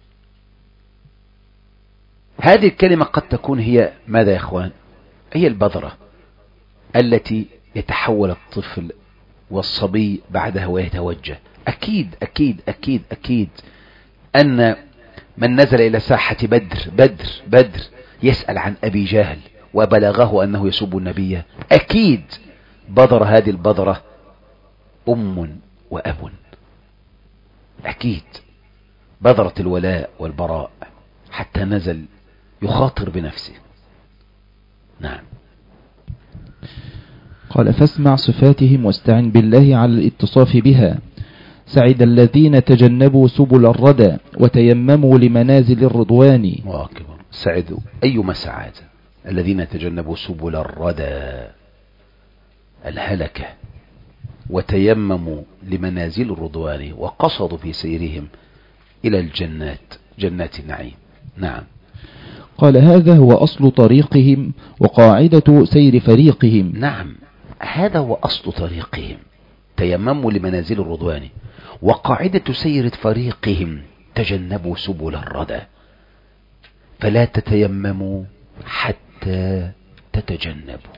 هذه الكلمة قد تكون هي ماذا يا أخوان؟ هي البذرة التي يتحول الطفل والصبي بعدها ويتوجه. أكيد أكيد أكيد أكيد أن من نزل إلى ساحة بدر يسأل عن أبي جهل وبلغه أنه يسب النبي، أكيد بذر هذه البذرة أم وأب، أكيد بذرة الولاء والبراء حتى نزل يخاطر بنفسه. نعم. قال فاسمع صفاتهم واستعن بالله على الاتصاف بها. سعد الذين تجنبوا سبل الردى وتيمموا لمنازل الرضوان. الله أكبر. سعدوا أيما سعادة الذين تجنبوا سبل الردى الهلكة وتيمموا لمنازل الرضوان وقصدوا في سيرهم إلى الجنات، جنات النعيم. نعم. قال هذا هو أصل طريقهم وقاعدة سير فريقهم. نعم، هذا هو أصل طريقهم، تيمموا لمنازل الرضوان وقاعدة سير فريقهم تجنبوا سبل الردى، فلا تتيمموا حتى تتجنبوا،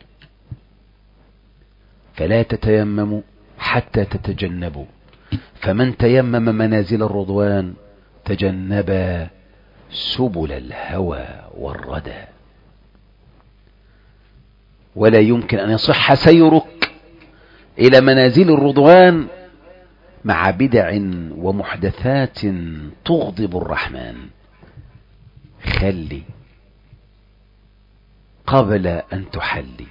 فلا تتيمموا حتى تتجنبوا، فمن تيمم منازل الرضوان تجنب سبل الهوى والردى. ولا يمكن أن يصح سيرك إلى منازل الرضوان مع بدع ومحدثات تغضب الرحمن. خلي قبل أن تحلي.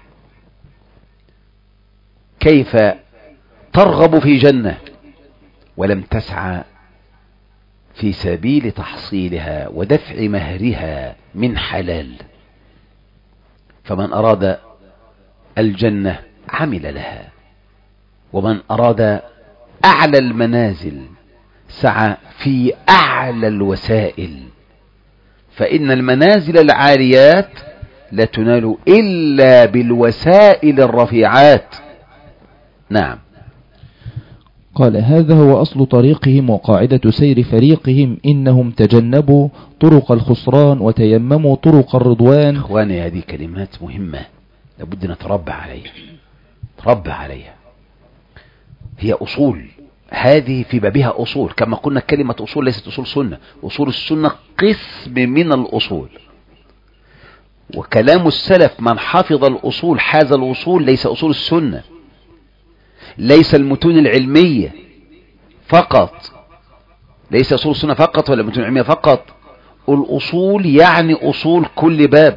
كيف ترغب في جنة ولم تسعى في سبيل تحصيلها ودفع مهرها من حلال؟ فمن أراد الجنة عمل لها، ومن أراد أعلى المنازل سعى في أعلى الوسائل، فإن المنازل العاليات لا تنال إلا بالوسائل الرفيعات. نعم. قال هذا هو أصل طريقهم وقاعدة سير فريقهم، إنهم تجنبوا طرق الخسران وتيمموا طرق الرضوان. إخواني هذه كلمات مهمة لابد نتربى عليها، تربى عليها، هي أصول، هذه في بابها أصول. كما قلنا كلمة أصول ليست أصول سنة، أصول السنة قسم من الأصول، وكلام السلف من حفظ الأصول حاز الأصول، ليس أصول السنة، ليس المتون العلمية فقط، ليس أصول السنة فقط ولا المتون العلمية فقط، الأصول يعني أصول كل باب،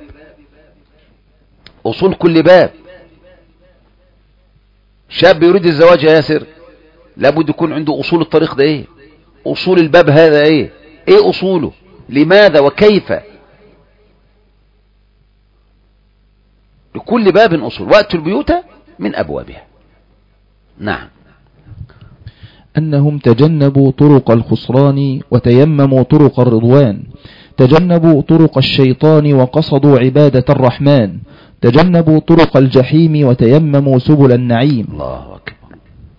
أصول كل باب. شاب يريد الزواج يا ياسر لابد يكون عنده أصول الطريق ده ايه، أصول الباب هذا ايه أصوله، لماذا وكيف، لكل باب أصول، وأتوا البيوت من أبوابها. نعم. أنهم تجنبوا طرق الخسران وتيمموا طرق الرضوان، تجنبوا طرق الشيطان وقصدوا عبادة الرحمن، تجنبوا طرق الجحيم وتيمموا سبل النعيم. الله أكبر.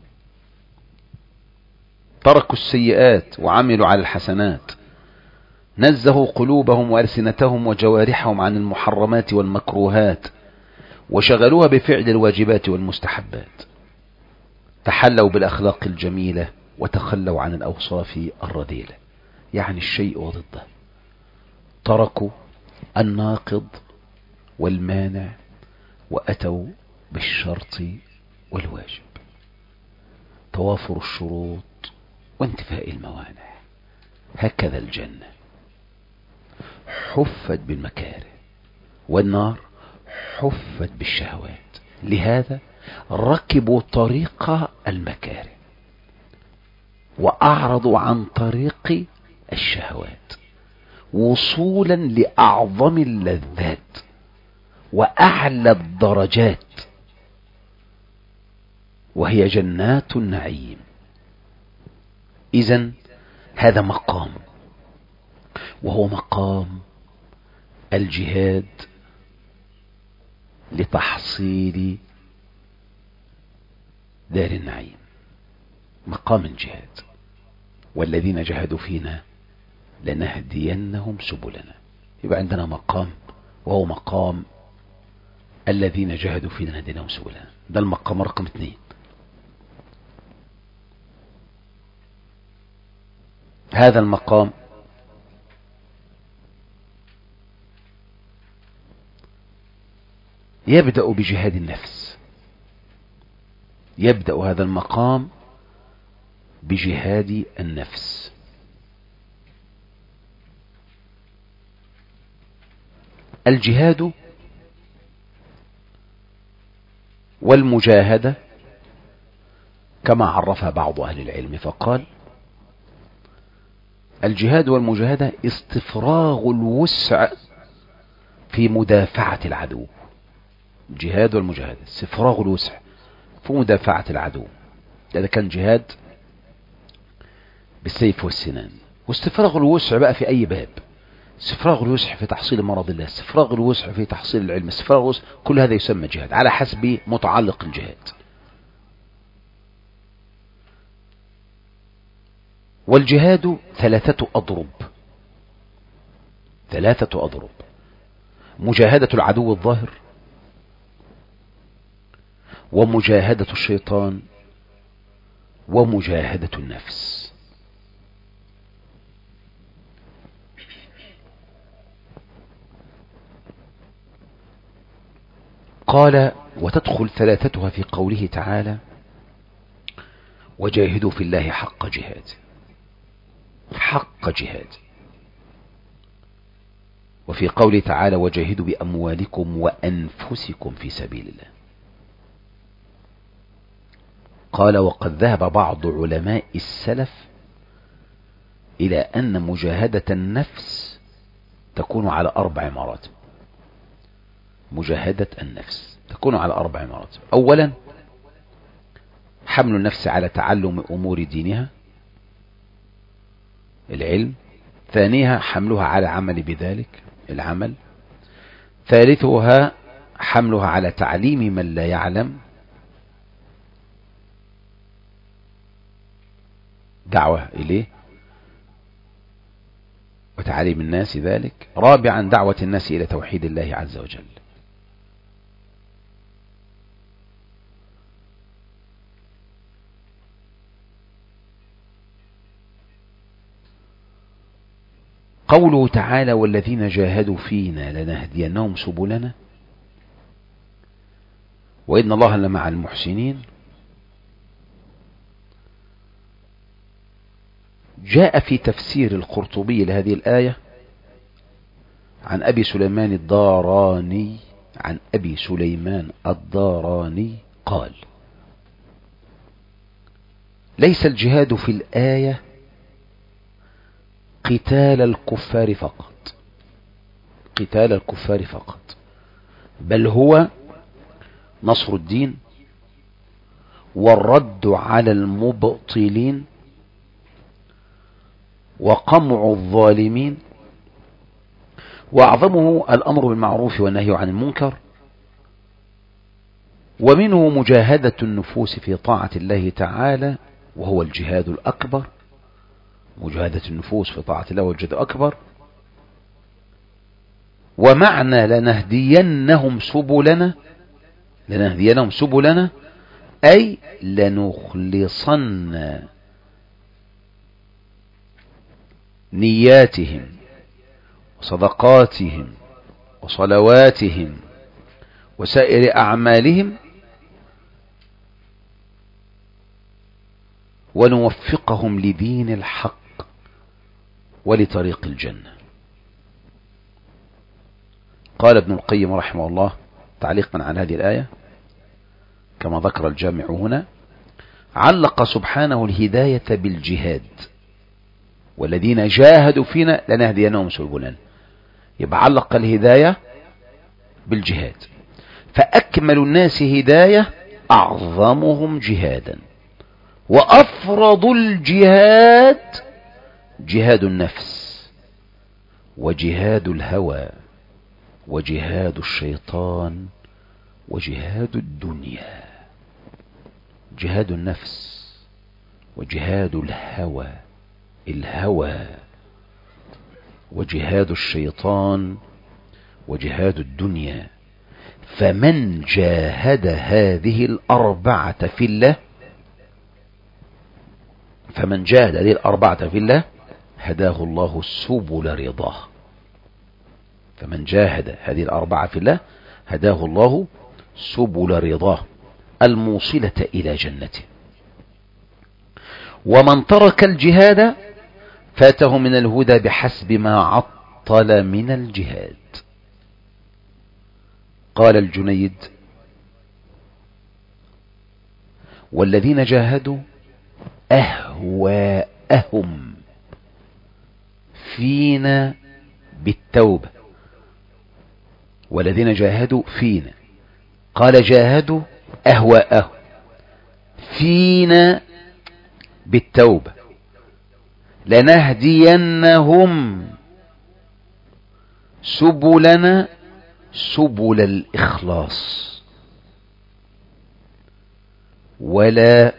تركوا السيئات وعملوا على الحسنات، نزهوا قلوبهم وألسنتهم وجوارحهم عن المحرمات والمكروهات، وشغلوها بفعل الواجبات والمستحبات، تحلوا بالأخلاق الجميلة وتخلوا عن الأوصاف الرذيلة. يعني الشيء وضده، تركوا الناقض والمانع وأتوا بالشرط والواجب، توافر الشروط وانتفاء الموانع. هكذا الجنة حفت بالمكاره، والنار حفت بالشهوات، لهذا ركبوا طريق المكاره وأعرضوا عن طريق الشهوات وصولا لأعظم اللذات وأعلى الدرجات، وهي جنات النعيم. إذن هذا مقام، وهو مقام الجهاد لتحصيل دار النعيم، مقام الجهاد. والذين جاهدوا فينا لنهدينهم سبلنا. يبقى عندنا مقام، وهو مقام الذين جاهدوا فينا لنهدينهم سبلنا. ده المقام رقم 2. هذا المقام يبدأ بجهاد النفس، يبدأ هذا المقام بجهاد النفس. الجهاد والمجاهدة كما عرفها بعض أهل العلم، فقال: الجهاد والمجاهدة استفراغ الوسع في مدافعة العدو. الجهاد والمجاهدة استفراغ الوسع في مدافعة العدو. هذا كان جهاد بالسيف والسنان. واستفراغ الوسع بقى في أي باب: استفراغ الوسع في تحصيل مرض الله، استفراغ الوسع في تحصيل العلم، استفراغ الوسع، كل هذا يسمى جهاد على حسب متعلق الجهاد. والجهاد 3 أضرب، 3 أضرب: مجاهدة العدو الظاهر، ومجاهدة الشيطان، ومجاهدة النفس. قال: وتدخل 3 في قوله تعالى: وجاهدوا في الله حق جهاد، حق جهاد. وفي قوله تعالى: وجاهدوا بأموالكم وأنفسكم في سبيل الله. قال: وقد ذهب بعض علماء السلف إلى أن مجاهدة النفس تكون على 4 مراتب. مجاهدة النفس تكون على 4 مراتب: أولا، حمل النفس على تعلم أمور دينها، العلم. ثانيها، حملها على عمل بذلك، العمل. ثالثها، حملها على تعليم من لا يعلم، دعوة إليه وتعليم الناس ذلك. رابعا، دعوة الناس إلى توحيد الله عز وجل. قوله تعالى: والذين جاهدوا فينا لنهدينهم سبلنا وإن الله لمع المحسنين. جاء في تفسير القرطبي لهذه الآية عن أبي سليمان الداراني، عن أبي سليمان الداراني قال: ليس الجهاد في الآية قتال الكفار فقط، قتال الكفار فقط، بل هو نصر الدين والرد على المبطلين وقمع الظالمين، وأعظمه الأمر بالمعروف والنهي عن المنكر، ومنه مجاهدة النفوس في طاعة الله تعالى وهو الجهاد الأكبر. مجاهدة النفوس في طاعة الله والجهاد الأكبر. ومعنى لنهدينهم سبلنا، لنهدينهم سبلنا أي لنخلصن نياتهم وصدقاتهم وصلواتهم وسائر أعمالهم، ونوفقهم لدين الحق ولطريق الجنة. قال ابن القيم رحمه الله تعليقا على هذه الآية كما ذكر الجامع هنا: علق سبحانه الهداية بالجهاد، والذين جاهدوا فينا لنهدينهم سبلنا. يبقى علق الهداية بالجهاد، فأكمل الناس هداية أعظمهم جهادا، وأفرض الجهاد جهاد النفس وجهاد الهوى وجهاد الشيطان وجهاد الدنيا. جهاد النفس وجهاد الهوى وجهاد الشيطان وجهاد الدنيا. فمن جاهد هذه الأربعة في الله، هداه الله سبل رضاه. فمن جاهد هذه الأربعة في الله هداه الله سبل رضاه الموصلة إلى جنته. ومن ترك الجهاد فاته من الهدى بحسب ما عطل من الجهاد. قال الجنيد: والذين جاهدوا أهواءهم فينا بالتوبة. والذين جاهدوا فينا، قال جاهدوا أهواءهم فينا بالتوبة لنهدينهم سبلنا سبل الإخلاص، ولا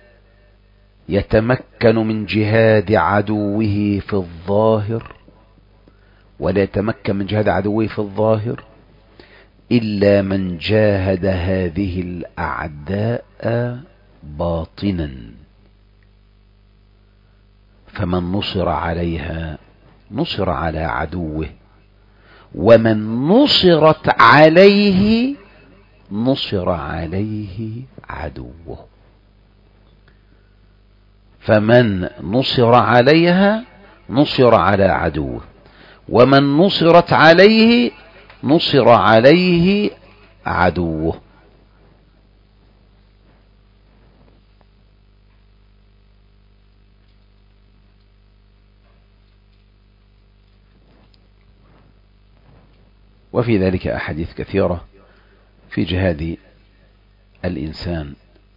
يتمكن من جهاد عدوه في الظاهر إلا من جاهد هذه الأعداء باطنا. فمن نصر عليها نصر على عدوه، ومن نصرت عليه نصر عليه عدوه. فمن نصر عليها نصر على عدوه، ومن نصرت عليه نصر عليه عدوه. وفي ذلك أحاديث كثيرة في جهاد الإنسان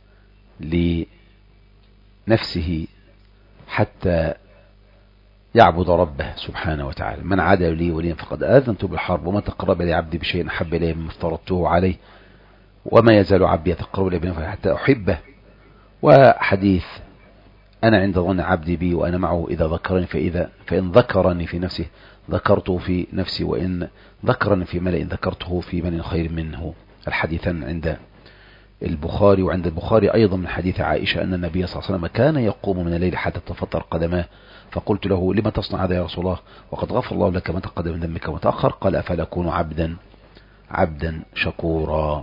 لنفسه حتى يعبد ربه سبحانه وتعالى. من عادى لي وليا فقد آذنت بالحرب، وما تقرب لي عبدي بشيء أحب إليه مما افترضته عليه، وما يزال عبدي يتقرب إلي بنفسه حتى أحبه. وحديث: أنا عند ظن عبدي بي وأنا معه إذا ذكرني فإن ذكرني في نفسه ذكرته في نفسي، وإن ذكرني في ملأ ذكرته في ملأ خير منه. الحديثان عند البخاري. وعند البخاري أيضا من حديث عائشة أن النبي صلى الله عليه وسلم كان يقوم من الليل حتى تفطر قدماه، فقلت له: لما تصنع هذا يا رسول الله وقد غفر الله لك ما تقدم من ذنبك وما تأخر؟ قال: أفلا أكون عبدا شكورا.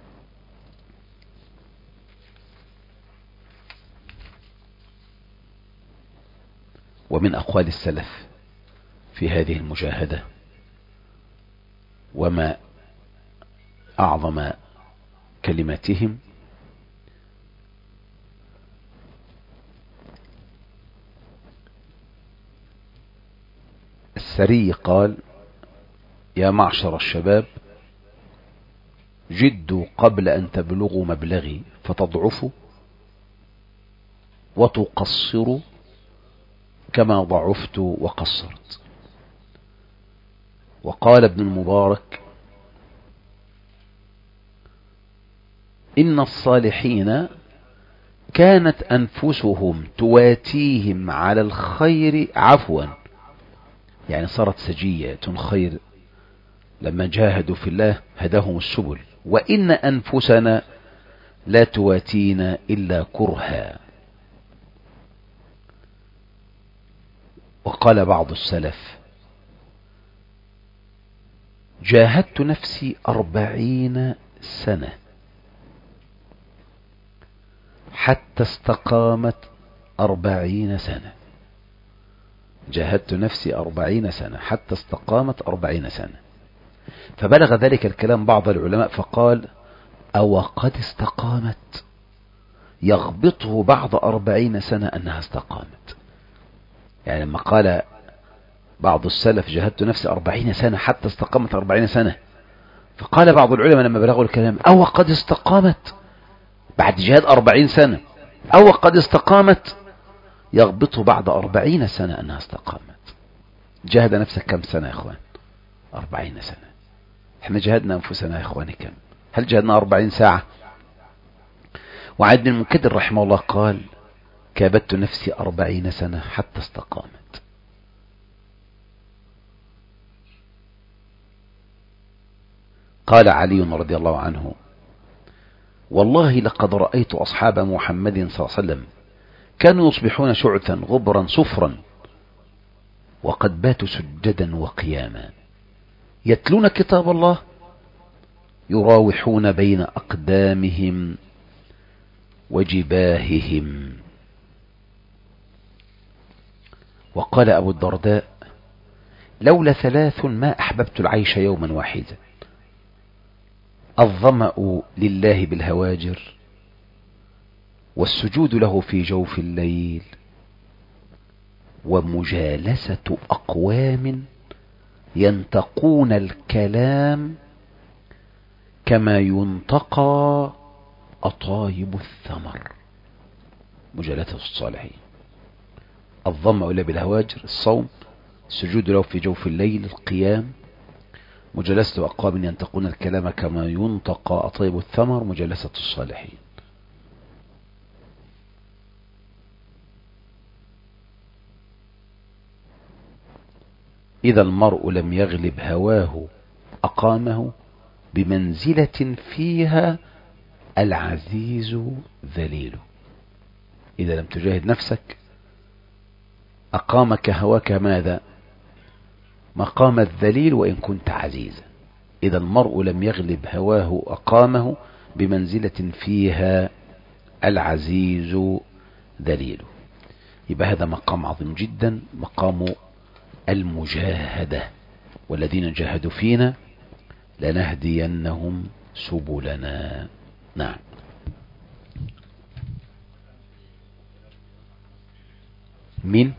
ومن أقوال السلف في هذه المجاهدة وما أعظم كلماتهم: السري قال: يا معشر الشباب جدوا قبل أن تبلغوا مبلغي فتضعفوا وتقصروا كما ضعفت وقصرت. وقال ابن المبارك: إن الصالحين كانت أنفسهم تواتيهم على الخير عفوا، يعني صارت سجية خير لما جاهدوا في الله هداهم السبل. وإن أنفسنا لا تواتينا إلا كرها. وقال بعض السلف: جاهدت نفسي 40 سنة حتى استقامت 40 سنة. جاهدت نفسي 40 سنة حتى استقامت 40 سنة. فبلغ ذلك الكلام بعض العلماء فقال: أو قد استقامت، يغبطه بعد 40 سنة أنها استقامت. يعني لما قال بعض السلف: جاهدت نفسي 40 سنة حتى استقامت 40 سنة، فقال بعض العلماء لما بلغوا الكلام: أو قد استقامت بعد جهاد 40 سنة، أو قد استقامت، يغبطه بعد 40 سنة أنها استقامت. جاهد نفسك كم سنة يا إخوان؟ 40 سنة. احنا جاهدنا أنفسنا يا إخواني كم؟ هل جاهدنا 40 ساعة؟ وعاد بن المنكدر رحمه الله قال: كابدت نفسي 40 سنة حتى استقامت. قال علي رضي الله عنه: والله لقد رأيت أصحاب محمد صلى الله عليه وسلم كانوا يصبحون شعثا غبرا صفرا وقد باتوا سجدا وقياما يتلون كتاب الله يراوحون بين أقدامهم وجباههم. وقال أبو الدرداء: لولا 3 ما أحببت العيش يوما واحدا: الظمأ لله بالهواجر، والسجود له في جوف الليل، ومجالسة أقوام ينتقون الكلام كما ينتقى أطايب الثمر. مجالسة الصالحين. الظمأ له بالهواجر الصوم، السجود له في جوف الليل القيام، مجالسة أقوام ينتقون الكلام كما ينتقى أطيب الثمر، مجالسة الصالحين. إذا المرء لم يغلب هواه أقامه بمنزلة فيها العزيز ذليل. إذا لم تجاهد نفسك أقامك هواك ماذا؟ مقام الذليل وإن كنت عزيزا. إذا المرء لم يغلب هواه أقامه بمنزلة فيها العزيز ذليل. يبقى هذا مقام عظيم جدا، مقام المجاهدة. والذين جاهدوا فينا لنهدينهم سبلنا. نعم. مين؟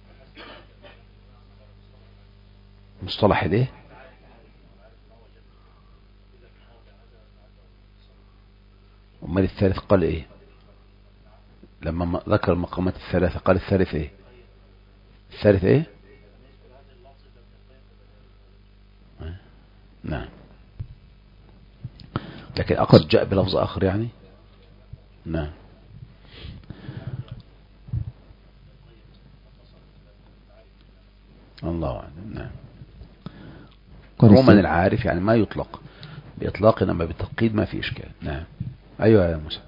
مصطلح ده امال الثالث قال ايه؟ لما ذكر المقامات الثلاثة قال الثالث ايه؟ الثالث ايه؟ نعم. لكن اقصد جاء بلفظ اخر يعني. نعم. الله أعلم. نعم. عموما العارف يعني ما يطلق بإطلاق، إنما بالتقييد ما في إشكال. نعم. أيوة يا موسى.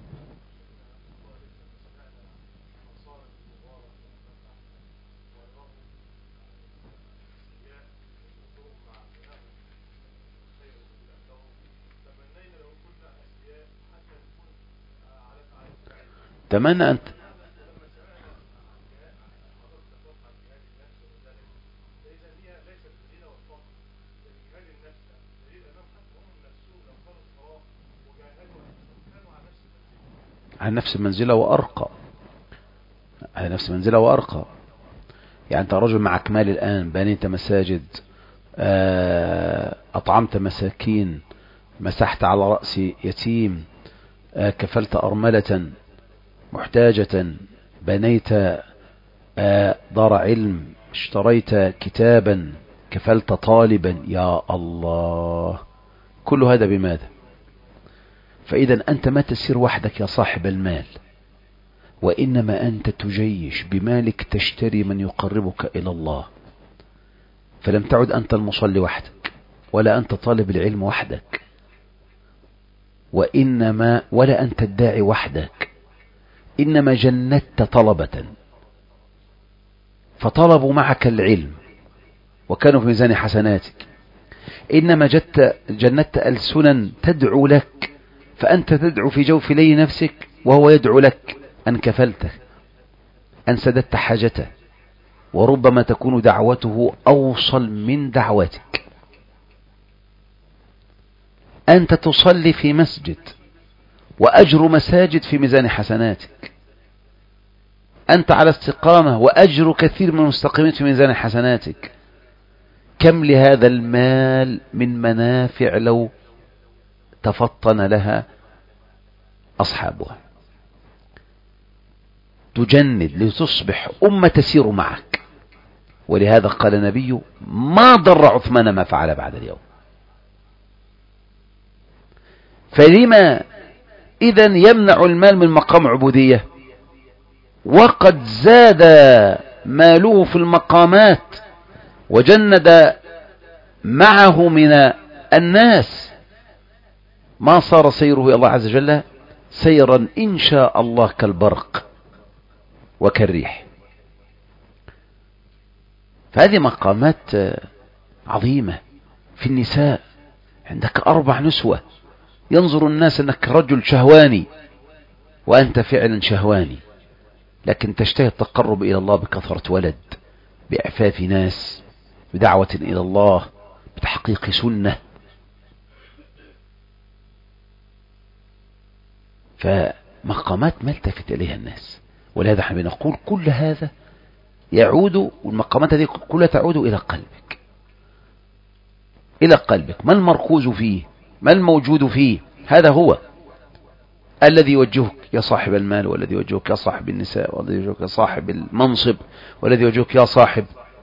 تمنى أنت عن نفس منزلة وأرقى، على نفس منزلة وأرقى. يعني أنت رجل معك مال الآن، بنيت مساجد، أطعمت مساكين، مسحت على رأس يتيم، كفلت أرملة محتاجة، بنيت دار علم، اشتريت كتابا، كفلت طالبا. يا الله، كل هذا بماذا؟ فإذا أنت ما تسير وحدك يا صاحب المال، وإنما أنت تجيش بمالك تشتري من يقربك إلى الله. فلم تعد أنت المصلي وحدك، ولا أنت طالب العلم وحدك، ولا أنت الداعي وحدك، إنما جندت طلبة. فطلبوا معك العلم وكانوا في ميزان حسناتك، إنما جندت ألسنا تدعو لك، فأنت تدعو في جوف لي نفسك وهو يدعو لك، أن كفلته، أن سددت حاجته، وربما تكون دعوته أوصل من دعوتك. أنت تصلي في مسجد وأجر مساجد في ميزان حسناتك، أنت على استقامة وأجر كثير من المستقيمين في ميزان حسناتك. كم لهذا المال من منافع لو تفطن لها أصحابها. تجند لتصبح أمة تسير معك. ولهذا قال النبي: ما ضر عثمان ما فعل بعد اليوم. فلما إذن يمنع المال من مقام عبودية وقد زاد ماله في المقامات وجند معه من الناس ما صار سيره إلى الله عز وجل سيرا إن شاء الله كالبرق وكالريح. فهذه مقامات عظيمة. في النساء عندك 4 نسوة، ينظر الناس أنك رجل شهواني وأنت فعلا شهواني، لكن تشتهي التقرب إلى الله بكثرة ولد، بإعفاف ناس، بدعوة إلى الله، بتحقيق سنة. فمقامات ما التفت إليها الناس. ولهذا احنا بنقول كل هذا يعود، والمقامات هذه كلها تعود إلى قلبك، إلى قلبك. ما المركوز فيه؟ ما الموجود فيه؟ هذا هو الذي يوجهك يا صاحب المال، والذي يوجهك يا صاحب النساء، والذي يوجهك يا صاحب المنصب، والذي يوجهك يا صاحب،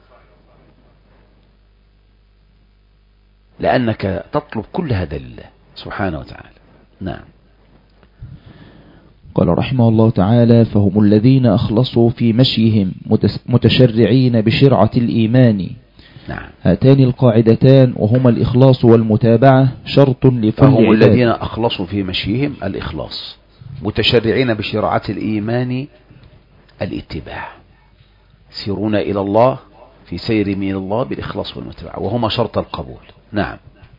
لأنك تطلب كل هذا لله سبحانه وتعالى. نعم. قال رحمه الله تعالى: فهم الذين أخلصوا في مشيهم متشرعين بشرعة الإيمان. نعم. هاتان القاعدتان وهما الإخلاص والمتابعة شرط لكل فهم عباد. الذين أخلصوا في مشيهم الإخلاص، متشرعين بشرعة الإيمان الاتباع، سيرون إلى الله في سير من الله بالإخلاص والمتابعة، وهما شرط القبول. نعم.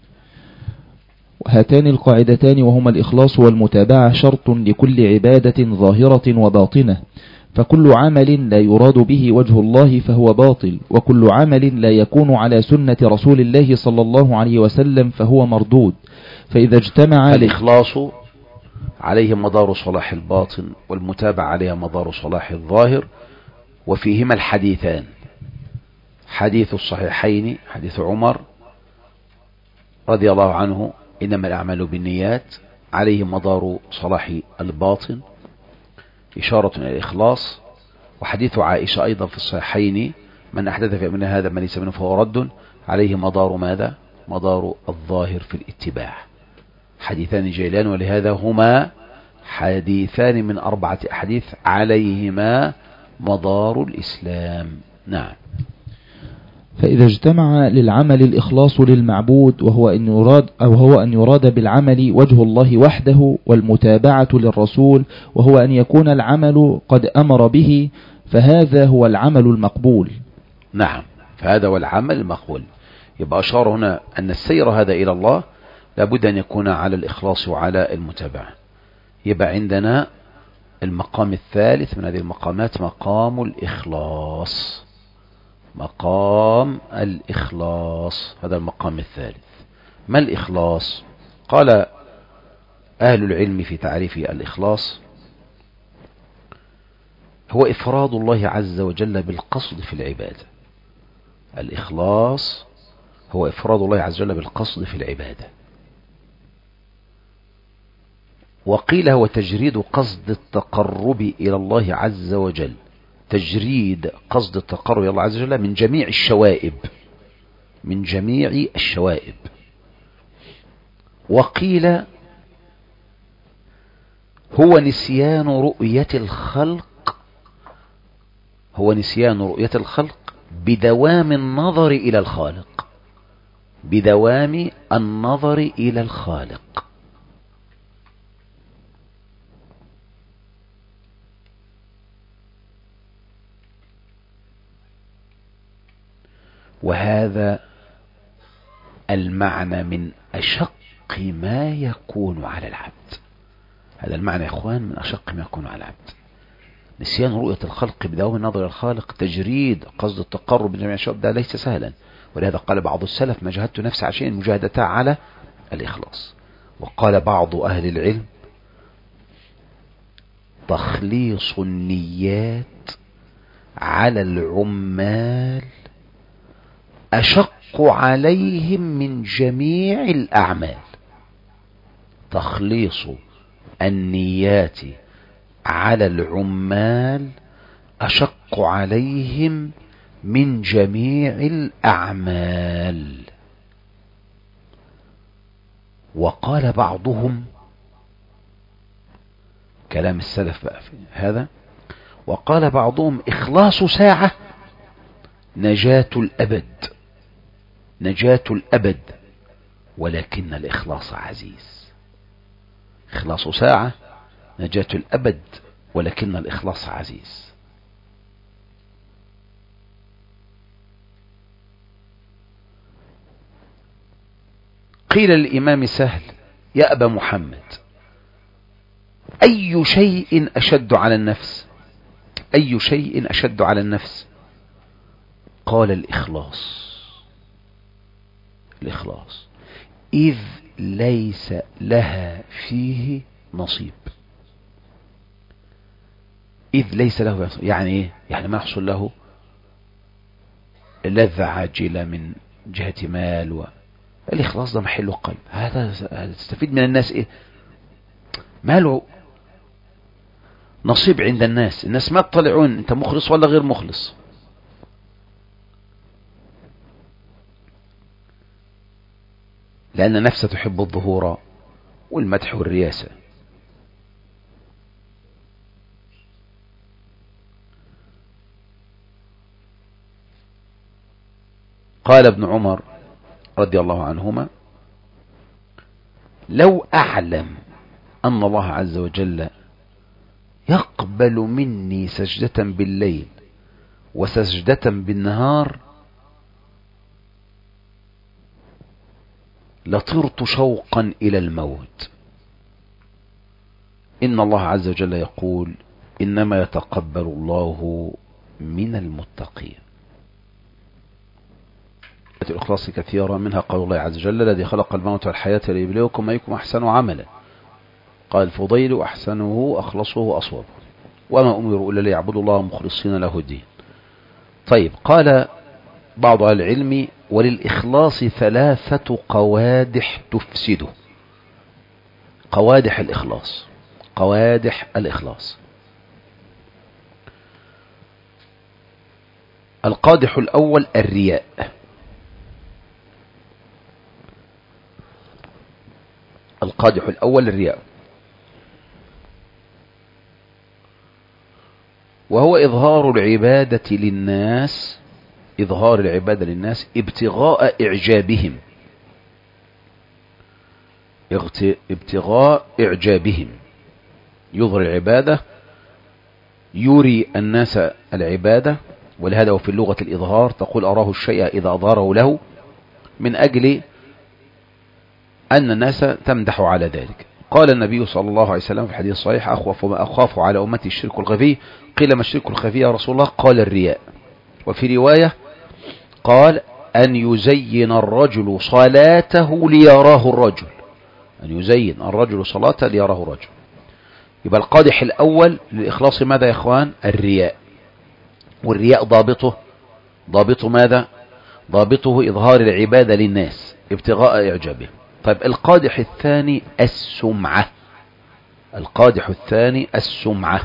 هاتان القاعدتان وهما الإخلاص والمتابعة شرط لكل عبادة ظاهرة وباطنة، فكل عمل لا يراد به وجه الله فهو باطل، وكل عمل لا يكون على سنة رسول الله صلى الله عليه وسلم فهو مردود. فإذا اجتمع الإخلاص عليه مدار صلاح الباطن، والمتابعة عليها مدار صلاح الظاهر، وفيهما الحديثان: حديث الصحيحين حديث عمر رضي الله عنه إنما الأعمال بالنيات، عليه مدار صلاح الباطن إشارة إلى الإخلاص. وحديث عائشة أيضا في الصحيحين: من أحدث في أمرنا هذا ما ليس منه فهو رد، عليه مدار ماذا؟ مدار الظاهر في الاتباع. حديثان جيلان، ولهذا هما حديثان من 4 أحاديث عليهما مدار الإسلام. نعم. فإذا اجتمع للعمل الإخلاص للمعبود وهو أن يراد بالعمل وجه الله وحده، والمتابعة للرسول وهو أن يكون العمل قد أمر به، فهذا هو العمل المقبول. نعم، فهذا هو العمل المقبول. يبقى أشار هنا أن السير هذا إلى الله لابد أن يكون على الإخلاص وعلى المتابعة. يبقى عندنا المقام الثالث من هذه المقامات مقام الإخلاص. مقام الإخلاص هذا المقام الثالث. ما الإخلاص؟ قال أهل العلم في تعريف الإخلاص: هو إفراد الله عز وجل بالقصد في العبادة. الإخلاص هو إفراد الله عز وجل بالقصد في العبادة. وقيل هو تجريد قصد التقرب إلى الله عز وجل، تجريد قصد التقرب إلى الله عز وجل من جميع الشوائب، من جميع الشوائب. وقيل هو نسيان رؤية الخلق، هو نسيان رؤية الخلق بدوام النظر إلى الخالق، بدوام النظر إلى الخالق. وهذا المعنى من أشق ما يكون على العبد. هذا المعنى يا إخوان من أشق ما يكون على العبد. نسيان رؤية الخلق بدوام النظر إلى الخالق، تجريد قصد التقرب من جميع الشباب، ده ليس سهلا. ولهذا قال بعض السلف: ما جهدت نفسي عشان مجاهدتها على الإخلاص. وقال بعض أهل العلم: تخليص النيات على العمال أشق عليهم من جميع الأعمال. تخليص النيات على العمال أشق عليهم من جميع الأعمال. وقال بعضهم، كلام السلف بقى في هذا، وقال بعضهم: إخلاص ساعة نجاة الأبد، نجاة الأبد، ولكن الإخلاص عزيز. إخلاص ساعة نجاة الأبد، ولكن الإخلاص عزيز. قيل للإمام سهل: يا أبا محمد، أي شيء أشد على النفس؟ أي شيء أشد على النفس؟ قال: الإخلاص. الإخلاص، إذ ليس لها فيه نصيب. إذ ليس له نصيب يعني إيه؟ يعني ما يحصل له لذة عاجلة من جهة مال. الإخلاص ده محل قلب. هذا تستفيد من الناس إيه؟ ماله نصيب عند الناس. الناس ما تطلعون أنت مخلص ولا غير مخلص. لأن نفسه تحب الظهور والمدح والرياسة. قال ابن عمر رضي الله عنهما: لو أعلم أن الله عز وجل يقبل مني سجدة بالليل وسجدة بالنهار لطرت شوقا إلى الموت. إن الله عز وجل يقول: إنما يتقبل الله من المتقين. الإخلاص كثيرة، منها قول الله عز وجل: الذي خلق الموت والحياة ليبلوكم أيكم أحسن عملا. قال الفضيل: أحسنه أخلصه وأصوبه، وما أمروا إلا ليعبدوا الله مخلصين له الدين. طيب، قال بعض أهل العلم: وللإخلاص 3 قوادح تفسده. قوادح الإخلاص، قوادح الإخلاص. القادح الأول الرياء. القادح الأول الرياء، وهو إظهار العبادة للناس، إظهار العبادة للناس ابتغاء إعجابهم، ابتغاء إعجابهم. يظهر العبادة، يري الناس العبادة. ولهذا وفي اللغة الإظهار تقول: أراه الشيء إذا أظهره له، من أجل أن الناس تمدح على ذلك. قال النبي صلى الله عليه وسلم في الحديث الصحيح: أخوف ما أخاف على أمتي الشرك الخفي. قيل: ما الشرك الخفي يا رسول الله؟ قال: الرياء. وفي رواية قال: أن يزين الرجل صلاته ليراه الرجل، أن يزين الرجل صلاته ليراه الرجل. يبقى القادح الأول للإخلاص ماذا يا إخوان؟ الرياء. والرياء ضابطه ماذا؟ ضابطه إظهار العبادة للناس ابتغاء إعجابهم. طيب، القادح الثاني السمعة. القادح الثاني السمعة.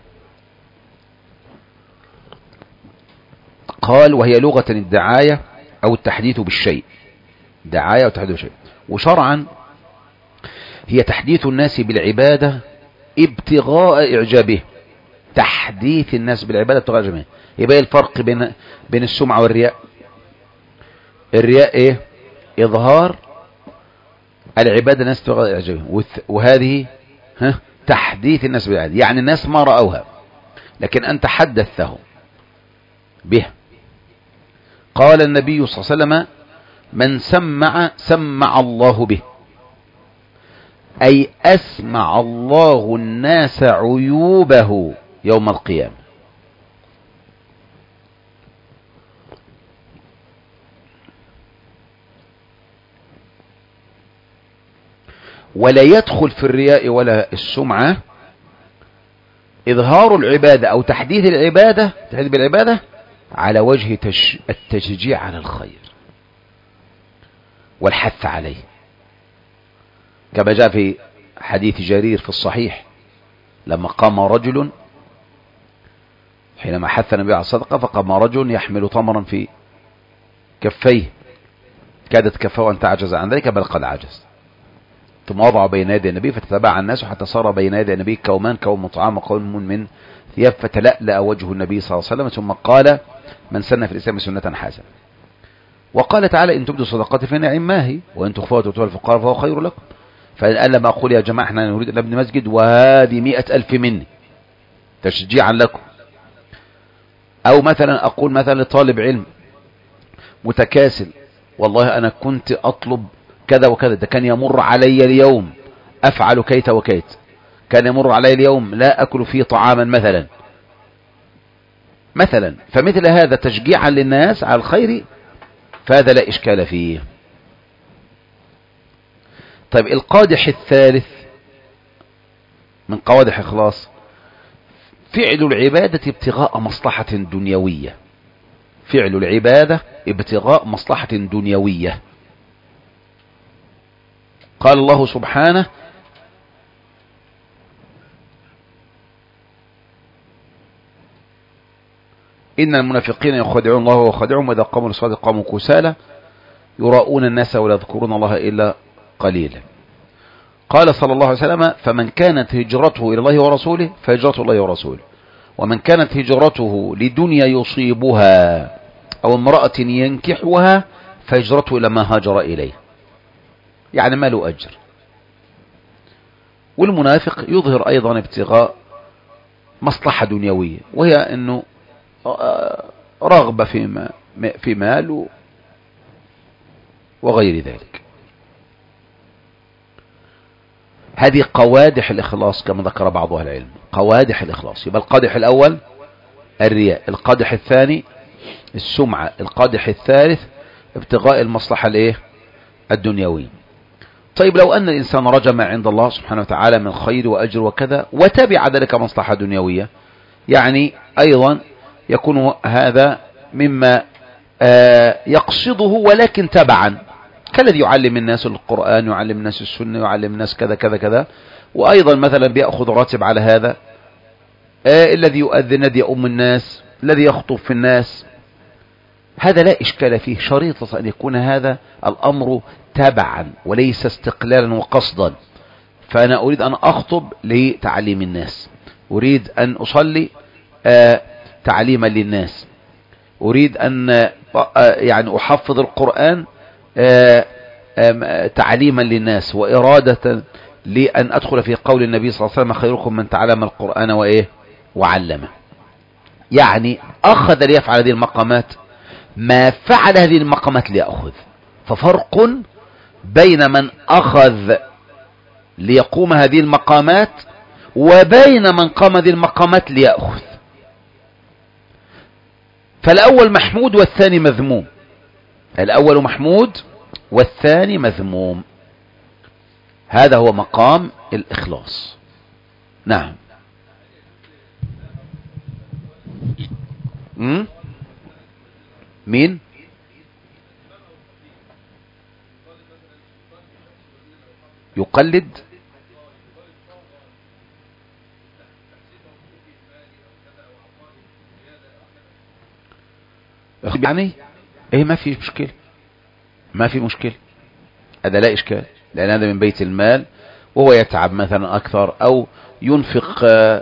قال: وهي لغة الدعاية أو التحديث بالشيء. دعاية أو التحديث بالشيء. وشرعا هي تحديث الناس بالعبادة ابتغاء إعجابه. تحديث الناس بالعبادة ابتغاء إعجابه. يبقى الفرق بين السمعة والرياء. الرياء إيه؟ إظهار العبادة الناس ابتغاء إعجابه، وهذه تحديث الناس بالعبادة، يعني الناس ما رأوها لكن أنت حدثتهم به. قال النبي صلى الله عليه وسلم: من سمع الله به، أي أسمع الله الناس عيوبه يوم القيامة. ولا يدخل في الرياء ولا السمعة إظهار العبادة أو تحديث العبادة، تحديث بالعبادة على وجه التشجيع على الخير والحث عليه، كما جاء في حديث جرير في الصحيح لما قام رجل حينما حث النبي على الصدقة، فقام رجل يحمل تمرا في كفيه، كادت كفه أن تعجز عن ذلك بل قد عجز، ثم وضع بين يدي النبي فتتبع الناس حتى صار بين يدي النبي كومان، كوم من طعام وكوم من ثياب، فتلألأ وجه النبي صلى الله عليه وسلم، ثم قال: من سن في الإسلام سنة حسنة. وقال تعالى: إن تبدوا صدقات فنعم ما هي، وإن تخفوها وتؤتوها الفقراء فهو خير لكم. فقال: لما أقول يا جماعة احنا نريد أن نبني مسجد وهذه 100,000 مني تشجيعا لكم، أو مثلا أقول مثلا لطالب علم متكاسل: والله أنا كنت أطلب كذا وكذا، ده كان يمر علي اليوم أفعل كيت وكيت، كان يمر علي اليوم لا أكل فيه طعاما مثلا، فمثل هذا تشجيعا للناس على الخير فهذا لا إشكال فيه. طيب القادح الثالث من قوادح إخلاص: فعل العبادة ابتغاء مصلحة دنيوية، فعل العبادة ابتغاء مصلحة دنيوية. قال الله سبحانه: إن المنافقين يخادعون الله وهو خادعهم وإذا قاموا للصلاة قاموا كسالى يراؤون الناس ولا يذكرون الله إلا قليلا. قال صلى الله عليه وسلم: فمن كانت هجرته إلى الله ورسوله فهجرته الله ورسوله، ومن كانت هجرته لدنيا يصيبها أو امرأة ينكحها فهجرته إلى ما هاجر إليه، يعني ما له أجر. والمنافق يظهر أيضا ابتغاء مصلحة دنيوية، وهي أنه رغبة في مال وغير ذلك. هذه قوادح الإخلاص كما ذكر بعض أهل العلم، قوادح الإخلاص. يبقى القادح الأول الرياء، القادح الثاني السمعة، القادح الثالث ابتغاء المصلحة الدنيوية. طيب لو أن الإنسان رجم عند الله سبحانه وتعالى من خير وأجر وكذا وتبع ذلك مصلحة دنيوية، يعني أيضا يكون هذا مما يقصده ولكن تبعا، كالذي يعلم الناس القرآن، يعلم الناس السنة، يعلم الناس كذا كذا كذا، وأيضا مثلا بيأخذ راتب على هذا، الذي يؤذن، الذي يؤم الناس، الذي يخطب في الناس، هذا لا إشكال فيه، شريطة أن يكون هذا الأمر تبعا وليس استقلالا وقصدا. فأنا أريد أن أخطب لتعليم الناس، أريد أن أصلي تعليما للناس، أريد أن يعني أحفظ القرآن تعليما للناس، وإرادة لأن أدخل في قول النبي صلى الله عليه وسلم: خيركم من تعلم القرآن وعلمه. يعني أخذ ليفعل هذه المقامات ما فعل هذه المقامات ليأخذ. ففرق بين من أخذ ليقوم هذه المقامات وبين من قام هذه المقامات ليأخذ. فالأول محمود والثاني مذموم، الأول محمود والثاني مذموم، هذا هو مقام الإخلاص. نعم. مين؟ يقلد يعني ايه؟ ما في مشكلة، ما في مشكلة، هذا لا إشكال، لأن هذا من بيت المال وهو يتعب مثلا أكثر، أو ينفق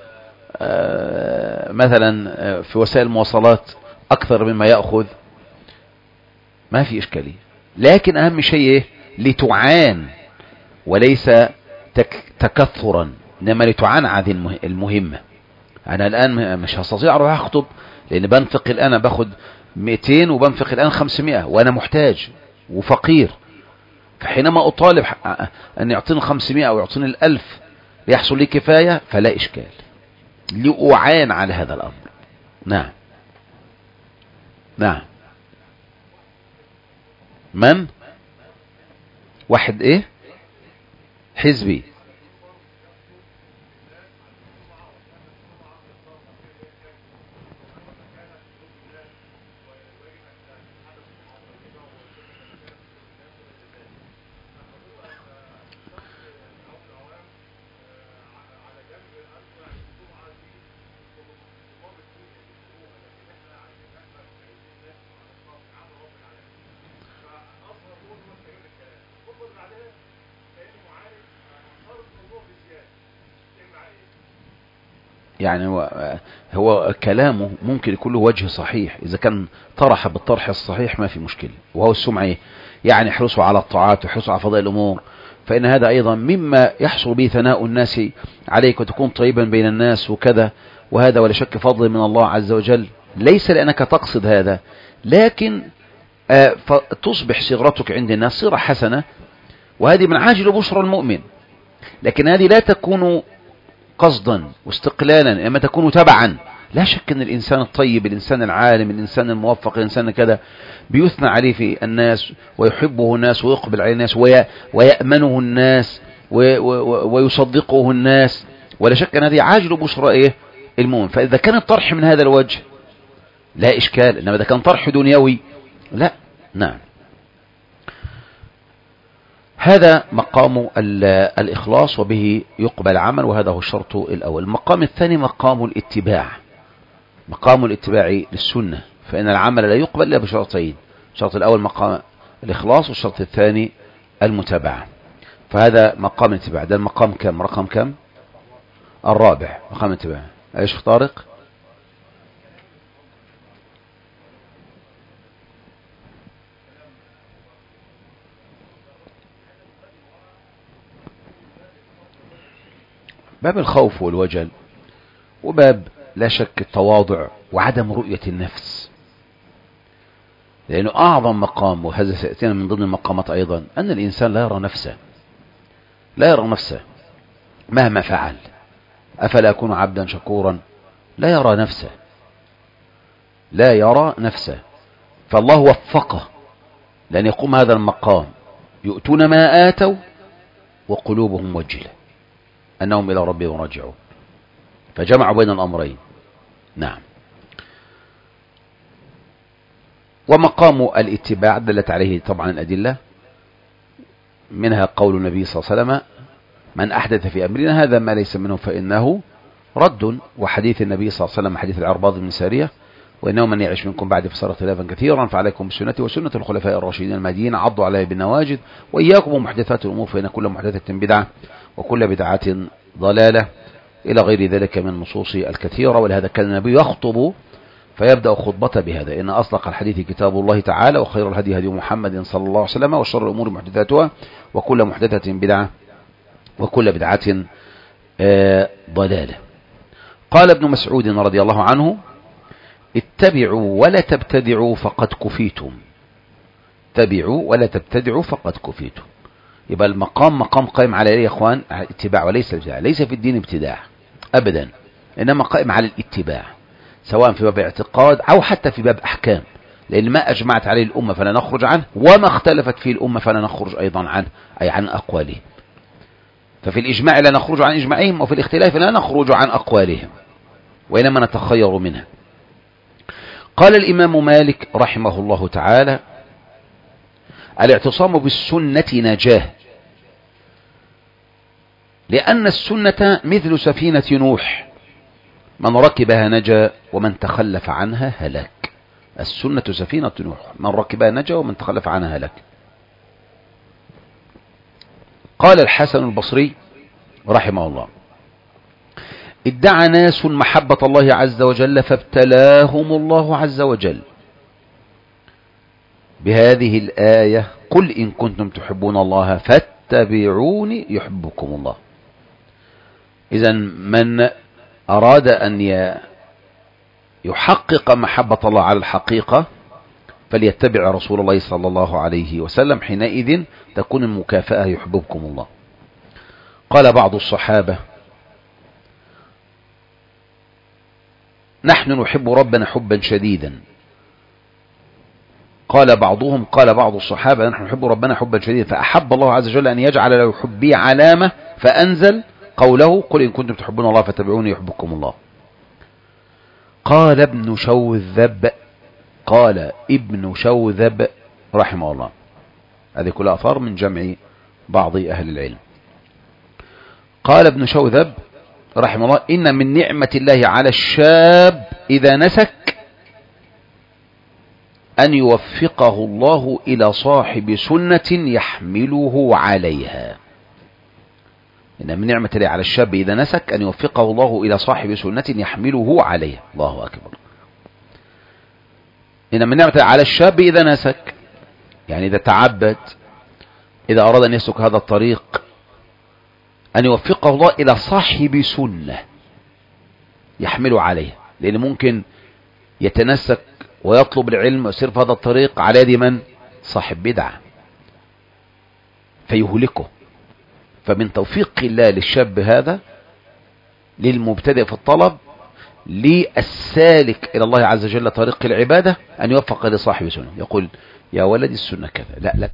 مثلا في وسائل المواصلات أكثر مما يأخذ، ما في إشكالية. لكن أهم شيء لتعان وليس تكثرا، إنما لتعان هذه المهمة. أنا الآن مش هستطيع أروح أخطب، لأن بنفق الآن باخد 200 وبنفق الآن 500 وأنا محتاج وفقير. فحينما أطالب أن يعطيني 500 أو يعطيني 1000 ليحصل لي كفاية فلا إشكال، لأعان على هذا الأمر. نعم نعم. من واحد إيه حزبي؟ يعني هو كلامه ممكن يكون له وجه صحيح إذا كان طرح بالطرح الصحيح ما في مشكلة، وهو السمعة يعني احرصوا على الطاعات وحرصوا على فضائل الأمور، فإن هذا أيضا مما يحصل به ثناء الناس عليك وتكون طيبا بين الناس وكذا، وهذا ولا شك فضل من الله عز وجل، ليس لأنك تقصد هذا، لكن تصبح صغرتك عند الناس صغرة حسنة، وهذه من عاجل بشرى المؤمن. لكن هذه لا تكون قصدا واستقلالا، انما تكون تبعا. لا شك ان الانسان الطيب، الانسان العالم، الانسان الموفق، الانسان كذا بيثنى عليه في الناس ويحبه الناس ويقبل عليه الناس ويأمنه الناس ويصدقه الناس، ولا شك ان هذه عاجل بشرى ايه المؤمن. فاذا كان الطرح من هذا الوجه لا اشكال، انما اذا كان طرح دنيوي لا. نعم. هذا مقام الإخلاص وبه يقبل عمل، وهذا هو الشرط الأول. المقام الثاني مقام الاتباع، مقام الاتباع للسنة، فإن العمل لا يقبل إلا بشرطين: الشرط الأول مقام الإخلاص، والشرط الثاني المتابعة. فهذا مقام الاتباع. ده المقام كم؟ رقم كم؟ الرابع، مقام الاتباع. ايش طارق؟ باب الخوف والوجل، وباب لا شك التواضع وعدم رؤية النفس، لأنه أعظم مقام، وهذا سيأتينا من ضمن المقامات أيضا، أن الإنسان لا يرى نفسه، لا يرى نفسه مهما فعل. أفلا أكون عبدا شكورا؟ لا يرى نفسه، لا يرى نفسه. فالله وفقه لأن يقوم هذا المقام: يؤتون ما آتوا وقلوبهم وجلة أنهم إلى ربهم راجعون. فجمعوا بين الأمرين. نعم. ومقام الاتباع دلت عليه طبعا الأدلة، منها قول النبي صلى الله عليه وسلم: من أحدث في أمرنا هذا ما ليس منه فإنه رد. وحديث النبي صلى الله عليه وسلم حديث العرباض بن سارية: وإنه من يعيش منكم بعد فسيرى اختلافا كثيرا فعليكم بسنتي وسنة الخلفاء الراشدين المهديين عضوا عليها بالنواجذ وإياكم ومحدثات الأمور فإن كل محدثة بدعة وكل بدعة ضلالة، إلى غير ذلك من النصوص الكثيرة. ولهذا كان النبي يخطب فيبدأ خطبته بهذا: إن أصدق الحديث كتاب الله تعالى، وخير الهدي هدي محمد صلى الله عليه وسلم، وشر الأمور محدثاتها، وكل محدثة بدعة، وكل بدعة ضلالة. قال ابن مسعود رضي الله عنه: اتبعوا ولا تبتدعوا فقد كفيتم. اتبعوا ولا تبتدعوا فقد كفيتم. يبقى المقام مقام قائم على ايه يا اخوان؟ على الاتباع وليس الابتداع. ليس في الدين ابتداع ابدا، انما قائم على الاتباع، سواء في باب اعتقاد او حتى في باب احكام، لان ما اجمعت عليه الامه فلا نخرج عنه، وما اختلفت فيه الامه فلا نخرج ايضا عنه، اي عن اقوالهم. ففي الاجماع لا نخرج عن اجماعهم، وفي الاختلاف لا نخرج عن اقوالهم، وانما نتخير منها. قال الامام مالك رحمه الله تعالى: الاعتصام بالسنة نجاه، لأن السنة مثل سفينة نوح، من ركبها نجا ومن تخلف عنها هلك. السنة سفينة نوح، من ركبها نجا ومن تخلف عنها هلك. قال الحسن البصري رحمه الله: ادعى ناس محبة الله عز وجل فابتلاهم الله عز وجل بهذه الآية: قل إن كنتم تحبون الله فاتبعوني يحبكم الله. إذن من أراد أن يحقق محبة الله على الحقيقة فليتبع رسول الله صلى الله عليه وسلم، حينئذ تكون المكافأة يحببكم الله. قال بعض الصحابة: نحن نحب ربنا حبا شديدا. قال بعض الصحابة: نحن نحب ربنا حبا شديدا، فأحب الله عز وجل أن يجعل له حبي علامة، فأنزل قوله: قل إن كنتم تحبون الله فاتبعوني يحببكم الله. قال ابن شوذب رحمه الله. هذه كلها أثار من جمع بعض أهل العلم. قال ابن شوذب رحمه الله: إن من نعمة الله على الشاب إذا نسك أن يوفقه الله إلى صاحب سنة يحمله عليها. إن من نعمة الله على الشاب إذا نسك أن يوفقه الله إلى صاحب سنة يحمله عليها. الله أكبر. إن من نعمة الله على الشاب إذا نسك، يعني إذا تعبد، إذا أراد أن يسلك هذا الطريق، أن يوفقه الله إلى صاحب سنة يحمله عليها. لأن ممكن يتنسك ويطلب العلم ويسير في هذا الطريق على يد من؟ صاحب بدعة، فيهلكه. فمن توفيق الله للشاب هذا، للمبتدئ في الطلب، للسالك إلى الله عز وجل طريق العبادة، أن يوفق لصاحب سنة. يقول: يا ولدي السنة كذا، لا.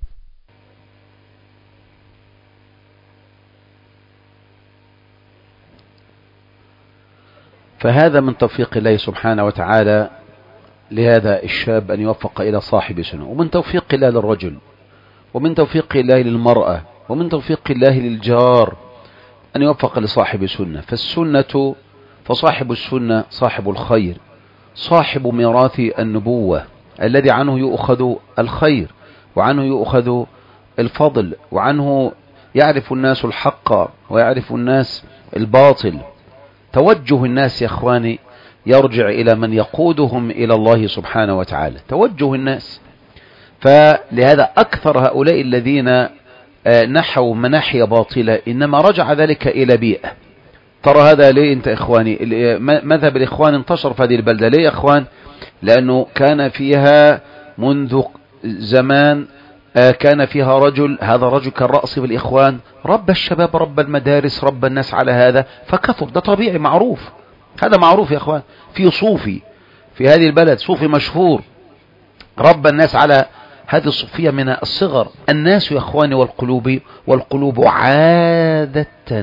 فهذا من توفيق الله سبحانه وتعالى لهذا الشاب أن يوفق إلى صاحب سنة، ومن توفيق الله للرجل، ومن توفيق الله للمرأة، ومن توفيق الله للجار أن يوفق لصاحب سنة. فصاحب السنة صاحب الخير، صاحب ميراث النبوة، الذي عنه يؤخذ الخير، وعنه يؤخذ الفضل، وعنه يعرف الناس الحق ويعرف الناس الباطل. توجه الناس يا اخواني يرجع إلى من يقودهم إلى الله سبحانه وتعالى، توجه الناس. فلهذا أكثر هؤلاء الذين نحوا مناحي باطلة إنما رجع ذلك إلى بيئة. ترى هذا ليه أنت إخواني؟ مذهب الإخوان انتشر في هذه البلدة ليه يا إخوان؟ لأنه كان فيها منذ زمان كان فيها رجل، هذا رجل كالرأس بالإخوان، رب الشباب، رب المدارس، رب الناس على هذا، فكثر. ده طبيعي معروف، هذا معروف يا إخوان. في صوفي في هذه البلد، صوفي مشهور، رب الناس على هذه الصوفية من الصغر. الناس يا إخواني والقلوب عادة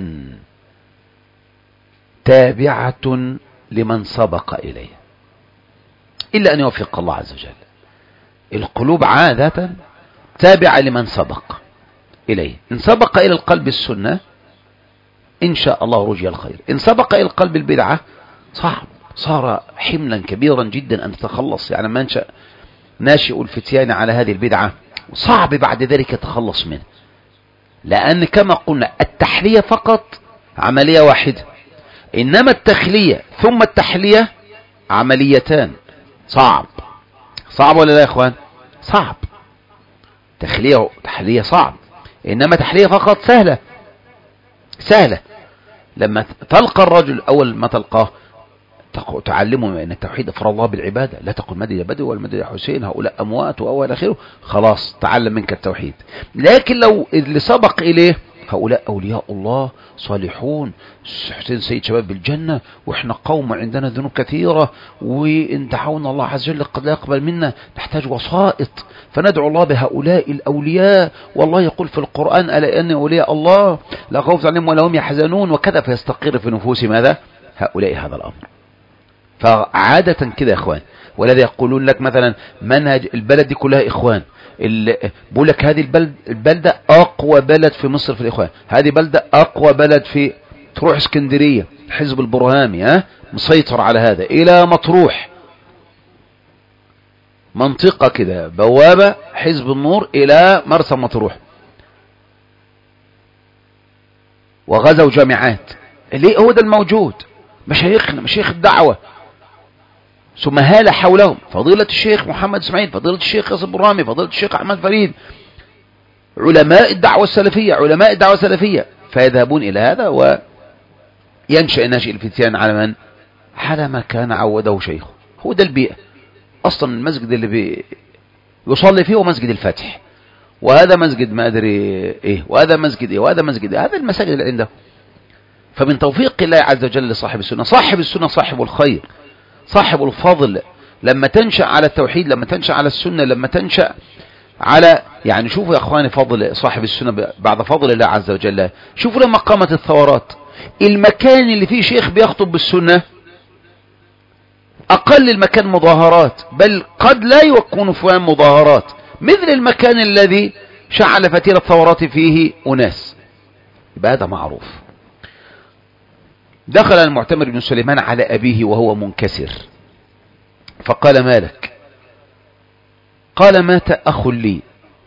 تابعة لمن سبق إليه، إلا أن يوفق الله عز وجل. القلوب عادة تابعة لمن سبق إليه. إن سبق إلى القلب السنة إن شاء الله رجي الخير. إن سبق إلى القلب البدعة صار حملا كبيرا جدا أن تتخلص. يعني ما انشأ ناشئ الفتيان على هذه البدعة صعب بعد ذلك يتخلص منه، لأن كما قلنا التحلية فقط عملية واحدة، إنما التخلية ثم التحلية عمليتان. صعب ولا لا يا إخوان؟ صعب. تحلية صعب، إنما تحلية فقط سهلة. لما تلقى الرجل أول ما تلقاه تعلمه أن التوحيد إفراد الله بالعبادة، لا تقل مدد يا بدو والمدد يا حسين، هؤلاء أموات وأول آخره، خلاص تعلم منك التوحيد. لكن لو اللي سبق إليه هؤلاء أولياء الله صالحون، حسين سيد شباب بالجنة، وإحنا قوم عندنا ذنوب كثيرة، وإن دعونا الله عز وجل قد لا يقبل منا، نحتاج وسائط، فندعو الله بهؤلاء الأولياء، والله يقول في القرآن: ألا إن أولياء الله لا خوف عليهم ولا هم يحزنون، وكذا. فيستقر في نفوس ماذا؟ هؤلاء هذا الأمر. فعادة كده يا إخوان. ولذا يقولون لك مثلا منهج البلد دي كلها إخوان، بقول لك هذه البلدة أقوى بلد في مصر في الإخوان، هذه بلدة أقوى بلد في، تروح اسكندرية حزب البرهامي مسيطر على هذا، إلى مطروح منطقة كده بوابة حزب النور إلى مرسى مطروح، وغزوا جامعات. ليه؟ هو ده الموجود. مشايخنا مشايخ الدعوة، ثم هال حولهم فضيلة الشيخ محمد اسماعيل، فضيلة الشيخ ياسر برامي، فضيلة الشيخ أحمد فريد، علماء الدعوة السلفية، فيذهبون إلى هذا ينشأ ناشئ الفتيان على من؟ على ما كان عوده شيخه. هو ده البيئة أصلا. المسجد اللي يصلي فيه هو مسجد الفتح، وهذا مسجد ما أدري إيه، وهذا مسجد إيه، وهذا مسجد إيه. هذا المساجد اللي عنده. فمن توفيق الله عز وجل لصاحب السنة. صاحب السنة صاحب الخير، صاحب الفضل. لما تنشأ على التوحيد، لما تنشأ على السنة، لما تنشأ على يعني شوفوا يا أخواني فضل صاحب السنة بعد فضل الله عز وجل. شوفوا لما قامت الثورات، المكان اللي فيه شيخ بيخطب بالسنة أقل المكان مظاهرات، بل قد لا يكون فيها مظاهرات مثل المكان الذي شعل فتيل الثورات فيه أناس. يبقى هذا معروف. دخل المعتمر بن سليمان على أبيه وهو منكسر، فقال: ما لك؟ قال: مات أخ لي.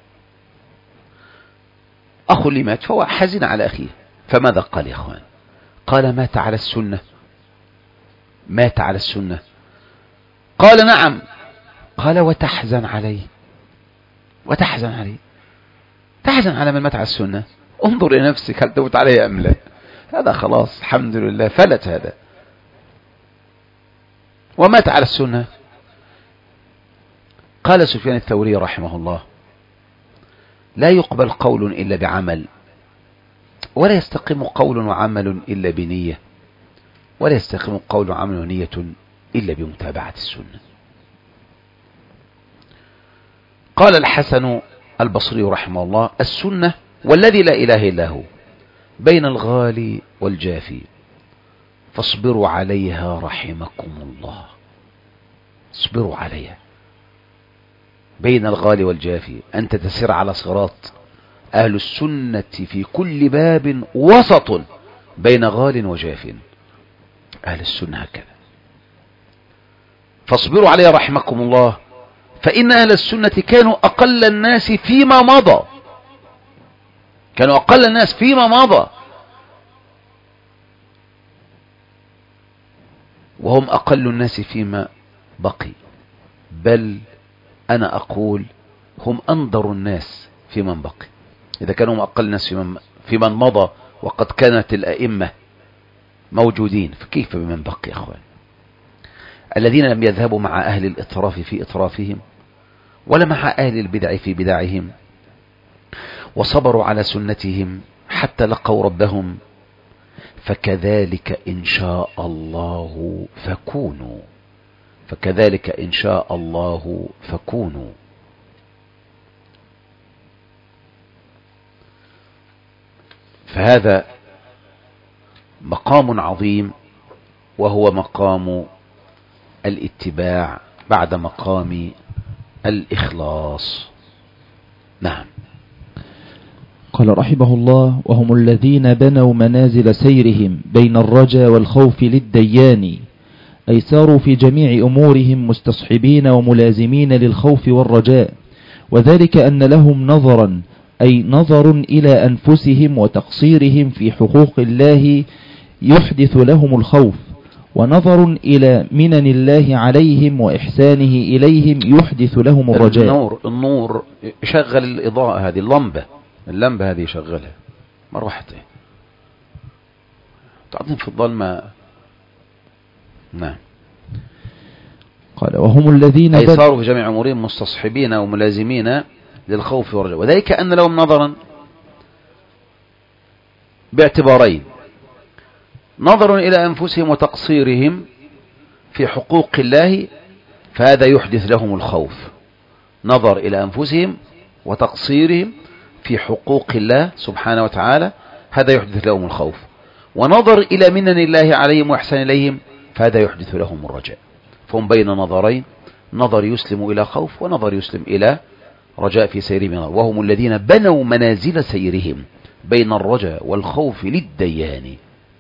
أخ لي مات، فهو حزن على أخيه. فماذا قال يا أخوان؟ قال: مات على السنة. مات على السنة. قال: نعم. قال: وتحزن عليه؟ وتحزن عليه؟ تحزن على من مات على السنة؟ انظر إلى نفسك، هل تموت عليه أم لا؟ هذا خلاص الحمد لله فلت هذا. ومات على السنة. قال سفيان الثوري رحمه الله: لا يقبل قول إلا بعمل، ولا يستقيم قول وعمل إلا بنية، ولا يستقيم قول وعمل ونية إلا بمتابعة السنة. قال الحسن البصري رحمه الله: السنة والذي لا إله إلا هو بين الغالي والجافي، فاصبروا عليها رحمكم الله. اصبروا عليها. بين الغالي والجافي، أنت تسير على صراط. أهل السنة في كل باب وسط بين غال وجاف. أهل السنة هكذا. فاصبروا عليها رحمكم الله، فإن أهل السنة كانوا أقل الناس فيما مضى. كانوا أقل الناس فيما مضى، وهم أقل الناس فيما بقي. بل أنا أقول هم أنظر الناس في من بقي. إذا كانوا هم أقل الناس في من مضى، وقد كانت الأئمة موجودين، فكيف بمن بقي يا أخوان؟ الذين لم يذهبوا مع أهل الإطراف في إطرافهم، ولا مع أهل البدع في بدعهم، وصبروا على سنتهم حتى لقوا ربهم. فكذلك إن شاء الله فكونوا. فكذلك إن شاء الله فكونوا. فهذا مقام عظيم، وهو مقام الاتباع بعد مقام الإخلاص. نعم. قال رحمه الله: وهم الذين بنوا منازل سيرهم بين الرجا والخوف للديان، أي ساروا في جميع أمورهم مستصحبين وملازمين للخوف والرجاء، وذلك أن لهم نظرا، أي نظر إلى أنفسهم وتقصيرهم في حقوق الله يحدث لهم الخوف، ونظر إلى منن الله عليهم وإحسانه إليهم يحدث لهم الرجاء. النور شغل الإضاءة هذه، اللمبة هذه شغلها مروحتين تعطين في الظلمة. نعم. قال: وهم الذين أي صاروا في جميع أمورهم مستصحبين وملازمين للخوف والرجاء، وذلك أن لهم نظرا باعتبارين: نظر إلى أنفسهم وتقصيرهم في حقوق الله، فهذا يحدث لهم الخوف. نظر إلى أنفسهم وتقصيرهم في حقوق الله سبحانه وتعالى، هذا يحدث لهم الخوف. ونظر إلى منن الله عليهم وإحسان إليهم، فهذا يحدث لهم الرجاء. فهم بين نظرين: نظر يسلم إلى خوف، ونظر يسلم إلى رجاء في سيرهم. وهم الذين بنوا منازل سيرهم بين الرجاء والخوف للديان.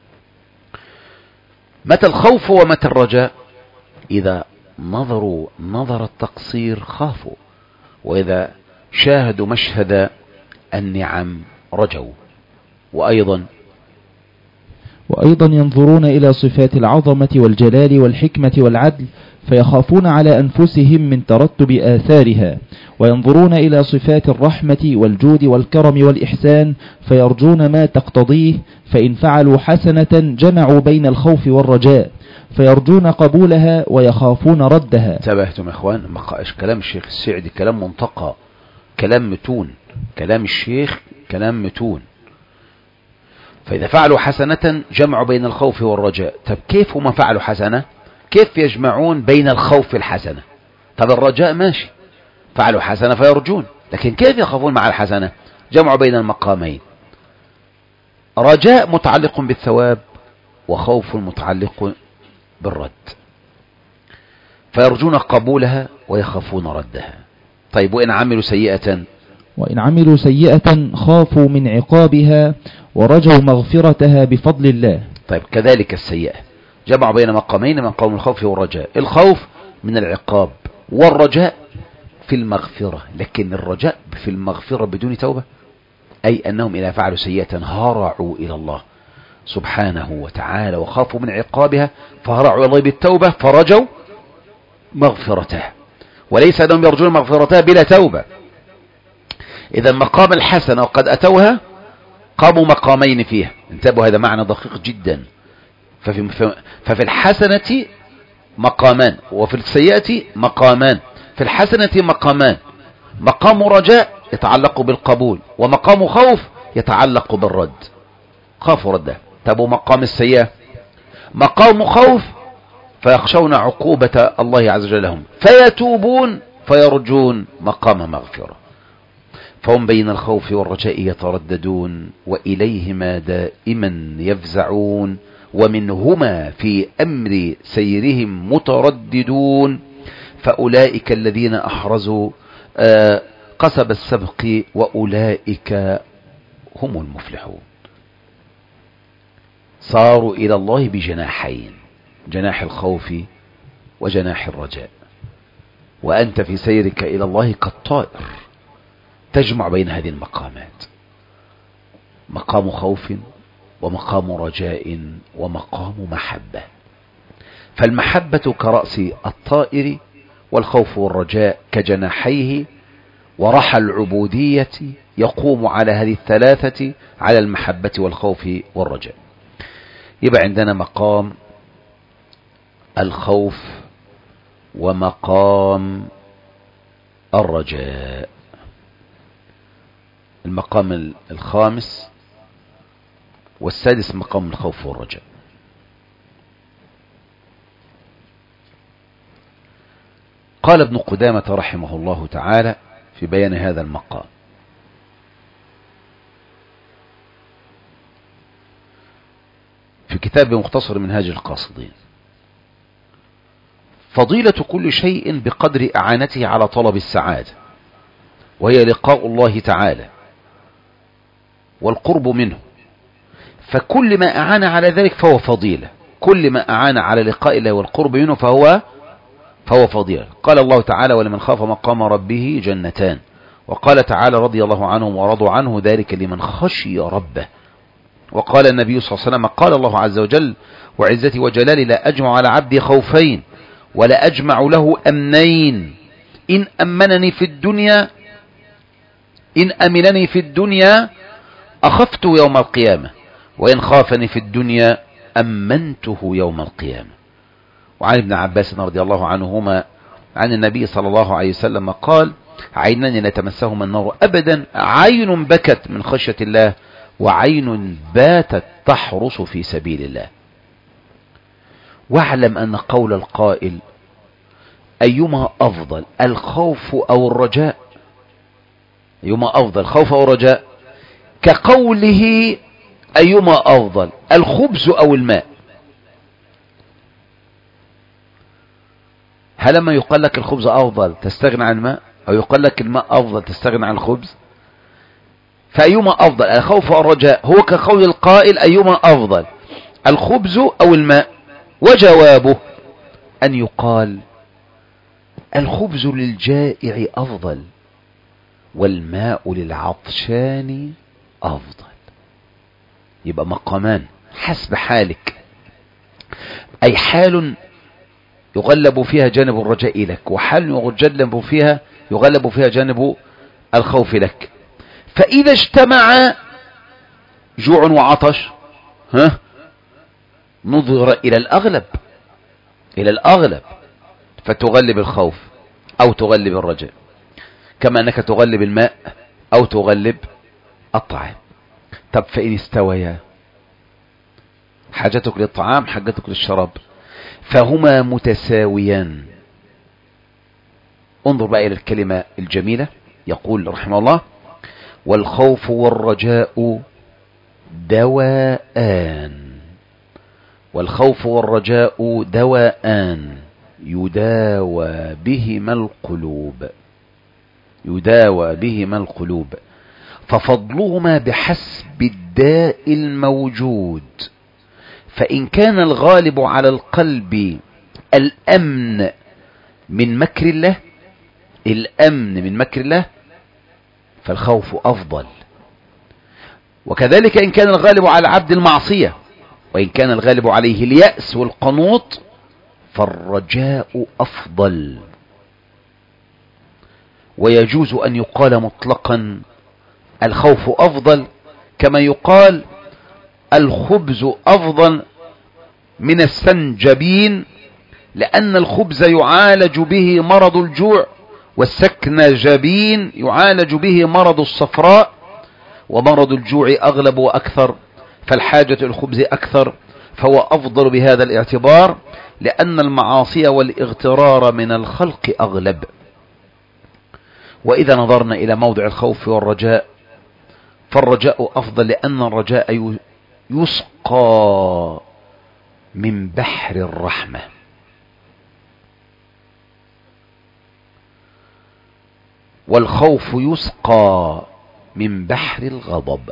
متى الخوف ومتى الرجاء؟ إذا نظروا نظر التقصير خافوا، وإذا شاهدوا مشهد النعم رجوا. وأيضا وأيضا ينظرون إلى صفات العظمة والجلال والحكمة والعدل فيخافون على أنفسهم من ترتب آثارها، وينظرون إلى صفات الرحمة والجود والكرم والإحسان فيرجون ما تقتضيه، فإن فعلوا حسنة جمعوا بين الخوف والرجاء فيرجون قبولها ويخافون ردها. انتبهتم يا اخوان؟ كلام الشيخ السعدي كلام منتقى، كلام متون، كلام الشيخ كلام متون. فإذا فعلوا حسنة جمعوا بين الخوف والرجاء. طب كيف هم فعلوا حسنة؟ كيف يجمعون بين الخوف والحسنة؟ طب الرجاء ماشي، فعلوا حسنة فيرجون، لكن كيف يخافون مع الحسنة؟ جمعوا بين المقامين، رجاء متعلق بالثواب وخوف متعلق بالرد، فيرجون قبولها ويخافون ردها. طيب وإن عملوا سيئة؟ وإن عملوا سيئة خافوا من عقابها ورجوا مغفرتها بفضل الله. طيب كذلك السيئة جمعوا بين مقامين، مقام الخوف والرجاء. الخوف من العقاب والرجاء في المغفرة، لكن الرجاء في المغفرة بدون توبة، أي أنهم إذا فعلوا سيئة هرعوا إلى الله سبحانه وتعالى وخافوا من عقابها فهرعوا إلى الله بالتوبة فرجوا مغفرته، وليس أنهم يرجون مغفرته بلا توبة. إذا مقام الحسنة وقد أتوها قاموا مقامين فيها. انتبهوا، هذا معنى دقيق جدا. ففي الحسنة مقامان وفي السيئة مقامان. في الحسنة مقامان، مقام رجاء يتعلق بالقبول، ومقام خوف يتعلق بالرد، خافوا رده. طب مقام السيئة مقام خوف فيخشون عقوبة الله عز وجل لهم فيتوبون فيرجون مقام مغفرة. فهم بين الخوف والرجاء يترددون، وإليهما دائما يفزعون، ومنهما في أمر سيرهم مترددون. فأولئك الذين أحرزوا قصب السبق، وأولئك هم المفلحون. صاروا إلى الله بجناحين، جناح الخوف وجناح الرجاء، وأنت في سيرك إلى الله كالطائر تجمع بين هذه المقامات، مقام خوف ومقام رجاء ومقام محبة. فالمحبة كرأس الطائر، والخوف والرجاء كجناحيه، ورحى العبودية يقوم على هذه الثلاثة، على المحبة والخوف والرجاء. يبقى عندنا مقام الخوف ومقام الرجاء. المقام الخامس والسادس مقام الخوف والرجاء. قال ابن قدامة رحمه الله تعالى في بيان هذا المقام: في كتاب مختصر منهاج القاصدين: فضيلة كل شيء بقدر إعانته على طلب السعادة، وهي لقاء الله تعالى والقرب منه، فكل ما أعان على ذلك فهو فضيلة، كل ما أعان على لقاء الله والقرب منه فهو فضيلة. قال الله تعالى: ولمن خاف مقام ربه جنتان. وقال تعالى: رضي الله عنهم ورضوا عنه، ذلك لمن خشي ربه. وقال النبي صلى الله عليه وسلم: قال الله عز وجل: وعزتي وجلالي لا أجمع على عبدي خوفين ولا أجمع له أمنين، إن أمنني في الدنيا أخفته يوم القيامة، وإن خافني في الدنيا أمنته يوم القيامة. وعن ابن عباس رضي الله عنهما عن النبي صلى الله عليه وسلم قال: عينان لا تمسهما النار أبدا، عين بكت من خشية الله، وعين باتت تحرس في سبيل الله. واعلم أن قول القائل أيما أفضل الخوف أو الرجاء، أيما أفضل خوف أو رجاء، كقوله أيما أفضل الخبز أو الماء. هل لما يقال لك الخبز أفضل تستغنى عن الماء، أو يقال لك الماء أفضل تستغنى عن الخبز؟ فأيما أفضل الخوف أو الرجاء هو كقول القائل أيما أفضل الخبز أو الماء. وجوابه أن يقال الخبز للجائع أفضل، والماء للعطشان أفضل. يبقى مقامان، حسب حالك، أي حال يغلب فيها جانب الرجاء لك، وحال يغلب فيها جانب الخوف لك. فإذا اجتمع جوع وعطش نظر إلى الأغلب فتغلب الخوف أو تغلب الرجاء، كما أنك تغلب الماء أو تغلب الطعام. طب فإن استويا، حاجتك للطعام حاجتك للشراب، فهما متساويان. انظر بقى إلى الكلمة الجميلة، يقول رحمه الله: والخوف والرجاء دواءان. والخوف والرجاء دواءان يداوى بهما القلوب، ففضلهما بحسب الداء الموجود. فإن كان الغالب على القلب الأمن من مكر الله فالخوف أفضل، وكذلك إن كان الغالب على العبد المعصية، وإن كان الغالب عليه اليأس والقنوط فالرجاء أفضل. ويجوز أن يقال مطلقا الخوف أفضل، كما يقال الخبز أفضل من السنجبين، لأن الخبز يعالج به مرض الجوع، والسكنجبين يعالج به مرض الصفراء، ومرض الجوع أغلب وأكثر، فالحاجة الخبز أكثر، فهو أفضل بهذا الاعتبار، لأن المعاصي والاغترار من الخلق أغلب. وإذا نظرنا إلى موضع الخوف والرجاء فالرجاء أفضل، لأن الرجاء يسقى من بحر الرحمة، والخوف يسقى من بحر الغضب.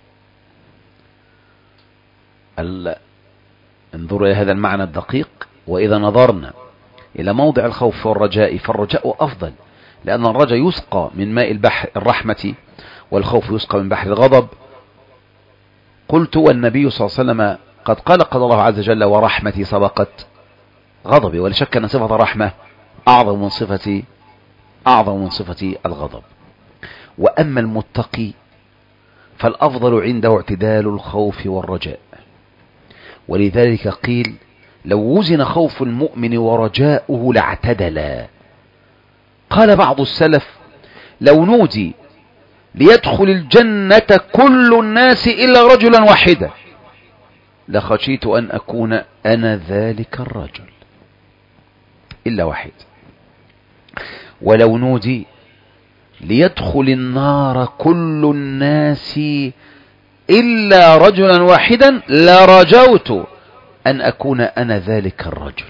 انظروا إلى هذا المعنى الدقيق. وإذا نظرنا إلى موضع الخوف والرجاء فالرجاء أفضل، لأن الرجاء يسقى من ماء البحر الرحمة، والخوف يسقى من بحر الغضب. قلت والنبي صلى الله عليه وسلم قد قال الله عز وجل: ورحمتي سبقت غضبي. ولا شك أن صفة الرحمة أعظم من صفة الغضب. وأما المتقي فالأفضل عنده اعتدال الخوف والرجاء، ولذلك قيل: لو وزن خوف المؤمن ورجاؤه لاعتدلا. قال بعض السلف: لو نودي ليدخل الجنة كل الناس إلا رجلا واحدا لخشيت أن أكون أنا ذلك الرجل، إلا واحد. ولو نودي ليدخل النار كل الناس إلا رجلا واحدا لرجوت أن أكون أنا ذلك الرجل.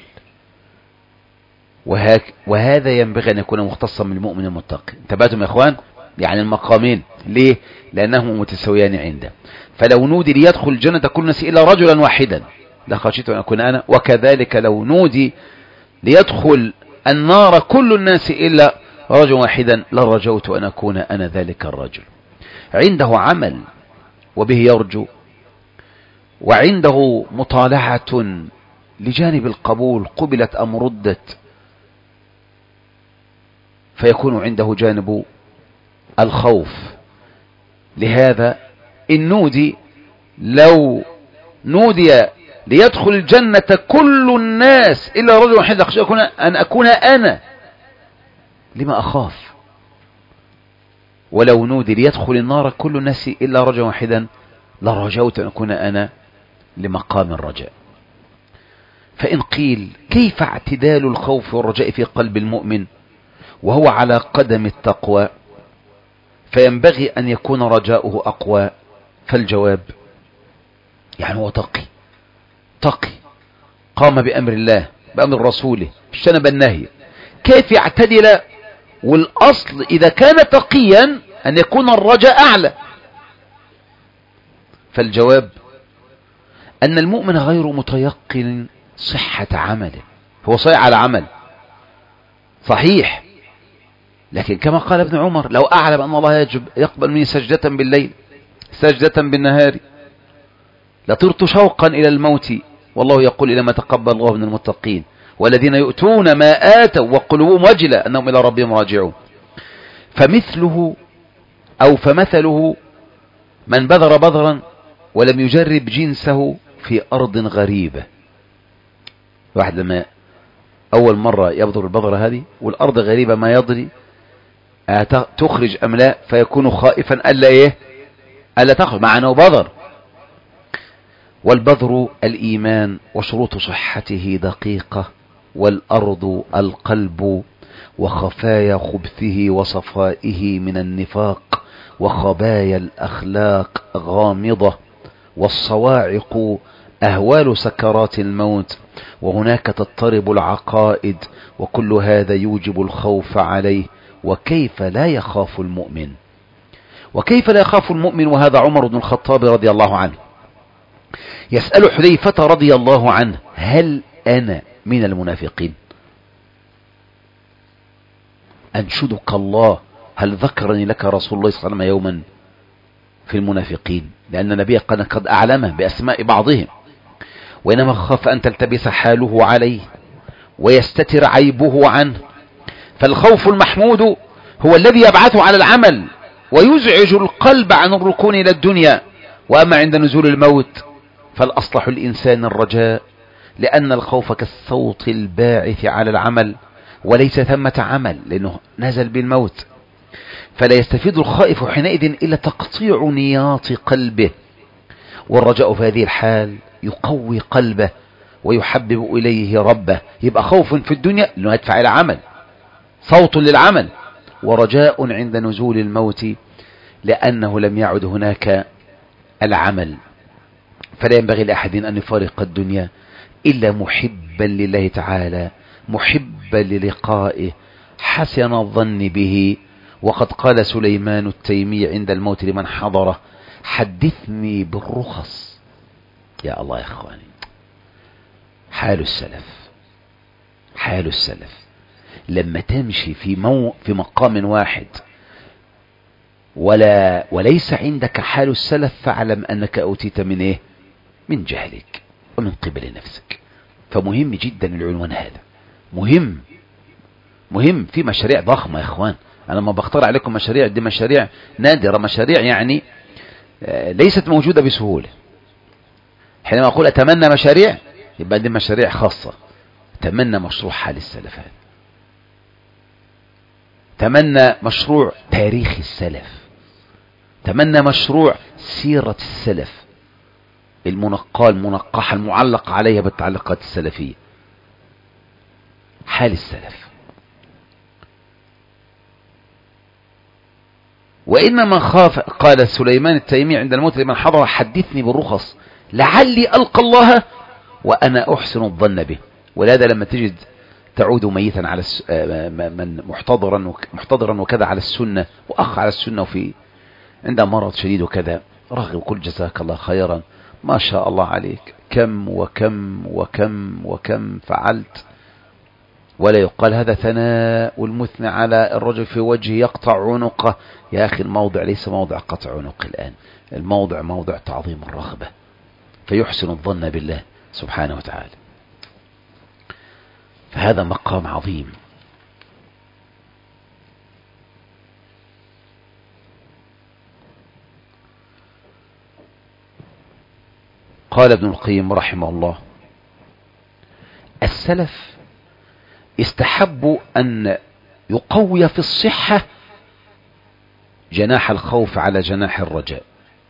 وهذا ينبغي أن يكون مختصا بالمؤمن المتقي. انتبهتم يا إخوان؟ يعني المقامين. ليه؟ لأنهما متساويان عنده. فلو نودي ليدخل الجنة كل الناس إلا رجلا واحدا لخشيت أن أكون أنا، وكذلك لو نودي ليدخل النار كل الناس إلا رجلا واحدا لرجوت أن أكون أنا ذلك الرجل. عنده عمل وبه يرجو، وعنده مطالعة لجانب القبول، قبلت أم ردت، فيكون عنده جانب الخوف. لهذا لو نودي ليدخل الجنة كل الناس إلا رجل واحد أخشى أن أكون أنا لما أخاف، ولو نودي ليدخل النار كل الناس إلا رجل واحدا لرجوت أن أكون أنا لمقام الرجاء. فإن قيل: كيف اعتدال الخوف والرجاء في قلب المؤمن وهو على قدم التقوى فينبغي أن يكون رجاؤه أقوى؟ فالجواب: يعني هو تقي قام بأمر الله بأمر رسوله اجتنب النهي، كيف يعتدل؟ والأصل إذا كان تقيا أن يكون الرجاء أعلى. فالجواب أن المؤمن غير متيقن صحة عمله، هو صحيح على عمل صحيح، لكن كما قال ابن عمر: لو أعلم أن الله يقبل مني سجدة بالليل سجدة بالنهار لطرت شوقا إلى الموت، والله يقول إنما تقبل الله من المتقين والذين يؤتون ما آتوا وقلوبهم وجلة أنهم إلى ربهم راجعون. فمثله أو فمثله من بذر بذرا ولم يجرب جنسه في أرض غريبة. واحد لما أول مرة يبذر البذرة هذه والأرض غريبة ما يدري تخرج أم لا، فيكون خائفا ألا تخرج مع أنه بذر. والبذر الإيمان وشروط صحته دقيقة، والأرض القلب وخفايا خبثه وصفائه من النفاق، وخبايا الأخلاق غامضة، والصواعق أهوال سكرات الموت، وهناك تضطرب العقائد، وكل هذا يوجب الخوف عليه. وكيف لا يخاف المؤمن؟ وكيف لا يخاف المؤمن؟ وهذا عمر بن الخطاب رضي الله عنه يسأل حذيفة رضي الله عنه: هل أنا من المنافقين؟ أنشدك الله، هل ذكرني لك رسول الله صلى الله عليه وسلم يوما في المنافقين؟ لأن النبي قد أعلمه بأسماء بعضهم، وإنما خاف أن تلتبس حاله عليه ويستتر عيبه عنه. فالخوف المحمود هو الذي يبعث على العمل ويزعج القلب عن الركون إلى الدنيا. وأما عند نزول الموت فالأصلح الإنسان الرجاء، لأن الخوف كالصوت الباعث على العمل، وليس ثمة عمل لأنه نزل بالموت. فلا يستفيد الخائف حينئذ إلا تقطيع نياط قلبه. والرجاء في هذه الحال يقوي قلبه ويحبب إليه ربه. يبقى خوف في الدنيا لأنه يدفع إلى عمل، صوت للعمل، ورجاء عند نزول الموت لأنه لم يعد هناك العمل. فلا ينبغي لأحد أن يفارق الدنيا إلا محبا لله تعالى، محبا للقائه، حسن الظن به. وقد قال سليمان التيمي عند الموت لمن حضره: حدثني بالرخص. يا الله يا أخواني، حال السلف لما تمشي في مقام واحد وليس عندك حال السلف، فاعلم أنك أوتيت من من جهلك ومن قبل نفسك. فمهم جدا العنوان هذا، مهم في مشاريع ضخمة يا اخوان. انا ما بختار عليكم مشاريع، دي مشاريع نادرة، مشاريع يعني ليست موجودة بسهولة. حينما اقول اتمنى مشاريع يبقى دي مشاريع خاصة. اتمنى مشروع حال السلف هذا، تمنى مشروع تاريخ السلف، تمنى مشروع سيرة السلف المنقاة المنقحة المعلق عليها بالتعليقات السلفية. حال السلف. وإنما خاف، قال سليمان التيمي عند الموت لمن حضر: حدثني بالرخص لعلي ألقى الله وأنا أحسن الظن به. ولهذا لما تجد تعود ميتا على من محتضرا وكذا على السنة، وأخ على السنة وفي عنده مرض شديد وكذا، رغب كل جزاك الله خيرا، ما شاء الله عليك، كم وكم وكم وكم فعلت. ولا يقال هذا ثناء والمثنى على الرجل في وجهه يقطع عنقه. يا أخي الموضع ليس موضع قطع عنق الآن، الموضع موضع تعظيم الرغبة، فيحسن الظن بالله سبحانه وتعالى. فهذا مقام عظيم. قال ابن القيم رحمه الله: السلف استحبوا أن يقوي في الصحة جناح الخوف على جناح الرجاء،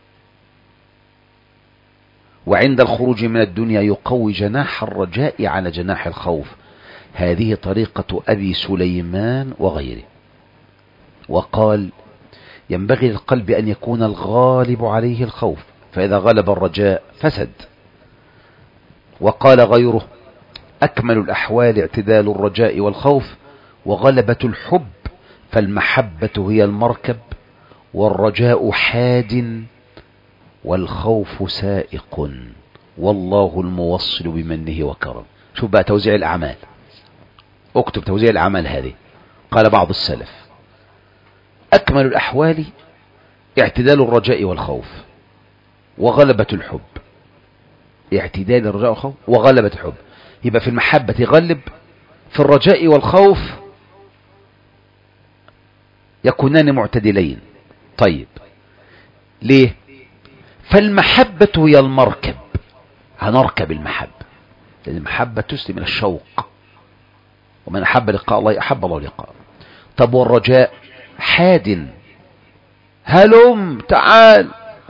وعند الخروج من الدنيا يقوي جناح الرجاء على جناح الخوف. هذه طريقة أبي سليمان وغيره. وقال: ينبغي للقلب أن يكون الغالب عليه الخوف، فإذا غلب الرجاء فسد. وقال غيره: أكمل الأحوال اعتدال الرجاء والخوف، وغلبة الحب، فالمحبة هي المركب، والرجاء حاد، والخوف سائق، والله الموصل بمنه وكرم. شوف بقى توزيع الأعمال، اكتب توزيع الأعمال هذه. قال بعض السلف: أكمل الأحوال اعتدال الرجاء والخوف، وغلبة الحب، اعتدال الرجاء والخوف وغلبة الحب. يبقى في المحبة يغلب، في الرجاء والخوف يكونان معتدلين. طيب ليه؟ فالمحبة هي المركب، هنركب المحبة، لأن المحبة تسلم إلى الشوق، ومن أحب لقاء الله أحب الله لقاء. طب والرجاء حاد، هلم تعال.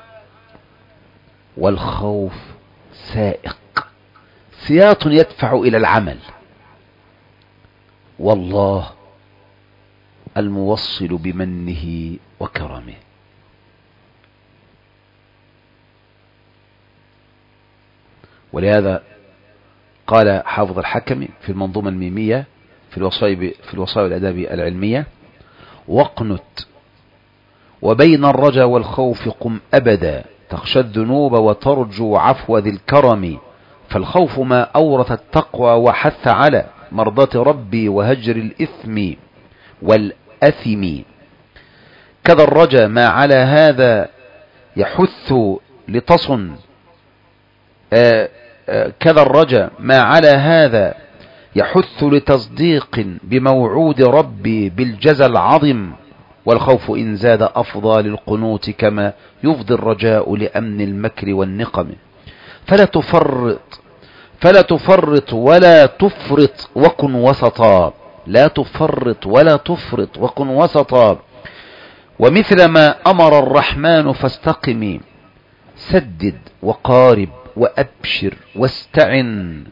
والخوف سائق، سياط يدفع إلى العمل. والله الموصل بمنه وكرمه. ولهذا قال حافظ الحكمي في المنظومة الميمية في الوصايا والآداب العلمية: واقنت وبين الرجا والخوف قم أبدا، تخشى الذنوب وترجو عفو ذي الكرم، فالخوف ما أورث التقوى وحث على مرضاة ربي وهجر الإثم والأثم، كذا الرجا ما على هذا يحث لتصن كذا الرجا ما على هذا يحث لتصديق بموعود ربي بالجزى العظم، والخوف إن زاد أفضى للقنوت كما يفضي الرجاء لأمن المكر والنقم، فلا تفرط ولا تفرط وكن وسطا، لا تفرط ولا تفرط وكن وسطا، ومثل ما أمر الرحمن فاستقم، سدد وقارب وأبشر واستعن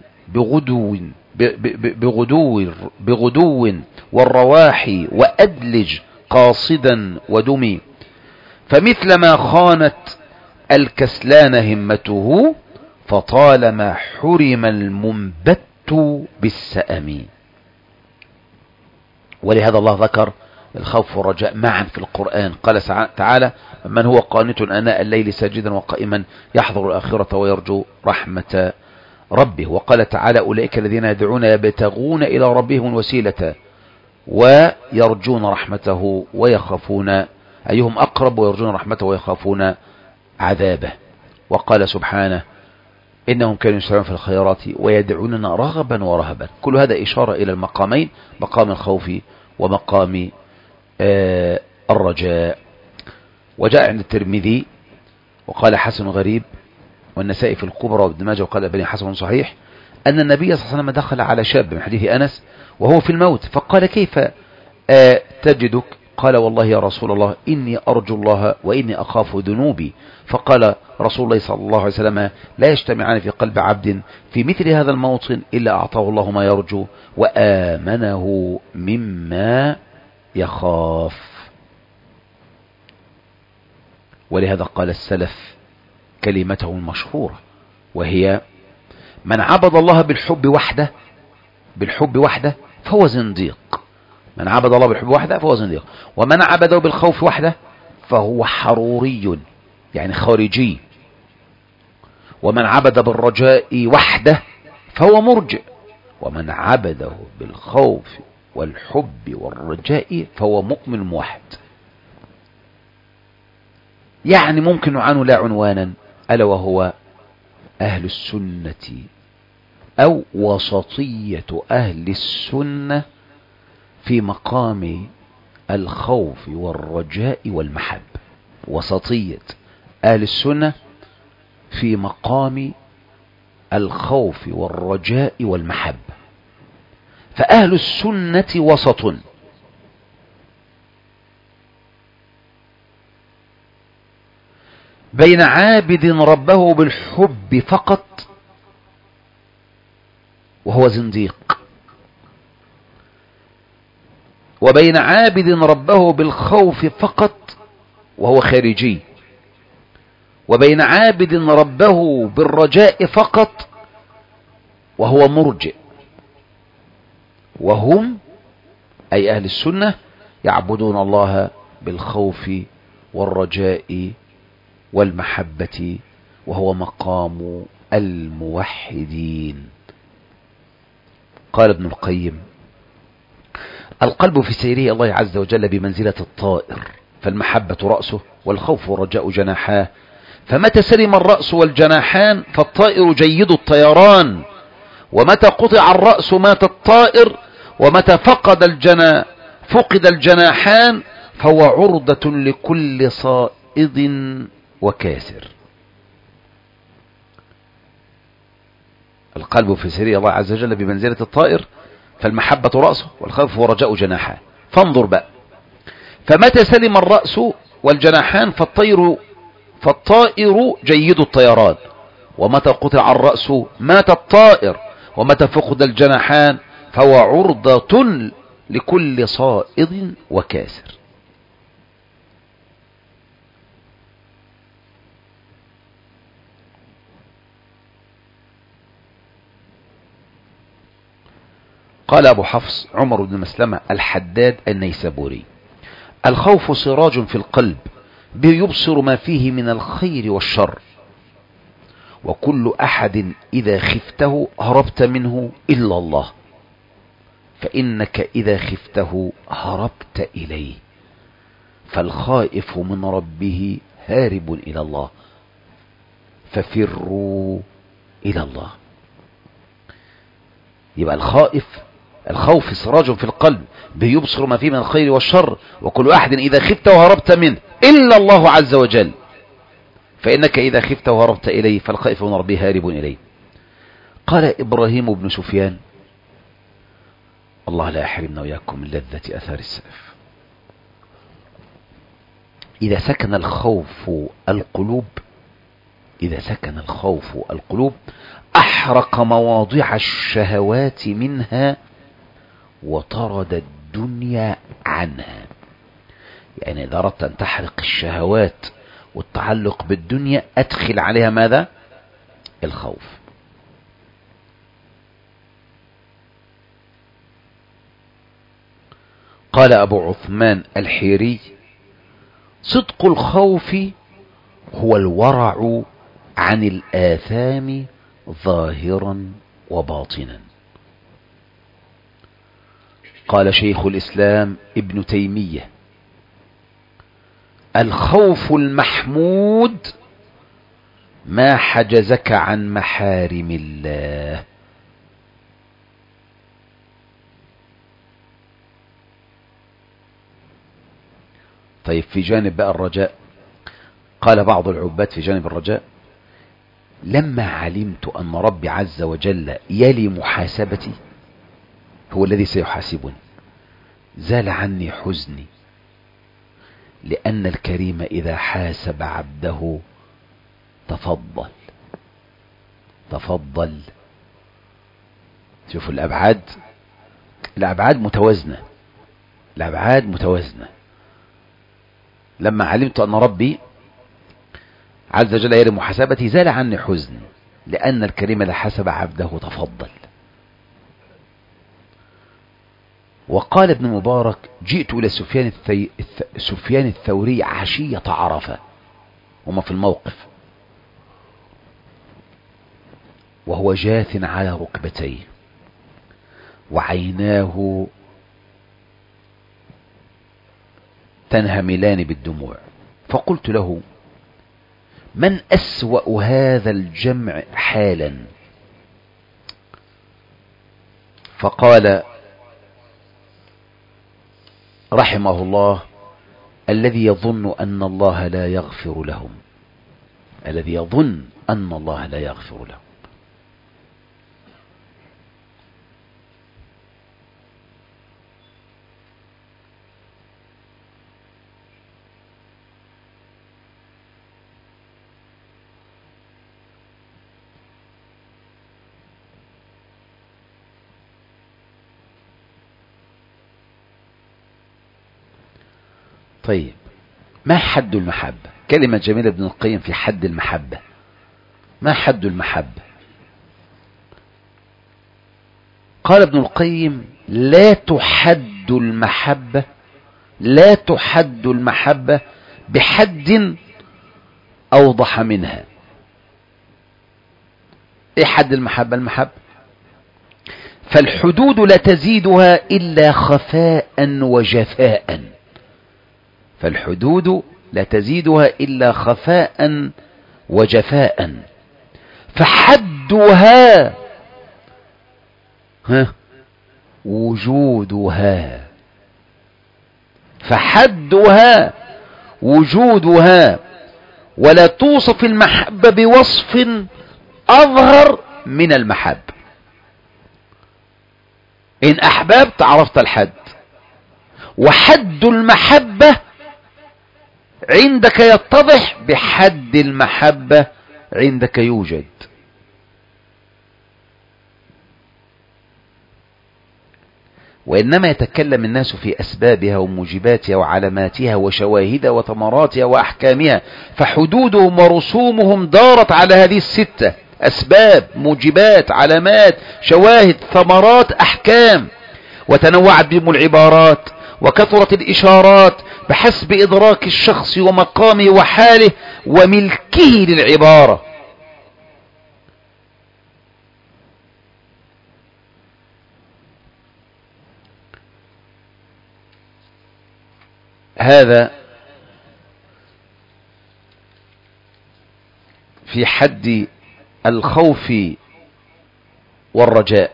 بغدو والرواحي وأدلج قاصدا ودمي، فمثل ما خانت الكسلان همته فطالما حرم المنبت بالسأم. ولهذا الله ذكر الخوف والرجاء معا في القرآن. قال تعالى: من هو قانت آناء الليل ساجدا وقائما يحذر الآخرة ويرجو رحمة ربه. وقال تعالى: أولئك الذين يدعون يبتغون إلى ربهم الوسيلة ويرجون رحمته ويخافون، أيهم أقرب، ويرجون رحمته ويخافون عذابه. وقال سبحانه: إنهم كانوا يسارعون في الخيرات ويدعوننا رغبا ورهبا. كل هذا إشارة إلى المقامين، مقام الخوف ومقام الرجاء. وجاء عند الترمذي وقال حسن غريب، والنسائي في الكبرى وابن ماجه وقال ابن حسن صحيح، أن النبي صلى الله عليه وسلم دخل على شاب من حديث أنس وهو في الموت، فقال: كيف تجدك؟ قال: والله يا رسول الله إني أرجو الله وإني أخاف ذنوبي. فقال رسول الله صلى الله عليه وسلم: لا يجتمعان في قلب عبد في مثل هذا الموطن إلا أعطاه الله ما يرجو وآمنه مما يخاف. ولهذا قال السلف كلمته المشهورة، وهي: من عبد الله بالحب وحده فهو زنديق. من عبد الله بالحب وحده فهو زنديق، ومن عبده بالخوف وحده فهو حروري يعني خارجي، ومن عبد بالرجاء وحده فهو مرجئ، ومن عبده بالخوف والحب والرجاء فهو مؤمن موحد. يعني ممكن نعنه لا عنوانا، ألا وهو أهل السنة أو وسطية أهل السنة في مقام الخوف والرجاء والمحبة. وسطية أهل السنة في مقام الخوف والرجاء والمحبة. فأهل السنة وسط بين عابد ربه بالحب فقط وهو زنديق، وبين عابد ربه بالخوف فقط وهو خارجي، وبين عابد ربه بالرجاء فقط وهو مرجئ. وهم أي أهل السنة يعبدون الله بالخوف والرجاء والمحبة، وهو مقام الموحدين. قال ابن القيم: القلب في سيره الله عز وجل بمنزلة الطائر، فالمحبة رأسه والخوف والرجاء جناحاه، فمتى سلم الرأس والجناحان فالطائر جيد الطيران، ومتى قطع الرأس مات الطائر، ومتى فقد الجناحان فهو عرضة لكل صائد وكاسر. القلب في سرير الله عز وجل بمنزلة الطائر، فالمحبة رأسه والخوف ورجاء جناحه. فانظر بقى، فمتى سلم الرأس والجناحان فالطائر جيد الطيران، ومتى قطع الرأس مات الطائر، ومتى فقد الجناحان فهو عرضة لكل صائد وكاسر. قال أبو حفص عمر بن مسلمة الحداد النيسابوري: الخوف سراج في القلب به يبصر ما فيه من الخير والشر، وكل أحد إذا خفته هربت منه إلا الله، فإنك إذا خفته هربت إليه، فالخائف من ربه هارب إلى الله، ففروا إلى الله. يبقى الخوف سراج في القلب بيبصر ما فيه من الخير والشر، وكل أحد إذا خفت وهربت منه إلا الله عز وجل، فإنك إذا خفت وهربت إليه، فالخائف من ربه هارب إليه. قال إبراهيم بن سفيان: الله لا يحرمنا وإياكم من لذة أثار السلف. إذا سكن الخوف القلوب أحرق مواضع الشهوات منها وطرد الدنيا عنها. يعني إذا أردت أن تحرق الشهوات والتعلق بالدنيا أدخل عليها ماذا؟ الخوف. قال أبو عثمان الحيري: صدق الخوف هو الورع عن الآثام ظاهرا وباطنا. قال شيخ الإسلام ابن تيمية: الخوف المحمود ما حجزك عن محارم الله. طيب في جانب بقى الرجاء، قال بعض العباد في جانب الرجاء: لما علمت أن ربي عز وجل يلي محاسبتي، هو الذي سيحاسبني، زال عني حزني، لأن الكريم إذا حاسب عبده تفضل. شوفوا الأبعاد متوازنة. لما علمت أن ربي عز وجل يلي محاسبتي زال عني حزني، لأن الكريم إذا حاسب عبده تفضل. وقال ابن مبارك: جئت إلى سفيان الثوري عشية عرفة، وما في الموقف، وهو جاث على ركبتيه وعيناه تنهملان بالدموع، فقلت له: من أسوأ هذا الجمع حالا؟ فقال رحمه الله: الذي يظن أن الله لا يغفر لهم. طيب، ما حد المحبة؟ كلمة جميلة ابن القيم في حد المحبة. ما حد المحبة؟ قال ابن القيم: لا تحد المحبة بحد أوضح منها. ايه حد المحبة؟ فالحدود لا تزيدها إلا خفاء وجفاء. فحدها وجودها، فحدها وجودها، ولا توصف المحبة بوصف أظهر من المحبة. إن أحببت عرفت الحد، وحد المحبة عندك يتضح بحد المحبة عندك يوجد. وإنما يتكلم الناس في أسبابها وموجباتها وعلاماتها وشواهدها وثمراتها وأحكامها، فحدودهم ورسومهم دارت على هذه الستة: أسباب، موجبات، علامات، شواهد، ثمرات، أحكام. وتنوعت بهم العبارات وكثرت الإشارات بحسب إدراك الشخص ومقامه وحاله وملكه للعبارة. هذا في حد الخوف والرجاء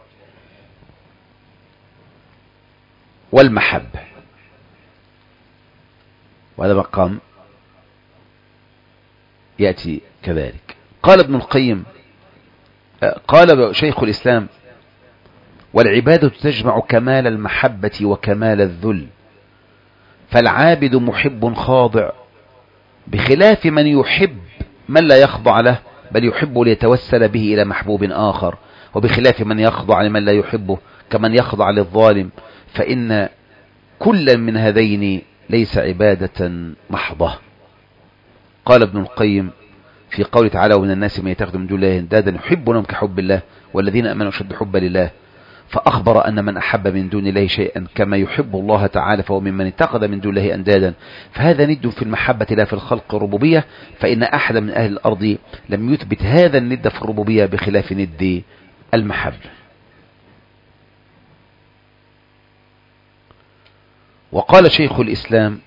والمحبة. وهذا مقام يأتي كذلك. قال ابن القيم، قال شيخ الإسلام: والعبادة تجمع كمال المحبة وكمال الذل، فالعابد محب خاضع، بخلاف من يحب من لا يخضع له بل يحب ليتوسل به إلى محبوب آخر، وبخلاف من يخضع لمن لا يحبه كمن يخضع للظالم، فإن كل من هذين ليس عبادة محضة. قال ابن القيم في قوله تعالى: ومن الناس من يتخذ من دون الله اندادا يحبونهم كحب الله والذين آمنوا أشد حبا لله، فأخبر أن من أحب من دون الله شيئا كما يحب الله تعالى فهو ممن اتخذ من دون الله أندادا، فهذا ند في المحبة لا في الخلق الربوبية، فإن أحد من أهل الأرض لم يثبت هذا الند في الربوبية بخلاف ند المحبة. وقال شيخ الإسلام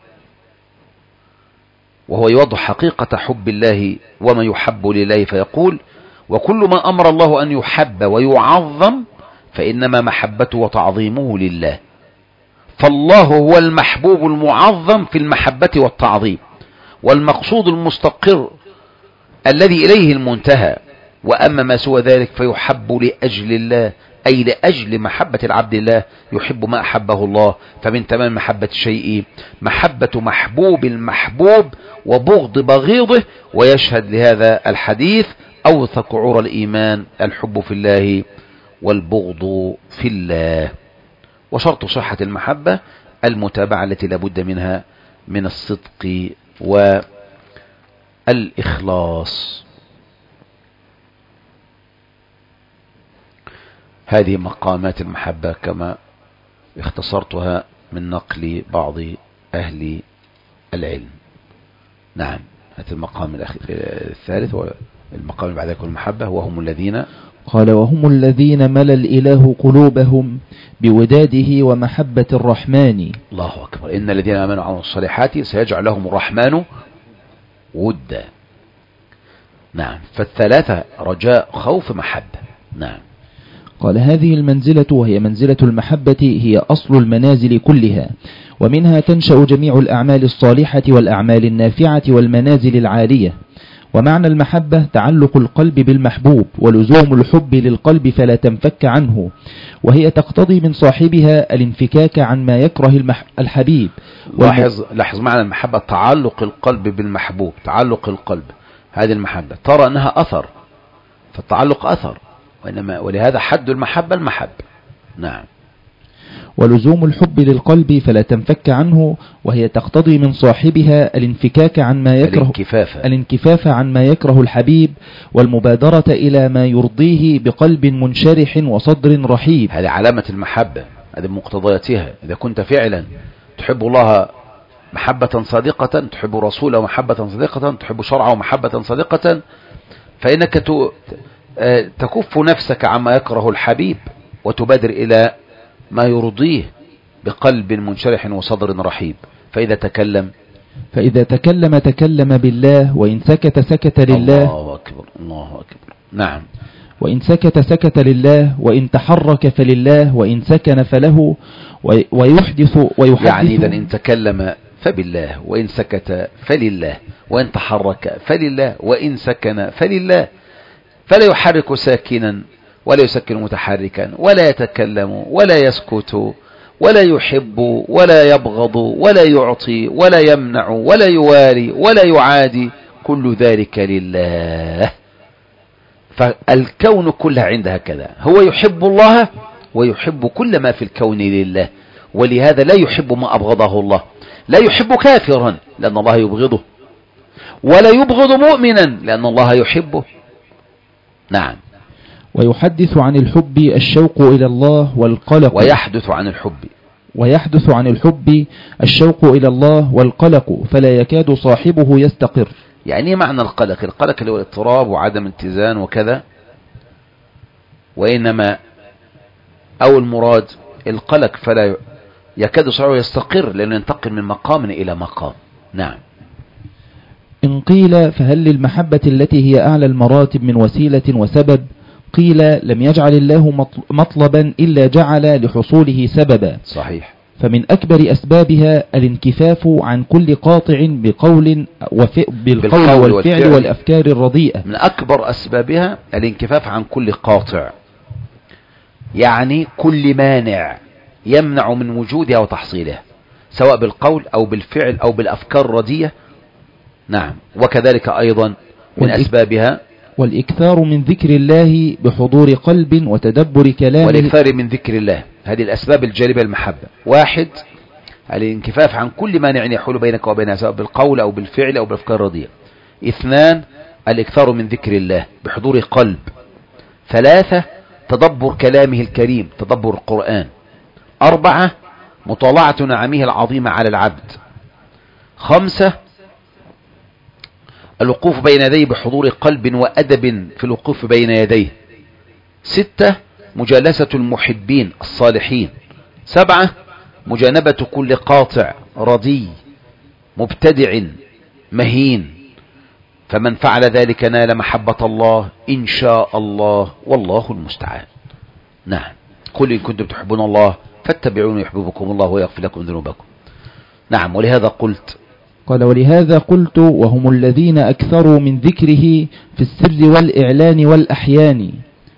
وهو يوضح حقيقة حب الله وما يحب لله فيقول: وكل ما أمر الله أن يحب ويعظم فإنما محبته وتعظيمه لله، فالله هو المحبوب المعظم في المحبة والتعظيم، والمقصود المستقر الذي إليه المنتهى. وأما ما سوى ذلك فيحب لأجل الله، أي لأجل محبة العبد الله، يحب ما أحبه الله. فمن تمام محبة الشيء محبة محبوب المحبوب وبغض بغيضه. ويشهد لهذا الحديث: أوثق عرى الإيمان الحب في الله والبغض في الله. وشرط صحة المحبة المتابعة التي لابد منها من الصدق والإخلاص. هذه مقامات المحبة كما اختصرتها من نقل بعض أهل العلم. نعم، هذا المقام الثالث والمقام بعد ذلك المحبة. وهم الذين، قال: وهم الذين ملأ الإله قلوبهم بوداده ومحبة الرحمن. الله أكبر. إن الذين آمنوا وعملوا الصالحات سيجعل لهم الرحمن ودا. نعم، فالثلاثة: رجاء، خوف، محبة. نعم. قال: هذه المنزلة وهي منزلة المحبة هي أصل المنازل كلها، ومنها تنشأ جميع الأعمال الصالحة والأعمال النافعة والمنازل العالية. ومعنى المحبة تعلق القلب بالمحبوب، ولزوم الحب للقلب فلا تنفك عنه، وهي تقتضي من صاحبها الانفكاك عن ما يكره الحبيب. لاحظ معنى المحبة: تعلق القلب بالمحبوب، تعلق القلب. هذه المحبة ترى أنها أثر، فالتعلق أثر، ولهذا حد المحبة المحبة. نعم. ولزوم الحب للقلب فلا تنفك عنه، وهي تقتضي من صاحبها الانفكاك عن ما يكره، الانكفاف عن ما يكره الحبيب، والمبادرة إلى ما يرضيه بقلب منشرح وصدر رحيب. هذه علامة المحبة، هذه مقتضياتها. إذا كنت فعلا تحب الله محبة صادقة، تحب رسوله محبة صادقة، تحب شرعه محبة صادقة، فإنك تكف نفسك عما يكره الحبيب وتبادر إلى ما يرضيه بقلب منشرح وصدر رحيب. فإذا تكلم فإذا تكلم بالله، وإن سكت سكت لله. الله أكبر الله أكبر. نعم. وإن سكت سكت لله، وإن تحرك فلله، وإن سكن فله. ويحدث يعني إذا إن تكلم فبالله، وإن سكت فلله، وإن تحرك فلله، وإن سكن فلله. فلا يحرك ساكنا ولا يسكن متحركا، ولا يتكلم ولا يسكت، ولا يحب ولا يبغض، ولا يعطي ولا يمنع، ولا يوالي ولا يعادي، كل ذلك لله. فالكون كله عنده هكذا، هو يحب الله ويحب كل ما في الكون لله، ولهذا لا يحب ما أبغضه الله. لا يحب كافرا لأن الله يبغضه، ولا يبغض مؤمنا لأن الله يحبه. نعم. ويحدث عن الحب الشوق إلى الله والقلق. ويحدث عن الحب الشوق إلى الله والقلق، فلا يكاد صاحبه يستقر. يعني معنى القلق؟ القلق اللي هو الاضطراب وعدم اتزان وكذا، وإنما أو المراد القلق فلا يكاد صاحبه يستقر، لأنه ينتقل من مقام إلى مقام. نعم. إن قيل فهل للمحبة التي هي أعلى المراتب من وسيلة وسبب؟ قيل لم يجعل الله مطلبا إلا جعل لحصوله سببا. صحيح. فمن أكبر أسبابها الانكفاف عن كل قاطع بالقول والفعل والأفكار الرديئة. من أكبر أسبابها الانكفاف عن كل قاطع، يعني كل مانع يمنع من وجودها وتحصيلها، سواء بالقول أو بالفعل أو بالأفكار الرديئة. نعم. وكذلك أيضا من أسبابها والإكثار من ذكر الله بحضور قلب وتدبر كلامه. والإكثار من ذكر الله، هذه الأسباب الجالبة المحبة. واحد، الانكفاف عن كل مانع يحول بينك وبينها، سواء بالقول أو بالفعل أو بالأفكار الرديئة. اثنان، الإكثار من ذكر الله بحضور قلب. ثلاثة، تدبر كلامه الكريم، تدبر القرآن. أربعة، مطالعة نعمه العظيمة على العبد. خمسة، الوقوف بين يديه بحضور قلب وأدب في الوقوف بين يديه. ستة، مجالسة المحبين الصالحين. سبعة، مجانبة كل قاطع ردي مبتدع مهين. فمن فعل ذلك نال محبة الله إن شاء الله، والله المستعان. نعم. قل إن كنتم تحبون الله فاتبعوني يحببكم الله ويغفر لكم ذنوبكم. نعم. ولهذا قلت قال ولهذا قلت وهم الذين أكثروا من ذكره في السر والإعلان والأحيان.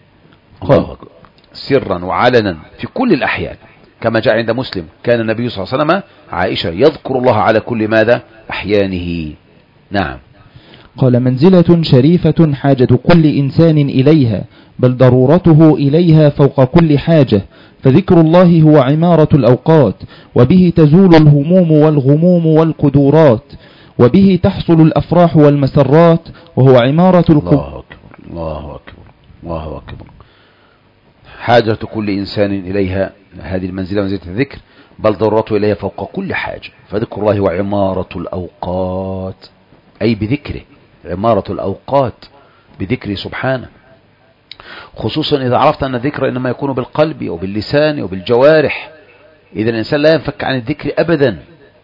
سرا وعلنا في كل الأحيان، كما جاء عند مسلم كان النبي صلى الله عليه وسلم عائشة يذكر الله على كل ماذا أحيانه. نعم. قال منزلة شريفة حاجة كل إنسان إليها، بل ضرورته إليها فوق كل حاجة. فذكر الله هو عمارة الأوقات، وبه تزول الهموم والغموم والقدورات، وبه تحصل الأفراح والمسرات، وهو عمارة الله أكبر الله أكبر الله أكبر. حاجة كل إنسان إليها، هذه المنزلة منزلة الذكر، بل ضرورته إليها فوق كل حاجة. فذكر الله هو عمارة الأوقات، أي بذكره، عمارة الأوقات بذكره سبحانه، خصوصا إذا عرفت أن الذكر إنما يكون بالقلب وباللسان وبالجوارح. إذا الإنسان لا ينفك عن الذكر أبدا.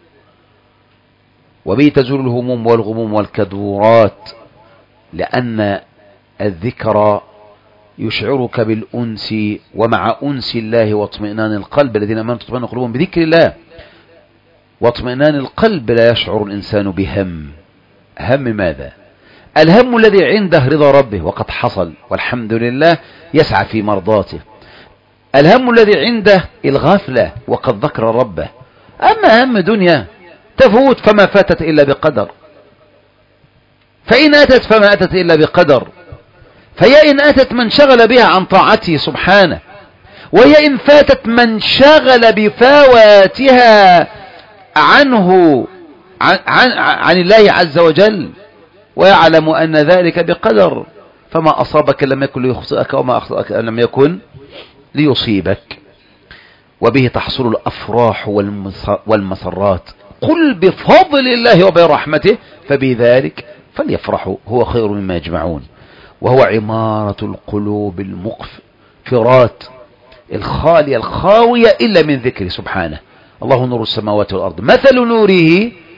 وبه تزول الهموم والغموم والكدورات، لأن الذكر يشعرك بالأنس، ومع أنس الله واطمئنان القلب الذين آمنوا تطمئن قلوبهم بذكر الله. واطمئنان القلب لا يشعر الإنسان بهم. هم ماذا؟ الهم الذي عنده رضا ربه وقد حصل والحمد لله، يسعى في مرضاته. الهم الذي عنده الغفلة وقد ذكر ربه. أما هم دنيا تفوت فما فاتت إلا بقدر، فإن أتت فما أتت إلا بقدر. فهي إن أتت من شغل بها عن طاعته سبحانه، وهي إن فاتت من شغل بفواتها عنه عن الله عز وجل، ويعلم أن ذلك بقدر. فما أصابك لم يكن ليخطئك، وما أخطأك لم يكن ليصيبك. وبه تحصل الأفراح والمسرات. قل بفضل الله وبرحمته فبذلك فليفرحوا هو خير مما يجمعون. وهو عمارة القلوب المقفرات الخالية الخاوية إلا من ذكره سبحانه. الله نور السماوات والأرض، مثل نوره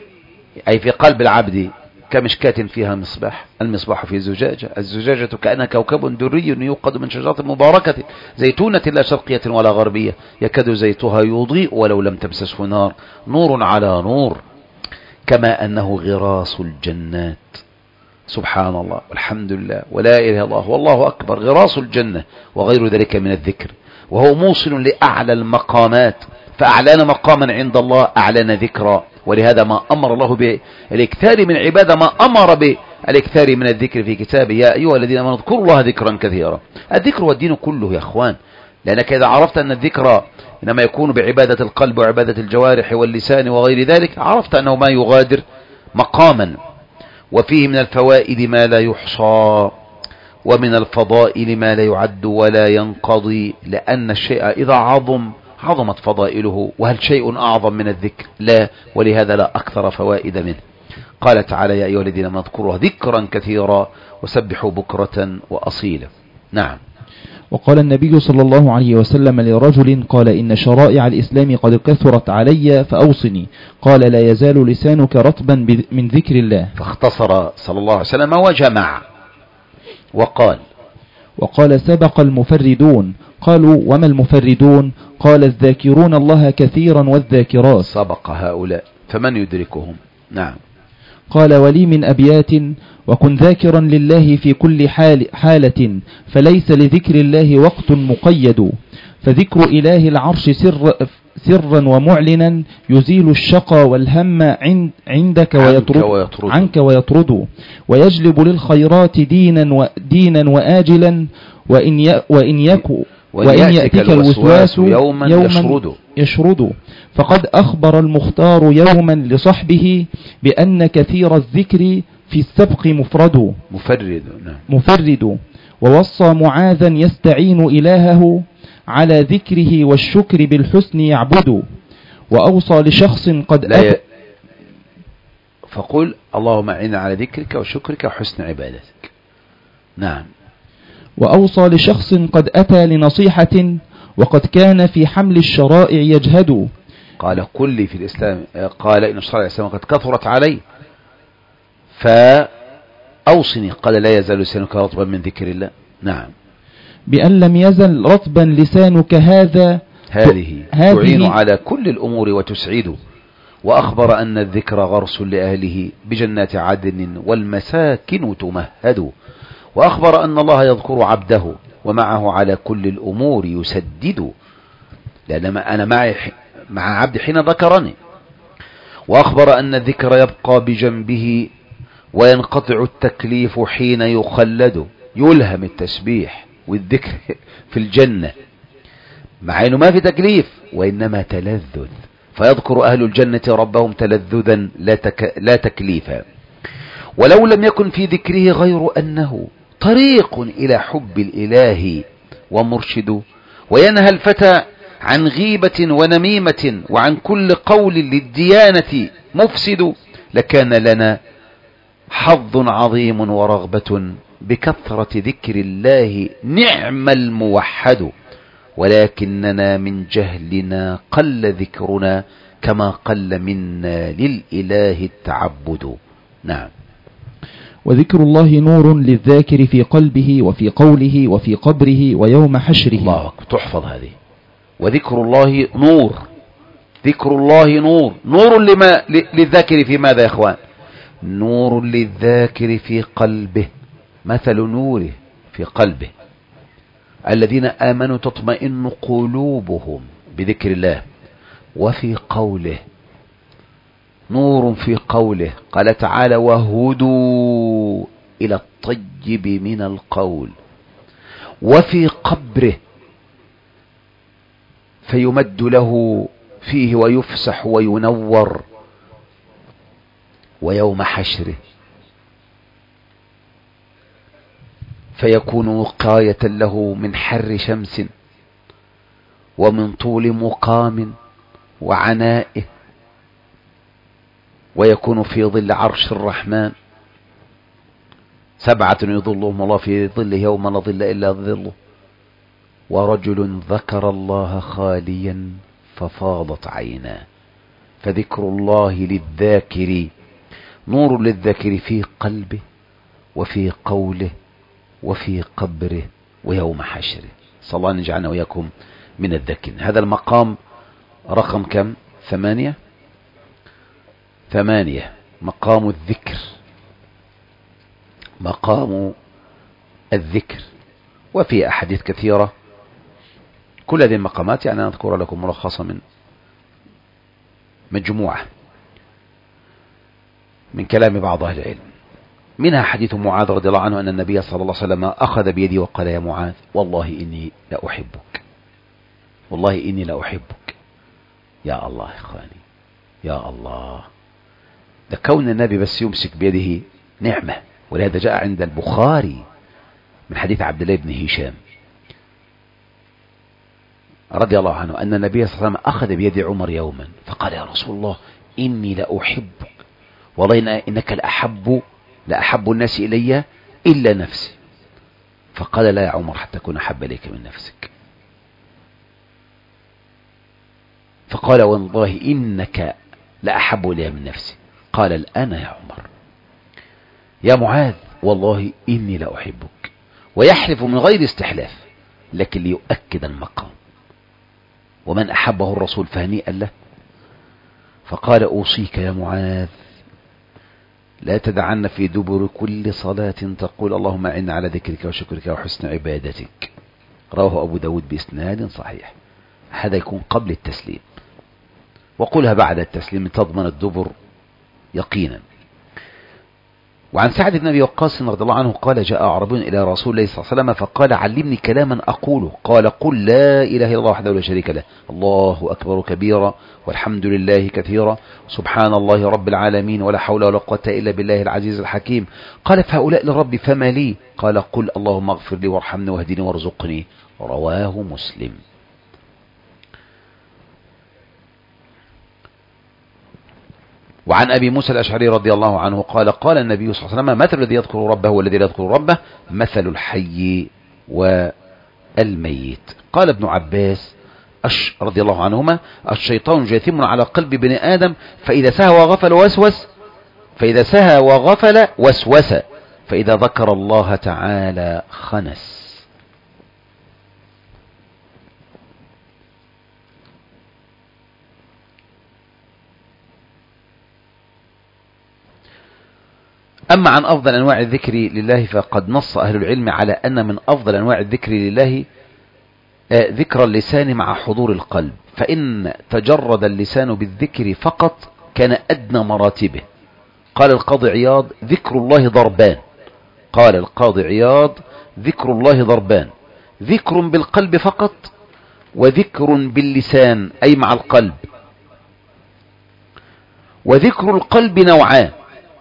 أي في قلب العبد كمشكاة فيها مصباح، المصباح في زجاجة، الزجاجة كأنها كوكب دري يوقد من شجرة مباركة زيتونة لا شرقية ولا غربية يكاد زيتها يضيء ولو لم تمسسه نار، نور على نور. كما أنه غراس الجنات، سبحان الله والحمد لله ولا إله إلا الله والله أكبر، غراس الجنة وغير ذلك من الذكر، وهو موصل لأعلى المقامات، فأعلان مقاما عند الله أعلان ذكرا. ولهذا ما أمر الله بالاكثار من عبادة، ما أمر بالاكثار من الذكر في كتابه: يا أيها الذين آمنوا اذكروا الله ذكرا كثيرا. الذكر والدين كله يا أخوان، لأنك إذا عرفت أن الذكر إنما يكون بعبادة القلب وعبادة الجوارح واللسان وغير ذلك، عرفت أنه ما يغادر مقاما. وفيه من الفوائد ما لا يحصى، ومن الفضائل ما لا يعد ولا ينقضي، لأن الشيء إذا عظمت فضائله، وهل شيء أعظم من الذكر؟ لا، ولهذا لا أكثر فوائد منه. قال تعالى: يا أيها الذين آمنوا اذكروا ذكرا كثيرا وسبحوا بكرة وأصيلا. نعم. وقال النبي صلى الله عليه وسلم لرجل قال: إن شرائع الإسلام قد كثرت علي فأوصني. قال: لا يزال لسانك رطبا من ذكر الله. فاختصر صلى الله عليه وسلم وجمع وقال: سبق المفردون. قالوا: وما المفردون؟ قال: الذاكرون الله كثيرا والذاكرات. سبق هؤلاء، فمن يدركهم؟ نعم. قال: ولي من أبيات: وكن ذاكرا لله في كل حالة، فليس لذكر الله وقت مقيد، فذكر إله العرش سرا ومعلنا يزيل الشقى والهم عنك ويطرد، ويجلب للخيرات دينا وآجلا، وإن يأتك الوسواس يوما يشرد. فقد أخبر المختار يوما لصحبه بأن كثير الذكر في السبق مفرد. ووصى معاذا يستعين إلهه على ذكره والشكر بالحسن يعبد. وأوصى لشخص فقل: اللهم أعنا على ذكرك وشكرك وحسن عبادتك. نعم. وأوصى لشخص قد أتى لنصيحة وقد كان في حمل الشرائع يجهد. قال: كل في الإسلام، قال: إن شرائع الإسلام قد كثرت علي فأوصني. قال: لا يزال لسانك رطبا من ذكر الله. نعم. بأن لم يزل رطبا لسانك هذه تعين على كل الأمور وتسعد. وأخبر أن الذكر غرس لأهله بجنات عدن والمساكن تمهد. وأخبر أن الله يذكر عبده ومعه على كل الأمور يسدد، لأن أنا مع عبد حين ذكرني. وأخبر أن الذكر يبقى بجنبه وينقطع التكليف حين يخلد. يلهم التسبيح والذكر في الجنة مع أنه ما في تكليف وإنما تلذذ، فيذكر أهل الجنة ربهم تلذذا لا تكليفا. ولو لم يكن في ذكره غير أنه طريق إلى حب الإله ومرشد، وينهى الفتى عن غيبة ونميمة وعن كل قول للديانة مفسد، لكان لنا حظ عظيم ورغبة بكثرة ذكر الله نعم الموحد، ولكننا من جهلنا قل ذكرنا كما قل منا للإله التعبد. نعم. وذكر الله نور للذاكر في قلبه وفي قوله وفي قبره ويوم حشره. الله أكبر، تحفظ هذه. وذكر الله نور، ذكر الله نور للذاكر في ماذا يا إخوان؟ نور للذاكر في قلبه، مثل نوره في قلبه. الذين آمنوا تطمئن قلوبهم بذكر الله. وفي قوله نور في قوله، قال تعالى: وهدوا إلى الطيب من القول. وفي قبره، فيمد له فيه ويفسح وينور. ويوم حشره، فيكون وقاية له من حر شمس ومن طول مقام وعنائه، ويكون في ظل عرش الرحمن. 7 يظلهم الله في ظله يوم لا ظل إلا ظله، ورجل ذكر الله خاليا ففاضت عيناه. فذكر الله للذاكر نور للذاكر في قلبه وفي قوله وفي قبره ويوم حشره. صلى الله أن يجعلنا وإياكم من الذاكرين. هذا المقام رقم كم؟ 8. مقام الذكر. مقام الذكر. وفي أحاديث كثيرة. كل هذه المقامات يعني أذكر لكم ملخصا من مجموعة من كلام بعض أهل العلم. منها حديث معاذ رضي الله عنه أن النبي صلى الله عليه وسلم أخذ بيدي وقال: يا معاذ والله إني لأحبك، والله إني لأحبك. يا الله إخواني، يا الله، ده كون النبي بس يمسك بيده نعمة. ولهذا جاء عند البخاري من حديث عبد الله بن هشام رضي الله عنه أن النبي صلى الله عليه وسلم أخذ بيد عمر يوما فقال: يا رسول الله إني لأحبك، والله إنك لأحب الناس إلي إلا نفسي. فقال: لا يا عمر حتى أكون أحب إليك من نفسك. فقال: والله إنك لأحب إلي من نفسي. قال: الآن يا عمر. يا معاذ والله إني لأحبك. ويحلف من غير استحلاف لكن ليؤكد المقام. ومن أحبه الرسول فهنيئا له. فقال: أوصيك يا معاذ لا تدعن في دبر كل صلاة تقول: اللهم أعنا على ذكرك وشكرك وحسن عبادتك. رواه أبو داود بإسناد صحيح. هذا يكون قبل التسليم، وقلها بعد التسليم تضمن الدبر يقينا. وعن سعد بن أبي وقاص رضي الله عنه قال: جاء أعرابي إلى رسول الله صلى الله عليه وسلم فقال: علمني كلاما أقوله. قال: قل لا إله إلا الله وحده لا شريك له، الله أكبر كبيرا والحمد لله كثيرا سبحان الله رب العالمين ولا حول ولا قوة إلا بالله العزيز الحكيم. قال: فهؤلاء لربي فما لي؟ قال: قل اللهم اغفر لي وارحمني واهدني وارزقني. رواه مسلم. وعن أبي موسى الأشعري رضي الله عنه قال: قال النبي صلى الله عليه وسلم: مثل الذي يذكر ربه والذي لا يذكر ربه مثل الحي والميت. قال ابن عباس رضي الله عنهما: الشيطان جاثم على قلب بني آدم فإذا سهى وغفل وسوس فإذا ذكر الله تعالى خنس. أما عن أفضل أنواع الذكر لله فقد نص أهل العلم على أن من أفضل أنواع الذكر لله ذكر اللسان مع حضور القلب. فإن تجرد اللسان بالذكر فقط كان أدنى مراتبه. قال القاضي عياض: ذكر الله ضربان. قال القاضي عياض: ذكر الله ضربان: ذكر بالقلب فقط وذكر باللسان أي مع القلب. وذكر القلب نوعان،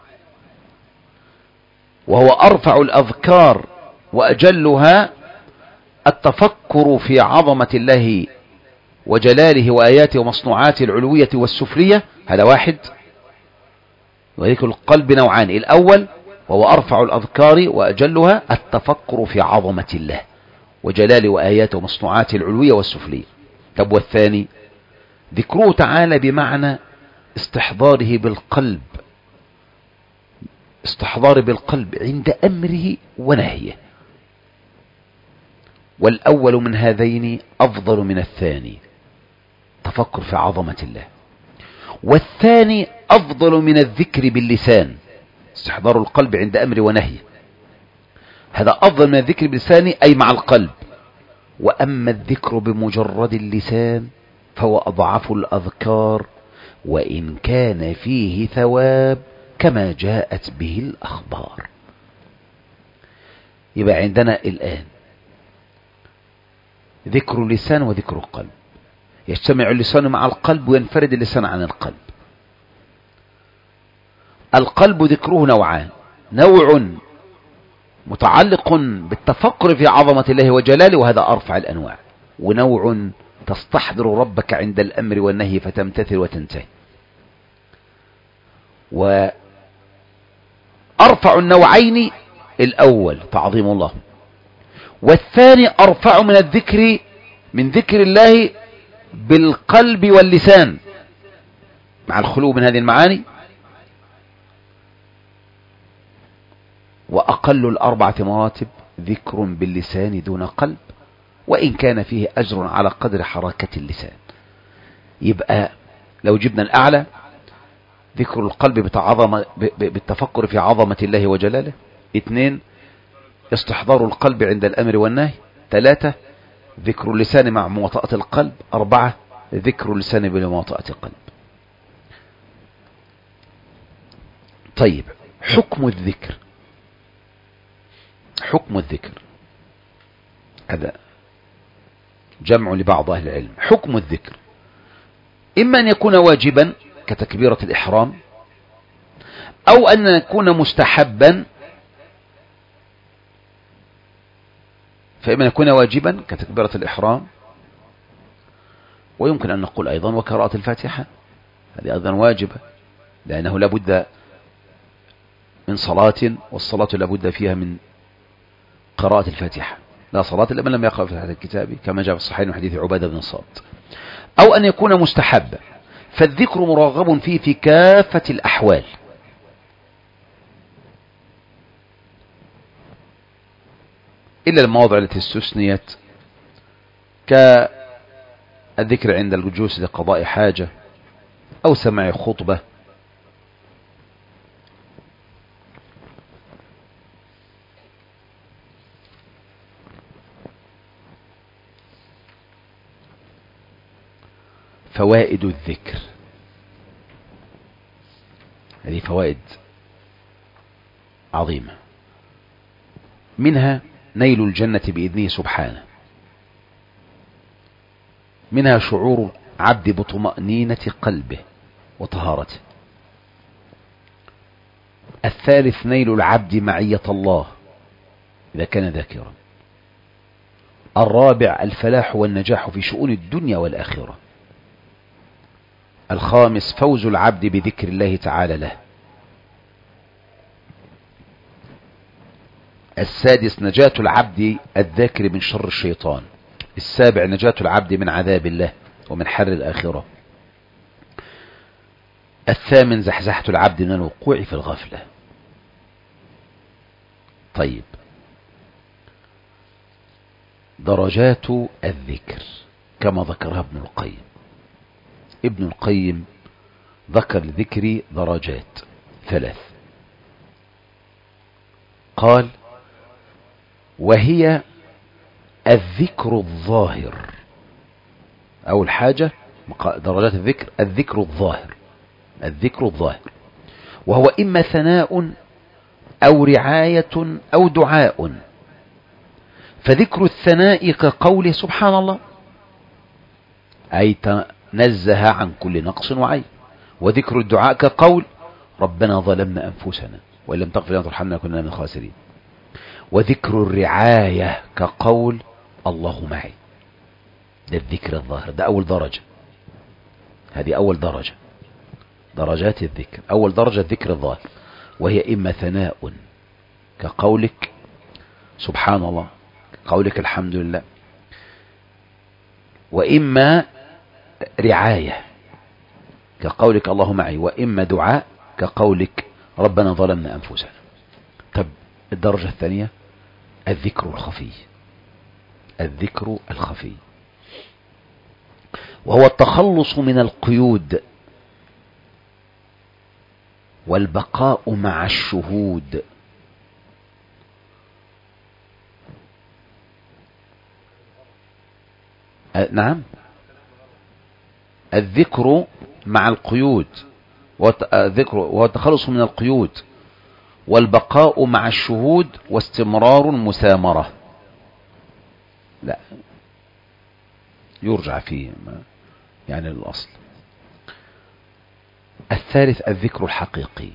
وهو أرفع الأذكار وأجلها التفكر في عظمة الله وجلاله وآياته ومصنوعاته العلوية والسفلية. هذا واحد. وذكر القلب نوعان: الأول وهو أرفع الأذكار وأجلها التفكر في عظمة الله وجلاله وآياته ومصنوعاته العلوية والسفلية. طب والثاني ذكره تعالى بمعنى استحضاره بالقلب، استحضار بالقلب عند أمره ونهيه. والأول من هذين أفضل من الثاني، تفكر في عظمة الله. والثاني أفضل من الذكر باللسان، استحضار القلب عند أمره ونهيه. هذا أفضل من الذكر باللسان أي مع القلب. وأما الذكر بمجرد اللسان فهو أضعف الأذكار وإن كان فيه ثواب كما جاءت به الأخبار. يبقى عندنا الآن ذكر اللسان وذكر القلب، يجتمع اللسان مع القلب وينفرد اللسان عن القلب. القلب ذكره نوعان: نوع متعلق بالتفكر في عظمة الله وجلاله وهذا أرفع الأنواع، ونوع تستحضر ربك عند الأمر والنهي فتمتثل وتنتهي. وأرفع النوعين الأول تعظيم الله، والثاني أرفع من الذكر من ذكر الله بالقلب واللسان مع الخلو من هذه المعاني وأقل الأربعة مراتب ذكر باللسان دون قلب، وإن كان فيه أجر على قدر حركة اللسان. يبقى لو جبنا الأعلى ذكر القلب بالتفكر في عظمة الله وجلاله. 2 استحضار القلب عند الأمر والنهي. 3 ذكر اللسان مع مواطأة القلب. 4 ذكر اللسان بمواطأة القلب. طيب، حكم الذكر. حكم الذكر هذا جمع لبعض أهل العلم. حكم الذكر إما أن يكون واجبا كتكبيرة الإحرام، أو أن يكون مستحبا. فإما أن يكون واجبا كتكبيرة الإحرام، ويمكن أن نقول أيضا وقراءة الفاتحة، هذه أيضا واجبة، لأنه لابد من صلاة، والصلاة لابد فيها من قراءة الفاتحة، لا صلاة إلا من لم يقرأ في هذا الكتاب، كما جاء في الصحيح من حديث عبادة بن الصامت. أو أن يكون مستحبا، فالذكر مرغب فيه في كافة الأحوال، إلا المواضع التي استثنيت، كالذكر عند الجلوس لقضاء حاجة أو سماع خطبة. فوائد الذكر، هذه فوائد عظيمة، منها نيل الجنة بإذنه سبحانه، منها شعور عبد بطمأنينة قلبه وطهارته. الثالث نيل العبد معية الله إذا كان ذاكرا. الرابع الفلاح والنجاح في شؤون الدنيا والآخرة. الخامس فوز العبد بذكر الله تعالى له. السادس نجاة العبد الذاكر من شر الشيطان. السابع نجاة العبد من عذاب الله ومن حر الآخرة. الثامن زحزحة العبد من الوقوع في الغفلة. طيب، درجات الذكر كما ذكرها ابن القيم. ابن القيم ذكر الذكر درجات 3. قال: وهي الذكر الظاهر. أول حاجة درجات الذكر، الذكر الظاهر. الذكر الظاهر وهو إما ثناء أو رعاية أو دعاء. فذكر الثناء كقوله سبحان الله، أي تنزه عن كل نقص وعيب. وذكر الدعاء كقول ربنا ظلمنا أنفسنا وإن لم تغفر لنا وترحمنا كنا من الخاسرين. وذكر الرعاية كقول الله معي. ده الذكر الظاهر، ده أول درجة. هذه أول درجة، درجات الذكر. أول درجة الذكر الظاهر، وهي إما ثناء كقولك سبحان الله، كقولك الحمد لله. وإما رعاية كقولك الله معي. وإما دعاء كقولك ربنا ظلمنا أنفسنا. طب الدرجة الثانية الذكر الخفي. الذكر الخفي وهو التخلص من القيود والبقاء مع الشهود. نعم، الذكر مع القيود، وهو التخلص من القيود والبقاء مع الشهود واستمرار مسامرة. لا، يرجع فيه يعني للأصل. الثالث الذكر الحقيقي،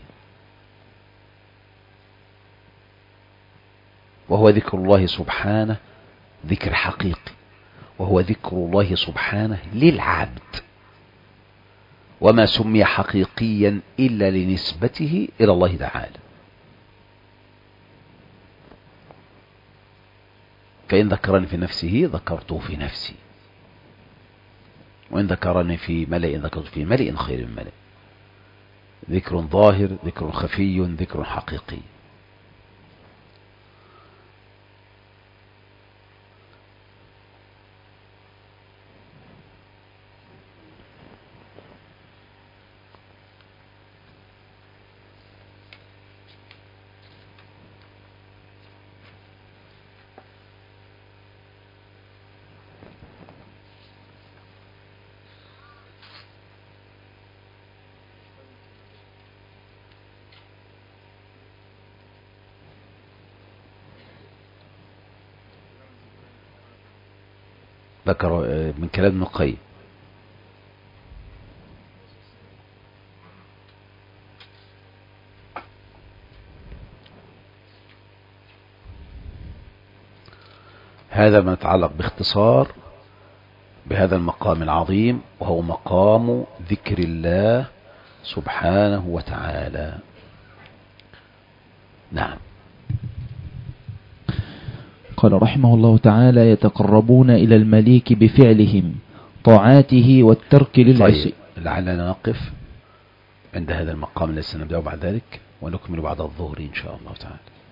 وهو ذكر الله سبحانه، ذكر حقيقي، وهو ذكر الله سبحانه للعبد، وما سمي حقيقيا إلا لنسبته إلى الله تعالى. فإن ذكرني في نفسه ذكرته في نفسي، وإن ذكرني في ملئ ذكرته في ملئ خير من ملئ. ذكر ظاهر، ذكر خفي، ذكر حقيقي. ذكر من كلام ابن القيم. هذا ما يتعلق باختصار بهذا المقام العظيم، وهو مقام ذكر الله سبحانه وتعالى. نعم. قال رحمه الله تعالى: يتقربون إلى المليك بفعلهم طاعاته والترك للعصي. طيب، لعلنا نقف عند هذا المقام الذي سنبدأ بعد ذلك، ونكمل بعد الظهر إن شاء الله تعالى.